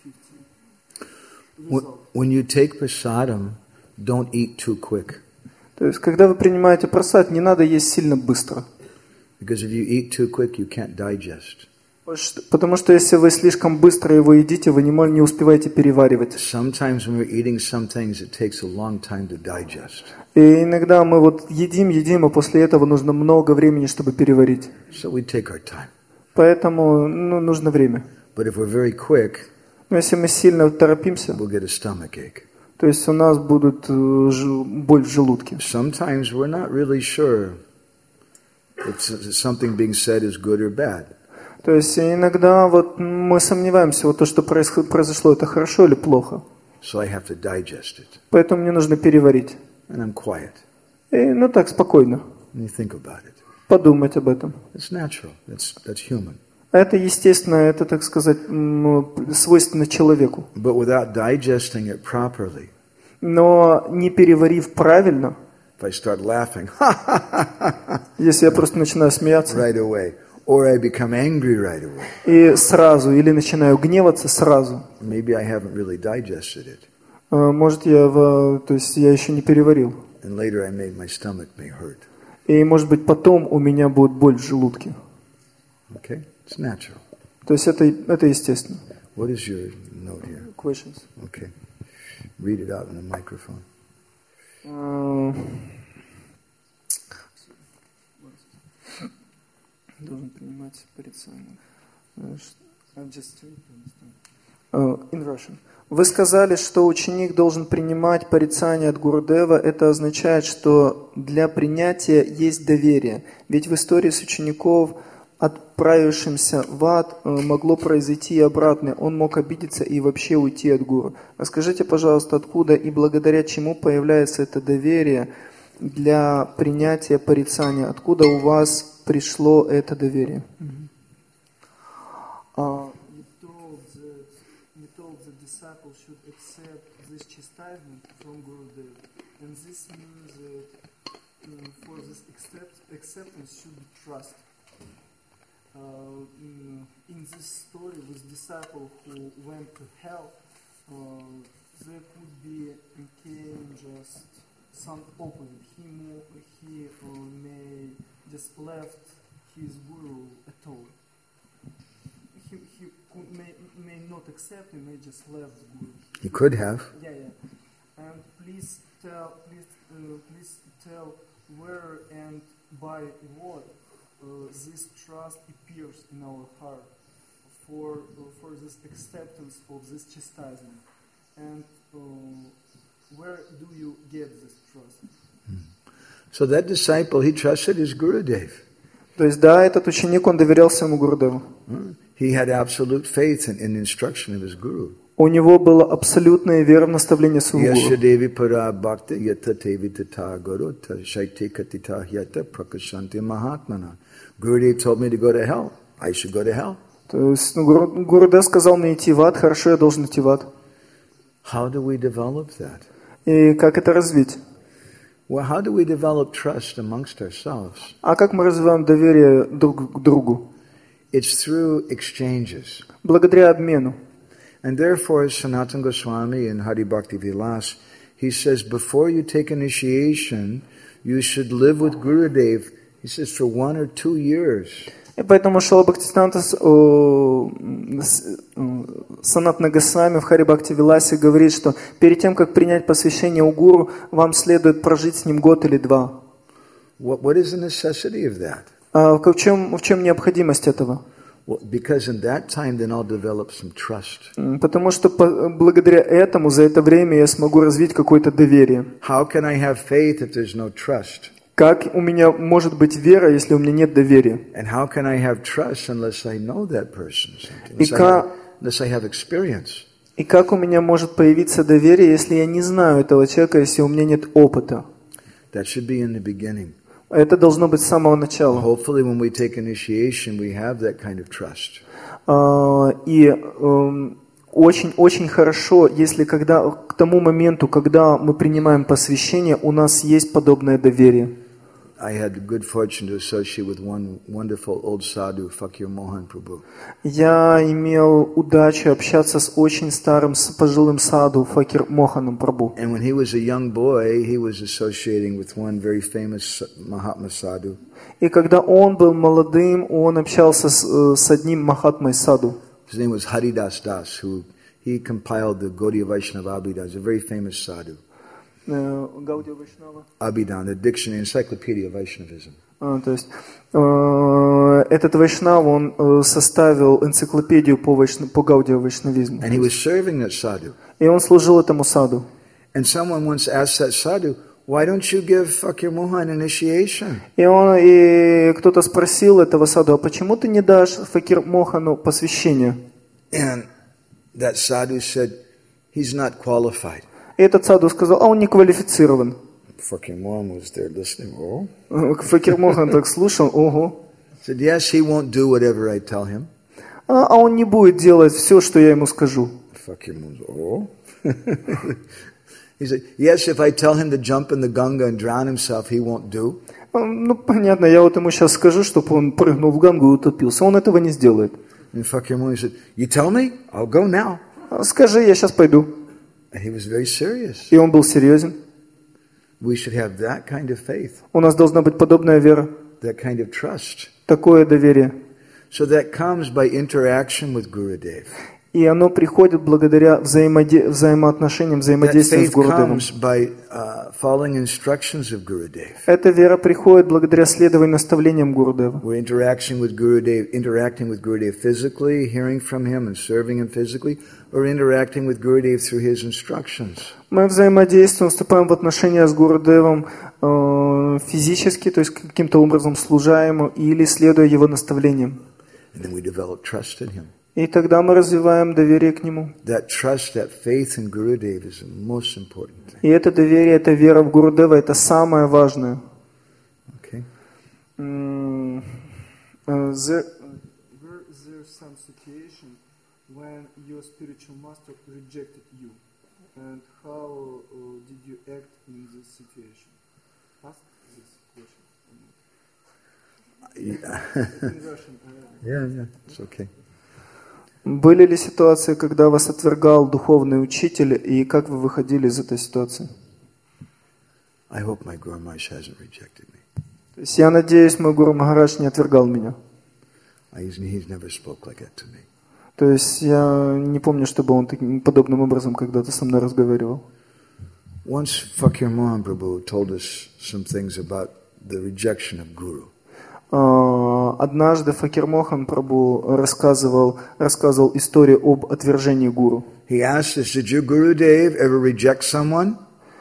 50-50? When you take prasadam, don't eat too quick. То есть, когда вы принимаете прасад, не надо есть сильно быстро. Because if you eat too quick, you can't digest. Потому что если вы слишком быстро его едите, вы не успеваете переваривать. Sometimes when we're eating some things, it takes a long time to digest. И иногда мы вот едим, а после этого нужно много времени, чтобы переварить. So we take our time. Поэтому нужно время. But if we're very quick, Но если мы сильно торопимся, we'll get a stomach ache. то есть у нас будет боль в желудке. Sometimes we're not really sure if something being said is good or bad. То есть иногда вот мы сомневаемся, вот то, что произошло, это хорошо или плохо. So I have to digest it. Поэтому мне нужно переварить. And I'm quiet. И, так, спокойно. And you think about it. Подумать об этом. It's natural. That's human. Это естественно, это, так сказать, свойственно человеку. But without digesting it properly, Но не переварив правильно, if I start laughing, если я просто начинаю смеяться, right away, or I become angry right away, и сразу, или начинаю гневаться сразу, maybe I haven't really digested it. может, я еще не переварил. And later my stomach may hurt. И, может быть, потом у меня будет боль в желудке. Okay? It's natural. То есть это естественно. What is your note here? Questions. Okay. Read it out in the microphone. Должен принимать порицание. In Russian. Вы сказали, что ученик должен принимать порицание от Гурудева. Это означает, что для принятия есть доверие. Ведь в истории с учеников, отправившимся в ад, могло произойти и обратное. Он мог обидеться и вообще уйти от гуру. Расскажите, пожалуйста, откуда и благодаря чему появляется это доверие для принятия порицания? Откуда у вас пришло это доверие? You told the disciple should accept this chastisement from Gurudev, and this means that for this acceptance should be trust. In this story with disciple who went to hell, there could be just some opposite. He may just left his guru at all. He may not accept, he may just left the guru. You could have. Yeah. And please tell where and by what this trust appears in our heart for this acceptance of this chastisement. And where do you get this trust? So that disciple, he trusted his Gurudev. То есть, да, этот ученик, он доверял своему Гурудеву. He had absolute faith in the instruction of his guru. У него была абсолютная вера в наставление своего гуру. Yashadevi para bhakti yata tevi tata guru shaiti katita yata prakashanti mahatmana. Gurudev told me to go to hell. I should go to hell. То есть Гурудев сказал мне идти в ад, хорошо, я должен идти в ад. How do we develop that? И как это развить? Well, how do we develop trust amongst ourselves? А как мы развиваем доверие друг к другу? It's through exchanges. Благодаря обмену. And therefore, Sanatana Goswami in Hari Bhakti Vilas, he says, before you take initiation, you should live with Gurudev, he says, for 1 or 2 years. И поэтому Шрила Бхактисиданта Санатана Госвами в Хари Бхакти Виласе говорит, что перед тем, как принять посвящение у гуру, вам следует прожить с ним 1 или 2. What is the necessity of that? В чем необходимость этого? Well, because in that time, then I'll develop some trust. Потому что благодаря этому, за это время я смогу развить какое-то доверие. How can I have faith if there's no trust? Как у меня может быть вера, если у меня нет доверия? And how can I have trust unless I know that person? Unless I have experience? И как у меня может появиться доверие, если я не знаю этого человека, если у меня нет опыта? That should be in the beginning. Это должно быть с самого начала. Hopefully, when we take initiation, we have that kind of trust. И очень хорошо, если к тому моменту, когда мы принимаем посвящение, у нас есть подобное доверие. I had the good fortune to associate with one wonderful old sadhu, Fakir Mohan Prabhu. Я имел удачу общаться с очень старым, с пожилым саду Факир Моханом Прабhu. And when he was a young boy, he was associating with one very famous Mahatma sadhu. И когда он был молодым, он общался с одним Махатмой саду. His name was Haridas Das, who he compiled the Gaudiya Vaishnava Abhidhan, a very famous sadhu. Гаудия Вайшнава. Abhidhan, the dictionary, encyclopedia of Vaishnavism. То есть этот Вайшнав, он составил энциклопедию по Гаудия Вайшнавизму. And he was serving that sadhu. И он служил этому саду. And someone once asked that sadhu, why don't you give Fakir Mohan initiation? И кто-то спросил этого саду, а почему ты не дашь Факир Мохану посвящение? And that sadhu said, he's not qualified. И этот саду сказал, а он не квалифицирован. Fakir Mohan was there listening. Oh. Факир Мохан так слушал, ого. Said, yes, he won't do whatever I tell him. А он не будет делать все, что я ему скажу. Fakir Mohan, oh. He said, yes, if I tell him to jump in the Ganga and drown himself, he won't do. Ну, понятно, я вот ему сейчас скажу, чтобы он прыгнул в Гангу и утопился. Он этого не сделает. And Fakir Mohan said, you tell me? I'll go now. Скажи, я сейчас пойду. And he was very serious. И он был серьезен. We should have that kind of faith, У нас должна быть подобная вера, that kind of trust. такое доверие. So that comes by interaction with Gurudev. И оно приходит благодаря взаимоотношениям, That взаимодействию с faith Гурудевом. comes by following instructions of Gurudev. Эта вера приходит благодаря следованию наставлениям Гурудева. We're interacting with Gurudev physically, hearing from him and serving him physically, or interacting with Gurudev through his instructions. Мы взаимодействуем, вступаем в отношения с Гурудевом физически, то есть каким-то образом служа ему или следуя его наставлениям. And then we develop trust in him. И тогда мы развиваем доверие к нему. That trust, that faith in Gurudev is the most important thing. И это доверие, эта вера в Гурудева, это самое важное. Okay? There's some situation when your spiritual master rejected you, and how did you act in this situation? Ask this question. In Russian. Yeah, it's okay. Были ли ситуации, когда вас отвергал духовный учитель, и как вы выходили из этой ситуации? I hope my Guru Maharaj hasn't rejected me. То есть я надеюсь, мой Гуру Махарадж не отвергал меня. He's never spoke like that to me. То есть я не помню, чтобы он таким подобным образом когда-то со мной разговаривал. Once Fakir Mohan Prabhu told us some things about the rejection of Guru. Однажды Факир Мохан Прабху рассказывал историю об отвержении гуру. He asked us, did your Gurudev ever reject someone?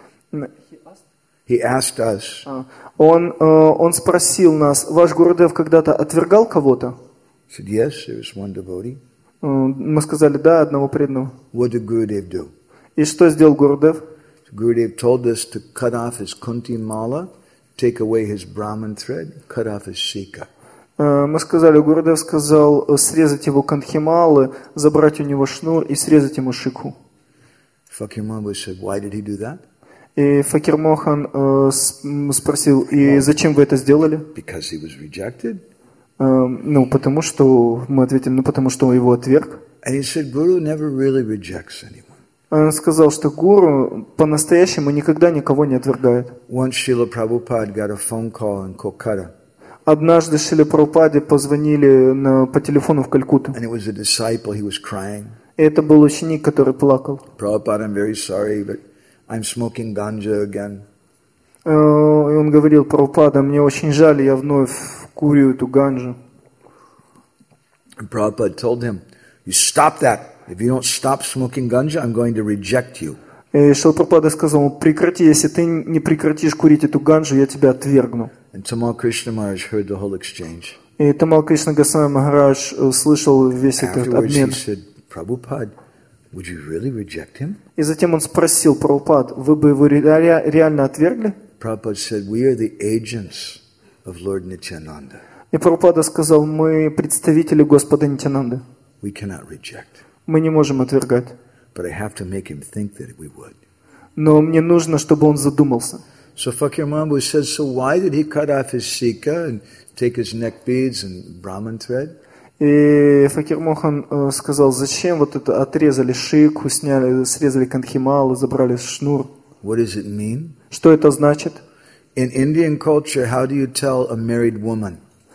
He asked us. Он спросил нас, ваш Гурудев когда-то отвергал кого-то? Said, yes, there was one devotee. Мы сказали, да, одного преданного. What did Gurudev do? И что сделал Гурудев? Gurudev told us to cut off his kunti mala, take away his Brahman thread, cut off his shika. Мы сказали, Гурудев сказал срезать его кантхималы, забрать у него шнур и срезать ему шикху. Fakir Mohan said, why did he do that? И Факир Мохан спросил, и зачем вы это сделали? Because he was rejected. Потому что, мы ответили, потому что он его отверг. And he said, Guru never really rejects anyone. Он сказал, что Гуру по-настоящему никогда никого не отвергает. Once Srila Prabhupada got a phone call in Kolkata. Однажды Шриле Прабхупаде позвонили по телефону в Калькутту. And it was a disciple, he was crying. И это был ученик, который плакал. Prabhupada, I'm very sorry, but I'm smoking ganja again. И он говорил, Прабхупада, мне очень жаль, я вновь курю эту ганджу. And Prabhupada told him, you stop that. If you don't stop smoking ganja, I'm going to reject you. И Шрила Прабхупада сказал, прекрати, если ты не прекратишь курить эту ганджу, я тебя отвергну. And Tamal Krishna Maharaj heard the whole exchange. И Тамал Кришна Госвами Махарадж слышал весь этот Afterwards he обмен. said, Prabhupada, would you really reject him? И затем он спросил, Прабхупад, вы бы его реально отвергли? Prabhupada said, we are the agents of Lord Nityananda. И Прабхупада сказал, мы представители Господа Нитянанды. We cannot reject. Мы не можем отвергать. But I have to make him think that we would. Но мне нужно, чтобы он задумался. So Fakir Mahaprabhu says, so why did he cut off his sika and take his neck beads and Brahman thread? И Факир Мохан сказал, зачем вот это отрезали шику, срезали канхималы, забрали шнур. What does it mean? Что это значит? In Indian culture, how do you tell a married woman?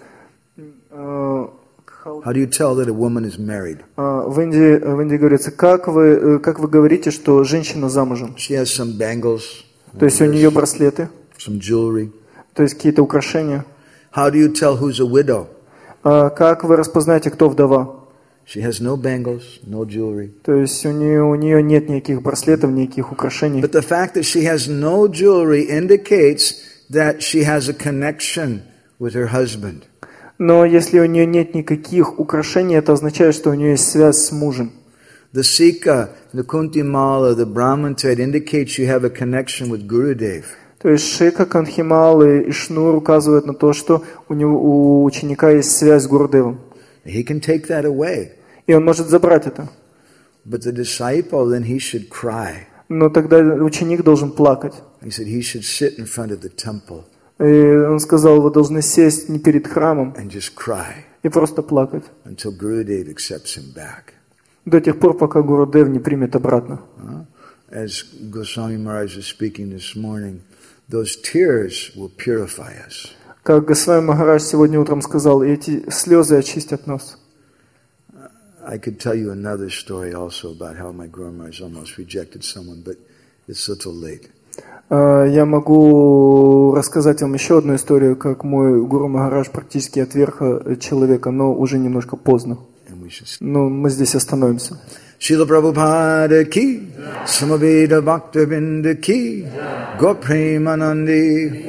How do you tell that a woman is married? В Индии говорится, как вы говорите, что женщина замужем? She has some bangles. То есть у нее браслеты, Some jewelry. то есть какие-то украшения. How do you tell who's a widow? Как вы распознаете, кто вдова? She has no bangles, no jewelry. То есть у нее нет никаких браслетов, никаких украшений. But the fact that she has no jewelry indicates that she has a connection with her husband. Но если у нее нет никаких украшений, это означает, что у нее есть связь с мужем. The sika, the kunti mala, the brahman thread indicates you have a connection with Gurudev. То есть шика, канхималы и шнур указывают на то, что у ученика есть связь с Гурудевом. He can take that away. И он может забрать это. But the disciple, then he should cry. Но тогда ученик должен плакать. He said he should sit in front of the temple И он сказал, вы должны сесть не перед храмом and just cry и просто плакать. until Gurudev accepts him back. До тех пор, пока Гурудев не примет обратно. As Goswami Maharaj was speaking this morning, those tears will purify us. Как Госвами Махарадж сегодня утром сказал, эти слезы очистят нас. I could tell you another story also about how my Guru Maharaj almost rejected someone, but it's a little late. Я могу рассказать вам еще одну историю, как мой Гуру Махарадж практически отверг человека, но уже немножко поздно. Но мы здесь остановимся. Srila Prabhupada ki, Samaveda Bhaktivinoda ki, Gopremanandi,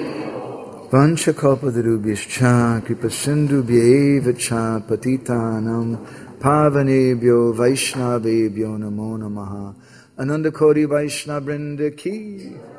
Vanchakalpatarubhyascha, Kripasindubhyeva cha, Patitanam, Pavanebhyo Vaishnavebhyo Namo Namaha, Ananda Koti Vaishnavrinda ki.